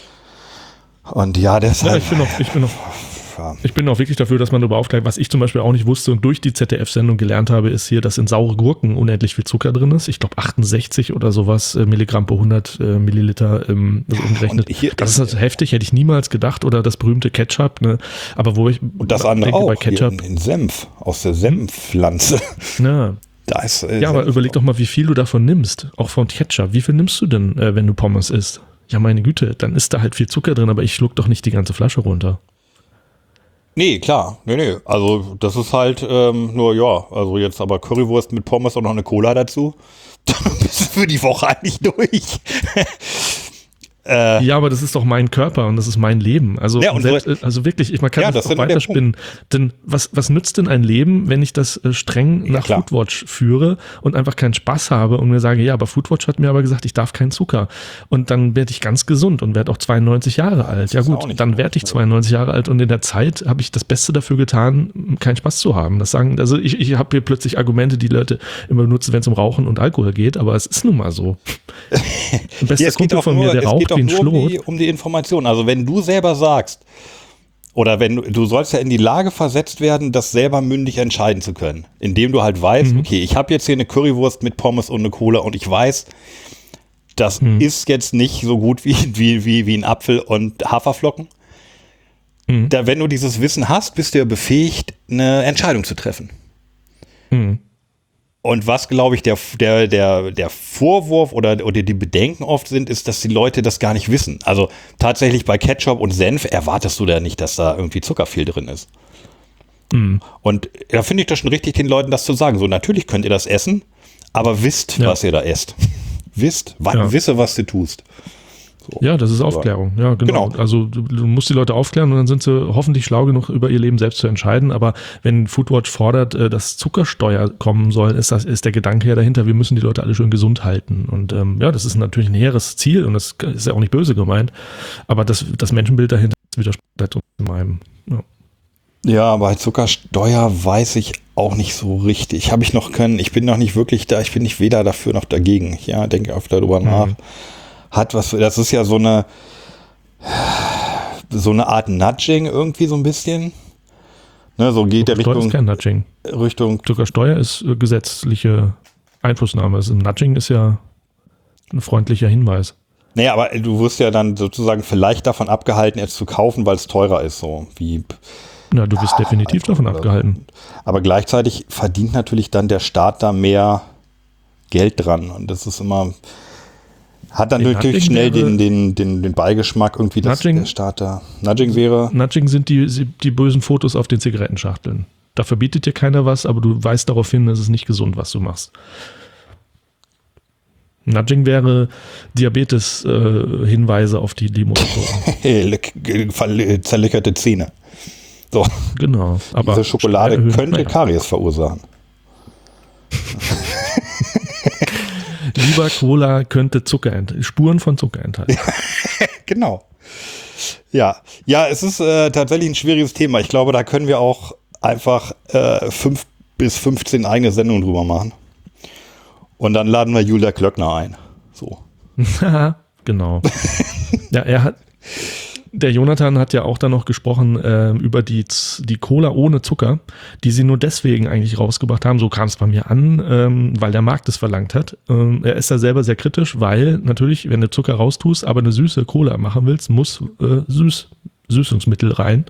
Und ja, deshalb. Ja, ich bin auch, ich bin auch, ja. ich bin auch wirklich dafür, dass man darüber aufklärt. Was ich zum Beispiel auch nicht wusste und durch die Z D F-Sendung gelernt habe, ist hier, dass in saure Gurken unendlich viel Zucker drin ist. Ich glaube achtundsechzig oder sowas äh, Milligramm pro hundert äh, Milliliter ähm, also umgerechnet. Das ist halt heftig, hätte ich niemals gedacht. Oder das berühmte Ketchup. Ne? Aber wo ich und das andere denke, auch, bei Ketchup, in Senf, aus der Senfpflanze. Ja. Da ist, äh, ja, aber Senf überleg doch mal, wie viel du davon nimmst. Auch von Ketchup. Wie viel nimmst du denn, äh, wenn du Pommes isst? Ja, meine Güte, dann ist da halt viel Zucker drin, aber ich schluck doch nicht die ganze Flasche runter. Nee, klar. Nee, nee. Also das ist halt ähm, nur, ja, also jetzt aber Currywurst mit Pommes und noch eine Cola dazu. Dann bist du für die Woche eigentlich durch. Äh, ja, aber das ist doch mein Körper und das ist mein Leben. Also, ja, und selbst, also wirklich, ich, man kann ja, das, das auch weiterspinnen. Denn was, was nützt denn ein Leben, wenn ich das äh, streng ja, nach klar. Foodwatch führe und einfach keinen Spaß habe und mir sage, ja, aber Foodwatch hat mir aber gesagt, ich darf keinen Zucker. Und dann werde ich ganz gesund und werde auch zweiundneunzig Jahre alt. Ja gut, dann werde ich zweiundneunzig Jahre alt und in der Zeit habe ich das Beste dafür getan, keinen Spaß zu haben. Das sagen, also ich, ich habe hier plötzlich Argumente, die Leute immer benutzen, wenn es um Rauchen und Alkohol geht, aber es ist nun mal so. Ein bester ja, Kumpel von mir, nur, der raucht wie ein Schlot. Um die, um die Information. Also wenn du selber sagst, oder wenn du, du sollst ja in die Lage versetzt werden, das selber mündig entscheiden zu können. Indem du halt weißt, mhm. okay, ich habe jetzt hier eine Currywurst mit Pommes und eine Cola und ich weiß, das mhm. ist jetzt nicht so gut wie, wie, wie, wie ein Apfel und Haferflocken. Mhm. Da, wenn du dieses Wissen hast, bist du ja befähigt, eine Entscheidung zu treffen. Mhm. Und was, glaube ich, der, der, der, der Vorwurf oder, oder die Bedenken oft sind, ist, dass die Leute das gar nicht wissen. Also tatsächlich bei Ketchup und Senf erwartest du da nicht, dass da irgendwie Zucker viel drin ist. Mhm. Und da finde ich das schon richtig, den Leuten das zu sagen. So, natürlich könnt ihr das essen, aber wisst, ja. was ihr da esst. wisst, ja. wisse, was du tust. So. Ja, das ist Aufklärung. Ja, genau. genau. Also du, du musst die Leute aufklären und dann sind sie hoffentlich schlau genug, über ihr Leben selbst zu entscheiden. Aber wenn Foodwatch fordert, dass Zuckersteuer kommen soll, ist das ist der Gedanke ja dahinter, wir müssen die Leute alle schön gesund halten. Und ähm, ja, das ist natürlich ein hehres Ziel und das ist ja auch nicht böse gemeint. Aber das, das Menschenbild dahinter widerspricht meinem. Ja. Ja, bei Zuckersteuer weiß ich auch nicht so richtig. Habe ich noch können, ich bin noch nicht wirklich da, ich bin nicht weder dafür noch dagegen. Ja, denke öfter darüber mhm. nach. Hat was, das ist ja so eine, so eine Art Nudging irgendwie so ein bisschen. Ne, so geht der Richtung. Ist kein Nudging. Richtung. Zuckersteuer ist äh, gesetzliche Einflussnahme. Also Nudging ist ja ein freundlicher Hinweis. Naja, aber du wirst ja dann sozusagen vielleicht davon abgehalten, es zu kaufen, weil es teurer ist, so wie. Na, du bist definitiv davon abgehalten. Aber gleichzeitig verdient natürlich dann der Staat da mehr Geld dran. Und das ist immer, hat dann Nee, natürlich Nudging schnell wäre- den, den, den, den Beigeschmack irgendwie, dass Nudging- der Staat da. Nudging wäre. Nudging sind die, die bösen Fotos auf den Zigarettenschachteln. Da verbietet dir keiner was, aber du weißt darauf hin, es ist nicht gesund, was du machst. Nudging wäre Diabetes-Hinweise auf die Limousine. Zerlöcherte Zähne. So, Genau. Aber diese Schokolade erhöhen, könnte naja. Karies verursachen. Lieber Cola könnte Zucker enthalten, Spuren von Zucker enthalten. Genau. Ja, ja, es ist äh, tatsächlich ein schwieriges Thema. Ich glaube, da können wir auch einfach äh, fünf bis fünfzehn eigene Sendungen drüber machen. Und dann laden wir Julia Klöckner ein. So. Genau. Ja, er hat, der Jonathan hat ja auch dann noch gesprochen äh, über die, Z- die Cola ohne Zucker, die sie nur deswegen eigentlich rausgebracht haben. So kam es bei mir an, ähm, weil der Markt es verlangt hat. Ähm, er ist da selber sehr kritisch, weil natürlich, wenn du Zucker raustust, aber eine süße Cola machen willst, muss äh, Süß, Süßungsmittel rein.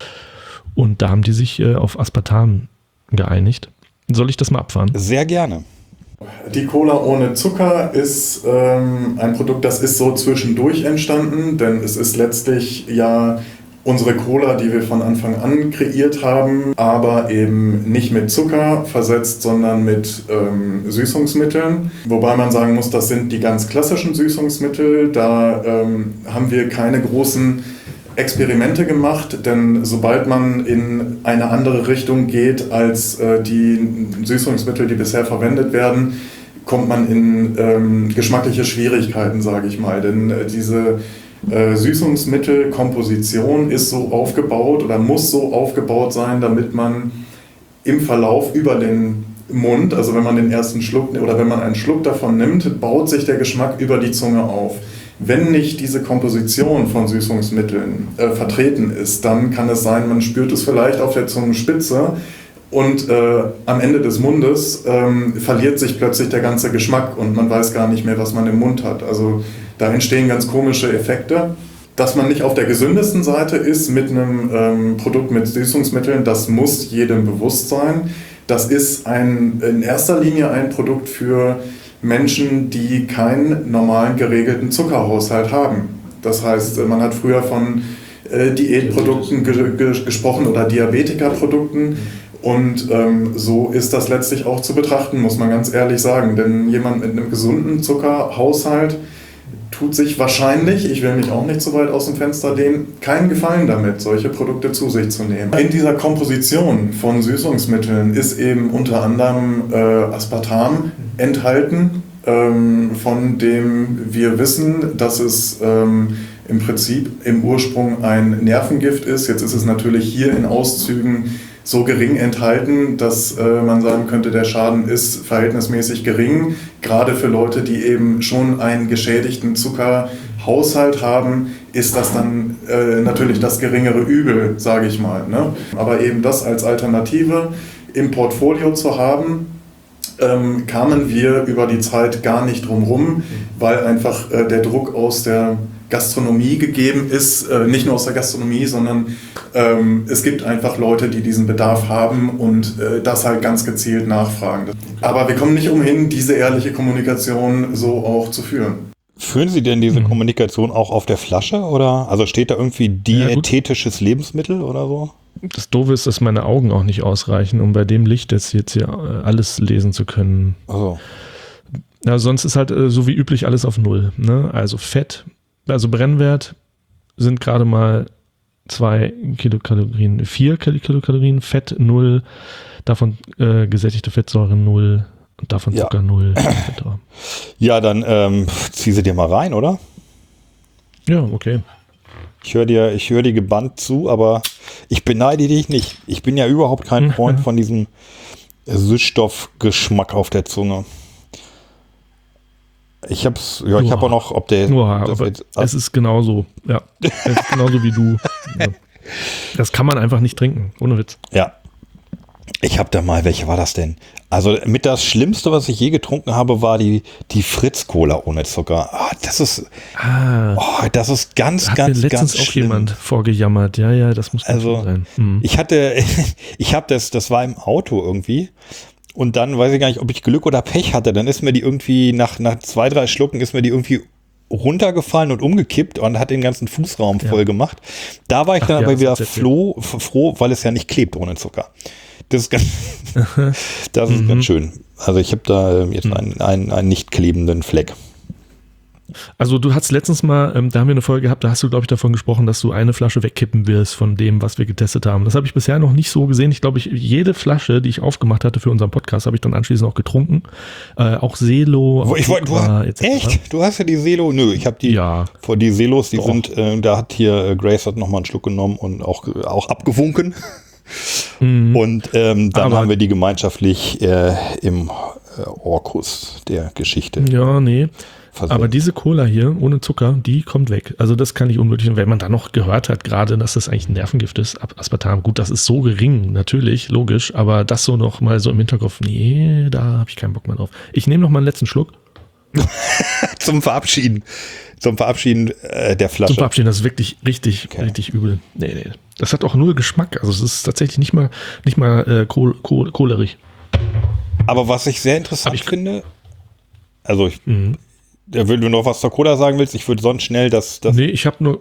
Und da haben die sich äh, auf Aspartam geeinigt. Soll ich das mal abfahren? Sehr gerne. Die Cola ohne Zucker ist ähm, ein Produkt, das ist so zwischendurch entstanden, denn es ist letztlich ja unsere Cola, die wir von Anfang an kreiert haben, aber eben nicht mit Zucker versetzt, sondern mit ähm, Süßungsmitteln. Wobei man sagen muss, das sind die ganz klassischen Süßungsmittel. Da ähm, haben wir keine großen Experimente gemacht, denn sobald man in eine andere Richtung geht als äh, die Süßungsmittel, die bisher verwendet werden, kommt man in ähm, geschmackliche Schwierigkeiten, sage ich mal. Denn äh, diese äh, Süßungsmittelkomposition ist so aufgebaut oder muss so aufgebaut sein, damit man im Verlauf über den Mund, also wenn man den ersten Schluck oder wenn man einen Schluck davon nimmt, baut sich der Geschmack über die Zunge auf. Wenn nicht diese Komposition von Süßungsmitteln äh, vertreten ist, dann kann es sein, man spürt es vielleicht auf der Zungenspitze und äh, am Ende des Mundes ähm, verliert sich plötzlich der ganze Geschmack und man weiß gar nicht mehr, was man im Mund hat. Also da entstehen ganz komische Effekte. Dass man nicht auf der gesündesten Seite ist mit einem ähm, Produkt mit Süßungsmitteln, das muss jedem bewusst sein. Das ist ein, in erster Linie ein Produkt für Menschen, die keinen normalen geregelten Zuckerhaushalt haben. Das heißt, man hat früher von äh, Diätprodukten ge ge gesprochen oder Diabetikerprodukten und ähm, so ist das letztlich auch zu betrachten, muss man ganz ehrlich sagen. Denn jemand mit einem gesunden Zuckerhaushalt tut sich wahrscheinlich, ich will mich auch nicht so weit aus dem Fenster lehnen, keinen Gefallen damit, solche Produkte zu sich zu nehmen. In dieser Komposition von Süßungsmitteln ist eben unter anderem äh, Aspartam enthalten, ähm, von dem wir wissen, dass es ähm, im Prinzip im Ursprung ein Nervengift ist. Jetzt ist es natürlich hier in Auszügen so gering enthalten, dass äh, man sagen könnte, der Schaden ist verhältnismäßig gering, gerade für Leute, die eben schon einen geschädigten Zuckerhaushalt haben, ist das dann äh, natürlich das geringere Übel, sage ich mal. Ne? Aber eben das als Alternative im Portfolio zu haben, ähm, kamen wir über die Zeit gar nicht drum rum, weil einfach äh, der Druck aus der Gastronomie gegeben ist, äh, nicht nur aus der Gastronomie, sondern ähm, es gibt einfach Leute, die diesen Bedarf haben und äh, das halt ganz gezielt nachfragen. Aber wir kommen nicht umhin, diese ehrliche Kommunikation so auch zu führen. Führen Sie denn diese mhm. Kommunikation auch auf der Flasche oder? Also steht da irgendwie diätetisches ja, Lebensmittel oder so? Das Doofe ist, dass meine Augen auch nicht ausreichen, um bei dem Licht jetzt, jetzt hier alles lesen zu können. Also. Ja, sonst ist halt äh, so wie üblich alles auf Null. Ne? Also Fett, also Brennwert sind gerade mal zwei Kilokalorien, vier Kilokalorien, Fett null, davon äh, gesättigte Fettsäuren null und davon ja. Zucker null. Ja, dann ähm, zieh sie dir mal rein, oder? Ja, okay. Ich höre dir, ich höre dir gebannt zu, aber ich beneide dich nicht. Ich bin ja überhaupt kein Freund von diesem Süßstoffgeschmack auf der Zunge. Ich hab's, ja, ich habe auch noch, ob der. Uah, aber jetzt, es ist genauso, ja. Es ist genauso wie du. Ja. Das kann man einfach nicht trinken, ohne Witz. Ja. Ich habe da mal, welche war das denn? Also mit das Schlimmste, was ich je getrunken habe, war die, die Fritz-Cola ohne Zucker. Oh, das ist, ah, oh, das ist ganz, hat ganz, mir letztens ganz auch schlimm. Jemand vorgejammert. Ja, ja, das muss also sein. Hm. Ich hatte, ich habe das, das war im Auto irgendwie. Und dann weiß ich gar nicht, ob ich Glück oder Pech hatte. Dann ist mir die irgendwie nach, nach zwei, drei Schlucken ist mir die irgendwie runtergefallen und umgekippt und hat den ganzen Fußraum ja. voll gemacht. Da war ich Ach, dann ja, aber wieder froh, froh, weil es ja nicht klebt ohne Zucker. Das ist ganz, das ist mhm. ganz schön. Also ich habe da jetzt einen, einen, einen nicht klebenden Fleck. Also du hast letztens mal, ähm, da haben wir eine Folge gehabt, da hast du, glaube ich, davon gesprochen, dass du eine Flasche wegkippen wirst von dem, was wir getestet haben. Das habe ich bisher noch nicht so gesehen. Ich glaube, ich, jede Flasche, die ich aufgemacht hatte für unseren Podcast, habe ich dann anschließend auch getrunken. Äh, auch Selo. Auch ich wollte, du, echt? Du hast ja die Selo? Nö, ich habe die, ja. vor die Selos, die Doch. sind, äh, da hat hier, äh, Grace hat nochmal einen Schluck genommen und auch, auch abgewunken. Mhm. Und ähm, dann Aber haben wir die gemeinschaftlich äh, im äh, Orkus der Geschichte. Ja, nee. versorgt. Aber diese Cola hier ohne Zucker, die kommt weg. Also das kann ich unmöglich. Und wenn man dann noch gehört hat, gerade, dass das eigentlich ein Nervengift ist, Aspartam, gut, das ist so gering, natürlich, logisch, aber das so noch mal so im Hinterkopf, nee, da habe ich keinen Bock mehr drauf. Ich nehme noch mal einen letzten Schluck. Zum Verabschieden. Zum Verabschieden äh, der Flasche. Zum Verabschieden, das ist wirklich richtig, Okay. richtig übel. Nee, nee. Das hat auch null Geschmack. Also es ist tatsächlich nicht mal, nicht mal äh, kohl, kohl, kohlerig. Aber was ich sehr interessant ich- finde, also ich, Mhm. äh, wenn du noch was zur Cola sagen willst, ich würde sonst schnell das, das Nee, ich habe nur...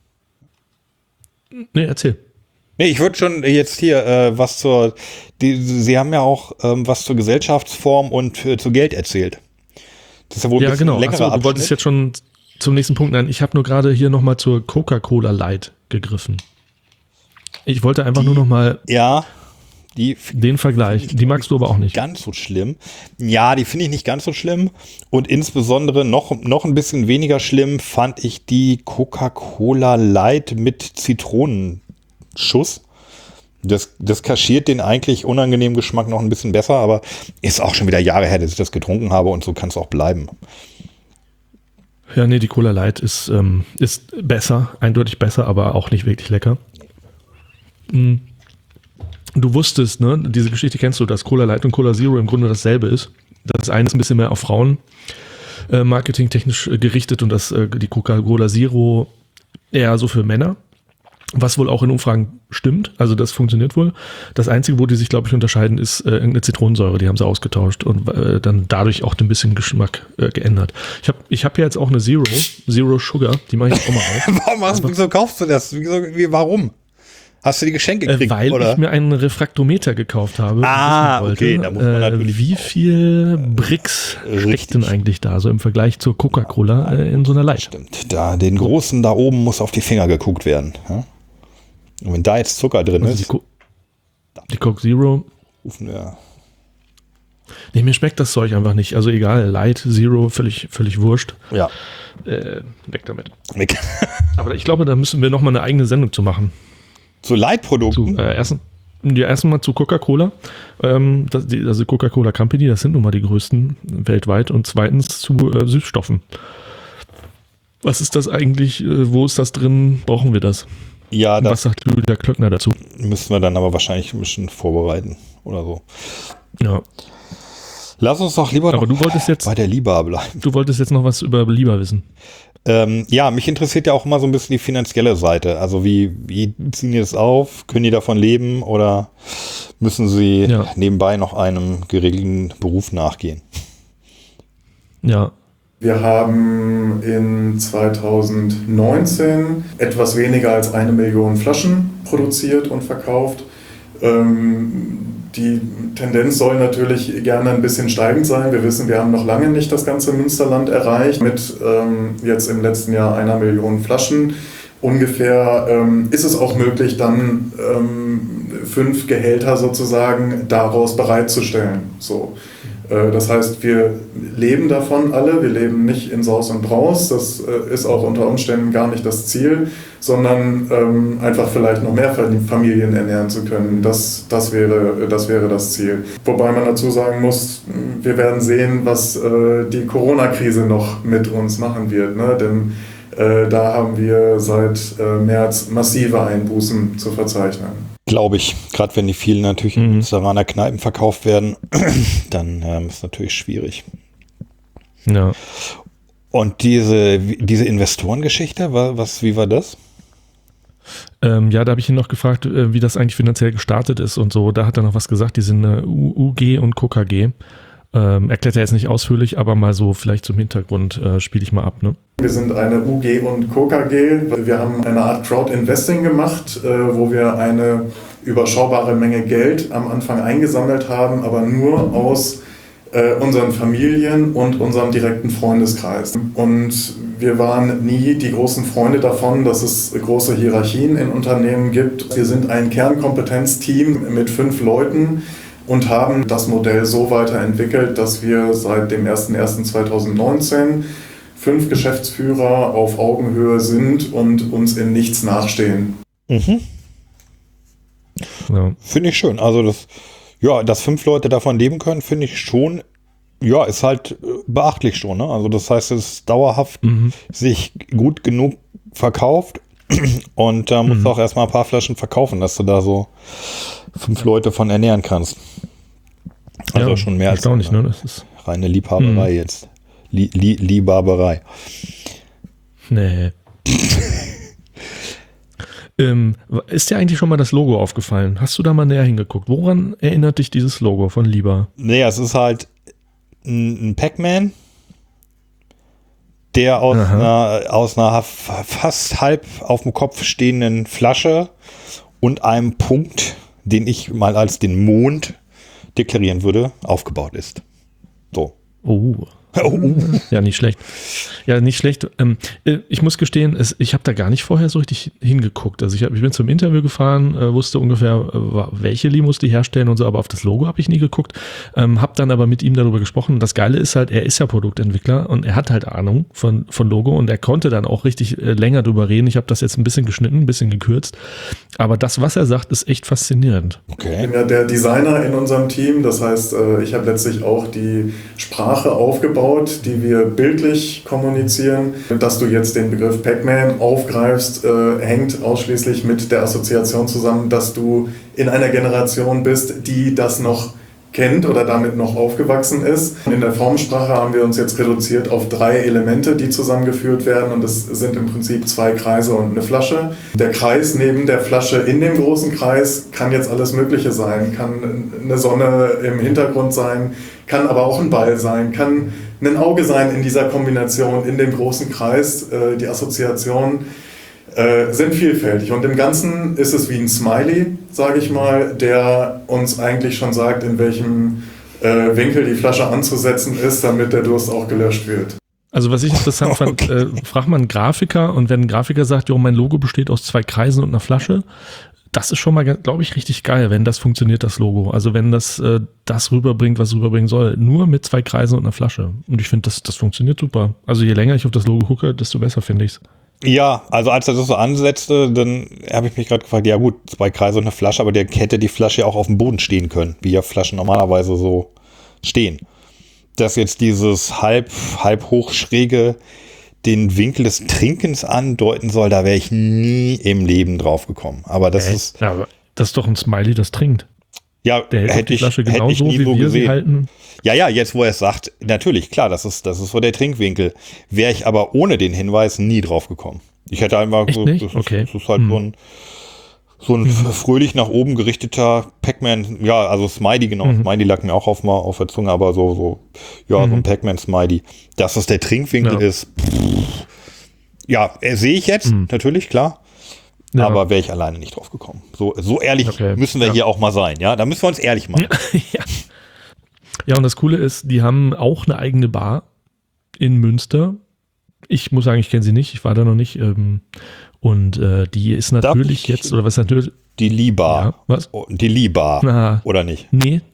Nee, erzähl. Nee, ich würde schon jetzt hier äh, was zur, die, sie haben ja auch ähm, was zur Gesellschaftsform und äh, zu Geld erzählt. Das ist ja wohl ein Ja, bisschen genau. ein längerer Achso, du wolltest Abschnitt. jetzt schon zum nächsten Punkt. Nein, ich habe nur gerade hier nochmal zur Coca-Cola Light gegriffen. Ich wollte einfach Die- nur nochmal Ja, die f- den Vergleich. Die magst du aber auch nicht. ganz so schlimm. Ja, die finde ich nicht ganz so schlimm. Und insbesondere noch, noch ein bisschen weniger schlimm fand ich die Coca-Cola Light mit Zitronenschuss. Das, das kaschiert den eigentlich unangenehmen Geschmack noch ein bisschen besser, aber ist auch schon wieder Jahre her, dass ich das getrunken habe und so kann es auch bleiben. Ja, nee, die Cola Light ist, ähm, ist besser, eindeutig besser, aber auch nicht wirklich lecker. Mm. Du wusstest, ne, diese Geschichte kennst du, dass Cola Light und Cola Zero im Grunde dasselbe ist. Das eine ist ein bisschen mehr auf Frauen äh, marketingtechnisch äh, gerichtet und das, äh, die Coca-Cola Zero eher so für Männer. Was wohl auch in Umfragen stimmt, also das funktioniert wohl. Das Einzige, wo die sich, glaube ich, unterscheiden, ist äh, irgendeine Zitronensäure, die haben sie ausgetauscht und äh, dann dadurch auch ein bisschen Geschmack äh, geändert. Ich habe ich hab ja jetzt auch eine Zero, Zero Sugar, die mache ich auch mal auf. Warum hast, wieso kaufst du das? Wieso, wie, warum? Hast du die geschenkt gekriegt, Äh, weil oder? ich mir einen Refraktometer gekauft habe. und Ah, wissen okay, da muss man natürlich Wie viel Brix Äh, steckt richtig. denn eigentlich da, so im Vergleich zur Coca-Cola äh, in so einer Light? Stimmt, da, den Großen da oben muss auf die Finger geguckt werden. Ja? Und wenn da jetzt Zucker drin Also die, ist, Co die Coke Zero, rufen wir. nee, mir schmeckt das Zeug einfach nicht. Also egal, Light, Zero, völlig, völlig wurscht. Ja. Äh, weg damit. Weg. Aber ich glaube, da müssen wir nochmal eine eigene Sendung zu machen. Zu Leitprodukten. Zu, äh, ersten, ja, erstmal zu Coca-Cola. Ähm, das, die, also Coca-Cola Company, das sind nun mal die größten weltweit. Und zweitens zu äh, Süßstoffen. Was ist das eigentlich? Äh, wo ist das drin? Brauchen wir das? Ja, Und was das sagt Julia Klöckner dazu? müssen wir dann aber wahrscheinlich ein bisschen vorbereiten oder so. Ja, Lass uns doch lieber aber noch du wolltest jetzt, bei der Liba bleiben. du wolltest jetzt noch was über Lieber wissen. Ähm, ja, mich interessiert ja auch immer so ein bisschen die finanzielle Seite. Also wie, wie ziehen die das auf? Können die davon leben oder müssen sie Ja. nebenbei noch einem geregelten Beruf nachgehen? Ja, Wir haben in zweitausendneunzehn etwas weniger als eine Million Flaschen produziert und verkauft. Ähm, die Tendenz soll natürlich gerne ein bisschen steigend sein. Wir wissen, wir haben noch lange nicht das ganze Münsterland erreicht. Mit ähm, jetzt im letzten Jahr einer Million Flaschen ungefähr ähm, ist es auch möglich, dann ähm, fünf Gehälter sozusagen daraus bereitzustellen. So. Äh, das heißt, wir leben davon alle, wir leben nicht in Saus und Braus, das äh, ist auch unter Umständen gar nicht das Ziel, sondern ähm, einfach vielleicht noch mehr Familien ernähren zu können. Das, das, wäre, das wäre das Ziel. Wobei man dazu sagen muss, wir werden sehen, was äh, die Corona-Krise noch mit uns machen wird, ne? Denn äh, da haben wir seit äh, März massive Einbußen zu verzeichnen. Glaube ich. Gerade wenn die vielen natürlich in Münsteraner Kneipen verkauft werden, dann ähm, ist natürlich schwierig. Ja. Und diese, diese Investorengeschichte, was, wie war das? Ähm, ja, da habe ich ihn noch gefragt, äh, wie das eigentlich finanziell gestartet ist und so. Da hat er noch was gesagt, die sind äh, U G und K K G. Ähm, erklärt er jetzt nicht ausführlich, aber mal so vielleicht zum Hintergrund äh, spiele ich mal ab. Ne? Wir sind eine U G und K K G. Wir haben eine Art Crowd-Investing gemacht, äh, wo wir eine überschaubare Menge Geld am Anfang eingesammelt haben, aber nur aus äh, unseren Familien und unserem direkten Freundeskreis. Und wir waren nie die großen Freunde davon, dass es große Hierarchien in Unternehmen gibt. Wir sind ein Kernkompetenzteam mit fünf Leuten und haben das Modell so weiterentwickelt, dass wir seit dem ersten ersten zweitausendneunzehn fünf Geschäftsführer auf Augenhöhe sind und uns in nichts nachstehen. Mhm. Ja. Finde ich schön. Also, das, ja, dass fünf Leute davon leben können, finde ich schon, ja, ist halt beachtlich schon. Ne? Also, das heißt, es ist dauerhaft Mhm. sich gut genug verkauft und da äh, musst Mhm. du auch erstmal ein paar Flaschen verkaufen, dass du da so fünf Leute von ernähren kannst. Also Ja, schon mehr als erstaunlich, eine ne? Das ist, reine Liebhaberei Mhm. jetzt. Lie Lie Liebhaberei. nee. ähm, ist dir eigentlich schon mal das Logo aufgefallen? Hast du da mal näher hingeguckt? Woran erinnert dich dieses Logo von Lieber? Naja, es ist halt ein, ein Pac-Man, der aus Aha. einer, aus einer fast halb auf dem Kopf stehenden Flasche und einem Punkt, den ich mal als den Mond deklarieren würde, aufgebaut ist. So. Oh. Ja, nicht schlecht. Ja, nicht schlecht. Ähm, äh, ich muss gestehen, es, ich habe da gar nicht vorher so richtig hingeguckt. Also ich, hab, ich bin zum Interview gefahren, äh, wusste ungefähr, äh, welche Limos die herstellen und so, aber auf das Logo habe ich nie geguckt. Ähm, habe dann aber mit ihm darüber gesprochen. Und das Geile ist halt, er ist ja Produktentwickler und er hat halt Ahnung von, von Logo und er konnte dann auch richtig äh, länger drüber reden. Ich habe das jetzt ein bisschen geschnitten, ein bisschen gekürzt. Aber das, was er sagt, ist echt faszinierend. Ich Okay. bin ja der Designer in unserem Team, das heißt, äh, ich habe letztlich auch die Sprache aufgebaut, die wir bildlich kommunizieren. Dass du jetzt den Begriff Pac-Man aufgreifst, äh, hängt ausschließlich mit der Assoziation zusammen, dass du in einer Generation bist, die das noch kennt oder damit noch aufgewachsen ist. In der Formensprache haben wir uns jetzt reduziert auf drei Elemente, die zusammengeführt werden, und das sind im Prinzip zwei Kreise und eine Flasche. Der Kreis neben der Flasche in dem großen Kreis kann jetzt alles Mögliche sein, kann eine Sonne im Hintergrund sein, kann aber auch ein Ball sein, kann ein Auge sein in dieser Kombination in dem großen Kreis. Die Assoziationen äh, sind vielfältig, und im Ganzen ist es wie ein Smiley, sage ich mal, der uns eigentlich schon sagt, in welchem äh, Winkel die Flasche anzusetzen ist, damit der Durst auch gelöscht wird. Also was ich interessant Okay. fand, äh, fragt man einen Grafiker, und wenn ein Grafiker sagt, jo, mein Logo besteht aus zwei Kreisen und einer Flasche, das ist schon mal, glaube ich, richtig geil, wenn das funktioniert, das Logo. Also wenn das äh, das rüberbringt, was es rüberbringen soll. Nur mit zwei Kreisen und einer Flasche. Und ich finde, das, das funktioniert super. Also je länger ich auf das Logo gucke, desto besser finde ich es. Ja, also als er das so ansetzte, dann habe ich mich gerade gefragt, ja gut, zwei Kreise und eine Flasche, aber der hätte die Flasche ja auch auf dem Boden stehen können, wie ja Flaschen normalerweise so stehen. Dass jetzt dieses halb, halb hochschräge den Winkel des Trinkens andeuten soll, da wäre ich nie im Leben drauf gekommen. Aber das Äh, ist, ja, aber das ist doch ein Smiley, das trinkt. ja, Der hält doch hätte die ich, Flasche hätte ich genauso, nie wie so wir sie gesehen. halten. Ja, ja, jetzt wo er es sagt, natürlich, klar, das ist, das ist so der Trinkwinkel. Wäre ich aber ohne den Hinweis nie drauf gekommen. Ich hätte einfach Echt so, nicht? das, ist, Okay. das ist halt Hm. so ein, so ein fröhlich nach oben gerichteter Pac-Man, ja, also Smiley, genau, Mhm. Smiley lag mir auch auf, mal auf der Zunge, aber so, so, ja, so Mhm. ein Pac-Man-Smiley. Dass das der Trinkwinkel Ja. ist, pff, ja, äh, sehe ich jetzt, Mhm. natürlich, klar. Ja. Aber wäre ich alleine nicht drauf gekommen. So, so ehrlich Okay. müssen wir Ja. hier auch mal sein, ja? Da müssen wir uns ehrlich machen. ja. ja, und das Coole ist, die haben auch eine eigene Bar in Münster. Ich muss sagen, ich kenne sie nicht, ich war da noch nicht. Ähm, und äh, die ist natürlich ich- jetzt, oder was natürlich, Die Liba. ja, was? Oh, die Liba. Na, Oder nicht? nee,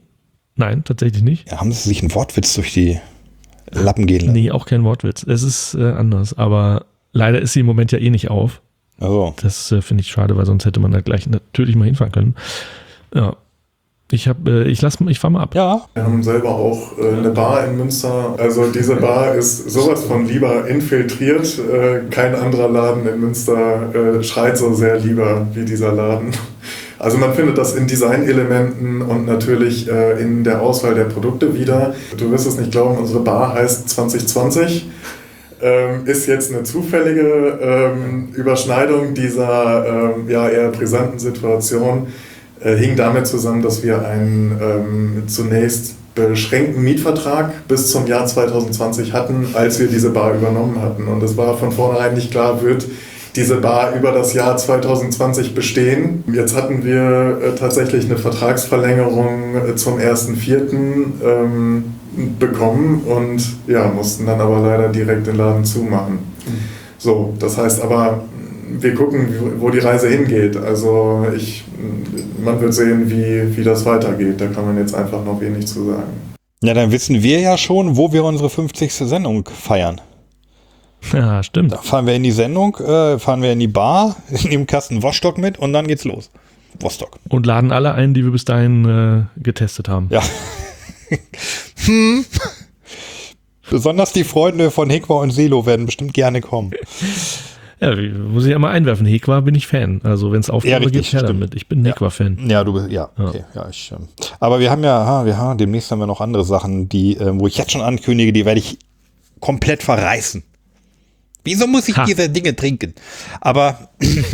Nein, tatsächlich nicht. Ja, haben sie sich einen Wortwitz durch die Lappen gehen lassen? Nee, auch kein Wortwitz. Es ist äh, anders, aber leider ist sie im Moment ja eh nicht auf. Also. Das äh, finde ich schade, weil sonst hätte man da gleich natürlich mal hinfahren können. Ja. Ich habe, äh, ich lass, ich fahre mal ab. Ja. Wir haben selber auch äh, eine Bar in Münster. Also diese Bar ist sowas von lieber infiltriert. Äh, kein anderer Laden in Münster äh, schreit so sehr lieber wie dieser Laden. Also man findet das in Designelementen und natürlich äh, in der Auswahl der Produkte wieder. Du wirst es nicht glauben, unsere Bar heißt zwanzig zwanzig. Ähm, ist jetzt eine zufällige ähm, Überschneidung dieser ähm, ja, eher brisanten Situation. Äh, hing damit zusammen, dass wir einen ähm, zunächst beschränkten Mietvertrag bis zum Jahr zwanzig zwanzig hatten, als wir diese Bar übernommen hatten. Und es war von vornherein nicht klar, wird diese Bar über das Jahr zwanzig zwanzig bestehen. Jetzt hatten wir äh, tatsächlich eine Vertragsverlängerung äh, zum ersten vierten ähm, bekommen und ja, mussten dann aber leider direkt den Laden zumachen. So, das heißt aber, wir gucken, wo die Reise hingeht. Also ich, man wird sehen, wie, wie das weitergeht. Da kann man jetzt einfach noch wenig zu sagen. Ja, dann wissen wir ja schon, wo wir unsere fünfzigste Sendung feiern. Ja, stimmt. Da fahren wir in die Sendung, äh, fahren wir in die Bar, nehmen einen Kasten Wostock mit und dann geht's los. Wostock. Und laden alle ein, die wir bis dahin äh, getestet haben. Ja. hm. Besonders die Freunde von Hekwa und Selo werden bestimmt gerne kommen. Ja, muss ich ja mal einwerfen. Hekwa bin ich Fan. Also wenn es Aufgabe Ja, richtig, gibt, her stimmt. damit. Ich bin Hekwa-Fan. Ja, du bist, ja, okay, ja, ich. Ähm, aber wir haben ja, ha, wir haben demnächst haben wir noch andere Sachen, die, äh, wo ich jetzt schon ankündige, die werde ich komplett verreißen. Wieso muss ich Ha. diese Dinge trinken? Aber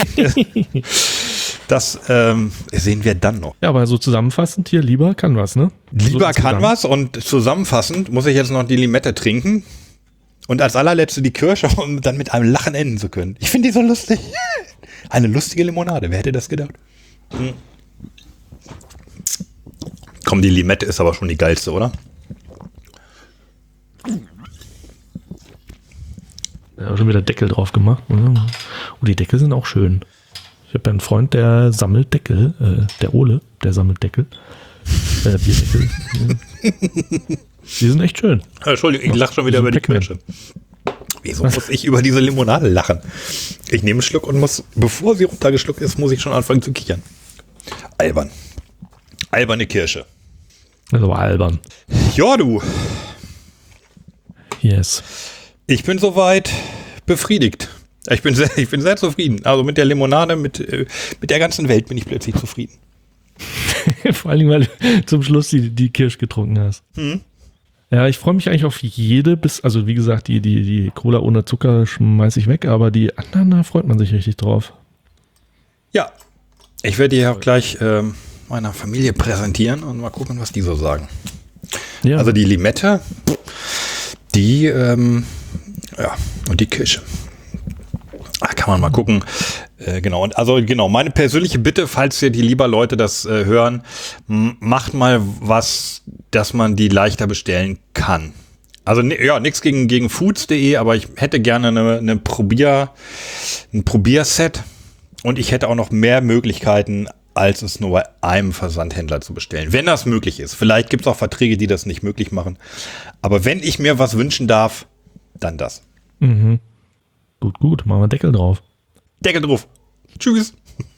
das ähm, sehen wir dann noch. Ja, aber so zusammenfassend hier, lieber kann was, ne? Lieber so kann was und zusammenfassend muss ich jetzt noch die Limette trinken und als allerletzte die Kirsche, um dann mit einem Lachen enden zu können. Ich finde die so lustig. Eine lustige Limonade, wer hätte das gedacht? Hm. Komm, die Limette ist aber schon die geilste, oder? Ja, schon wieder Deckel drauf gemacht. Oh, die Deckel sind auch schön. Ich habe ja einen Freund, der sammelt Deckel. Äh, der Ole, der sammelt Deckel. Äh, Bierdeckel. Die sind echt schön. Entschuldigung, ich lache schon wieder so über die Pac-Man. Kirsche. Wieso muss ich über diese Limonade lachen? Ich nehme einen Schluck und muss, bevor sie runtergeschluckt ist, muss ich schon anfangen zu kichern. Albern. Alberne Kirsche. Also albern. Ja, du. Yes. Ich bin soweit befriedigt. Ich bin sehr, ich bin sehr zufrieden. Also mit der Limonade, mit, äh, mit der ganzen Welt bin ich plötzlich zufrieden. Vor allen Dingen, weil du zum Schluss die, die Kirsch getrunken hast. Hm. Ja, ich freue mich eigentlich auf jede, bis, also wie gesagt, die, die, die Cola ohne Zucker schmeiße ich weg, aber die anderen, da freut man sich richtig drauf. Ja. Ich werde die auch gleich ähm, meiner Familie präsentieren und mal gucken, was die so sagen. Ja. Also die Limette, die, ähm, ja, und die Kirsche. Da kann man mal gucken. Äh, genau, und also genau, meine persönliche Bitte, falls ihr die lieber Leute das äh, hören, m- macht mal was, dass man die leichter bestellen kann. Also ne, ja, nichts gegen, gegen foods punkt de, aber ich hätte gerne eine, eine Probier, ein Probierset und ich hätte auch noch mehr Möglichkeiten, als es nur bei einem Versandhändler zu bestellen. Wenn das möglich ist. Vielleicht gibt es auch Verträge, die das nicht möglich machen. Aber wenn ich mir was wünschen darf, dann das. Mhm. Gut, gut, machen wir Deckel drauf. Deckel drauf. Tschüss.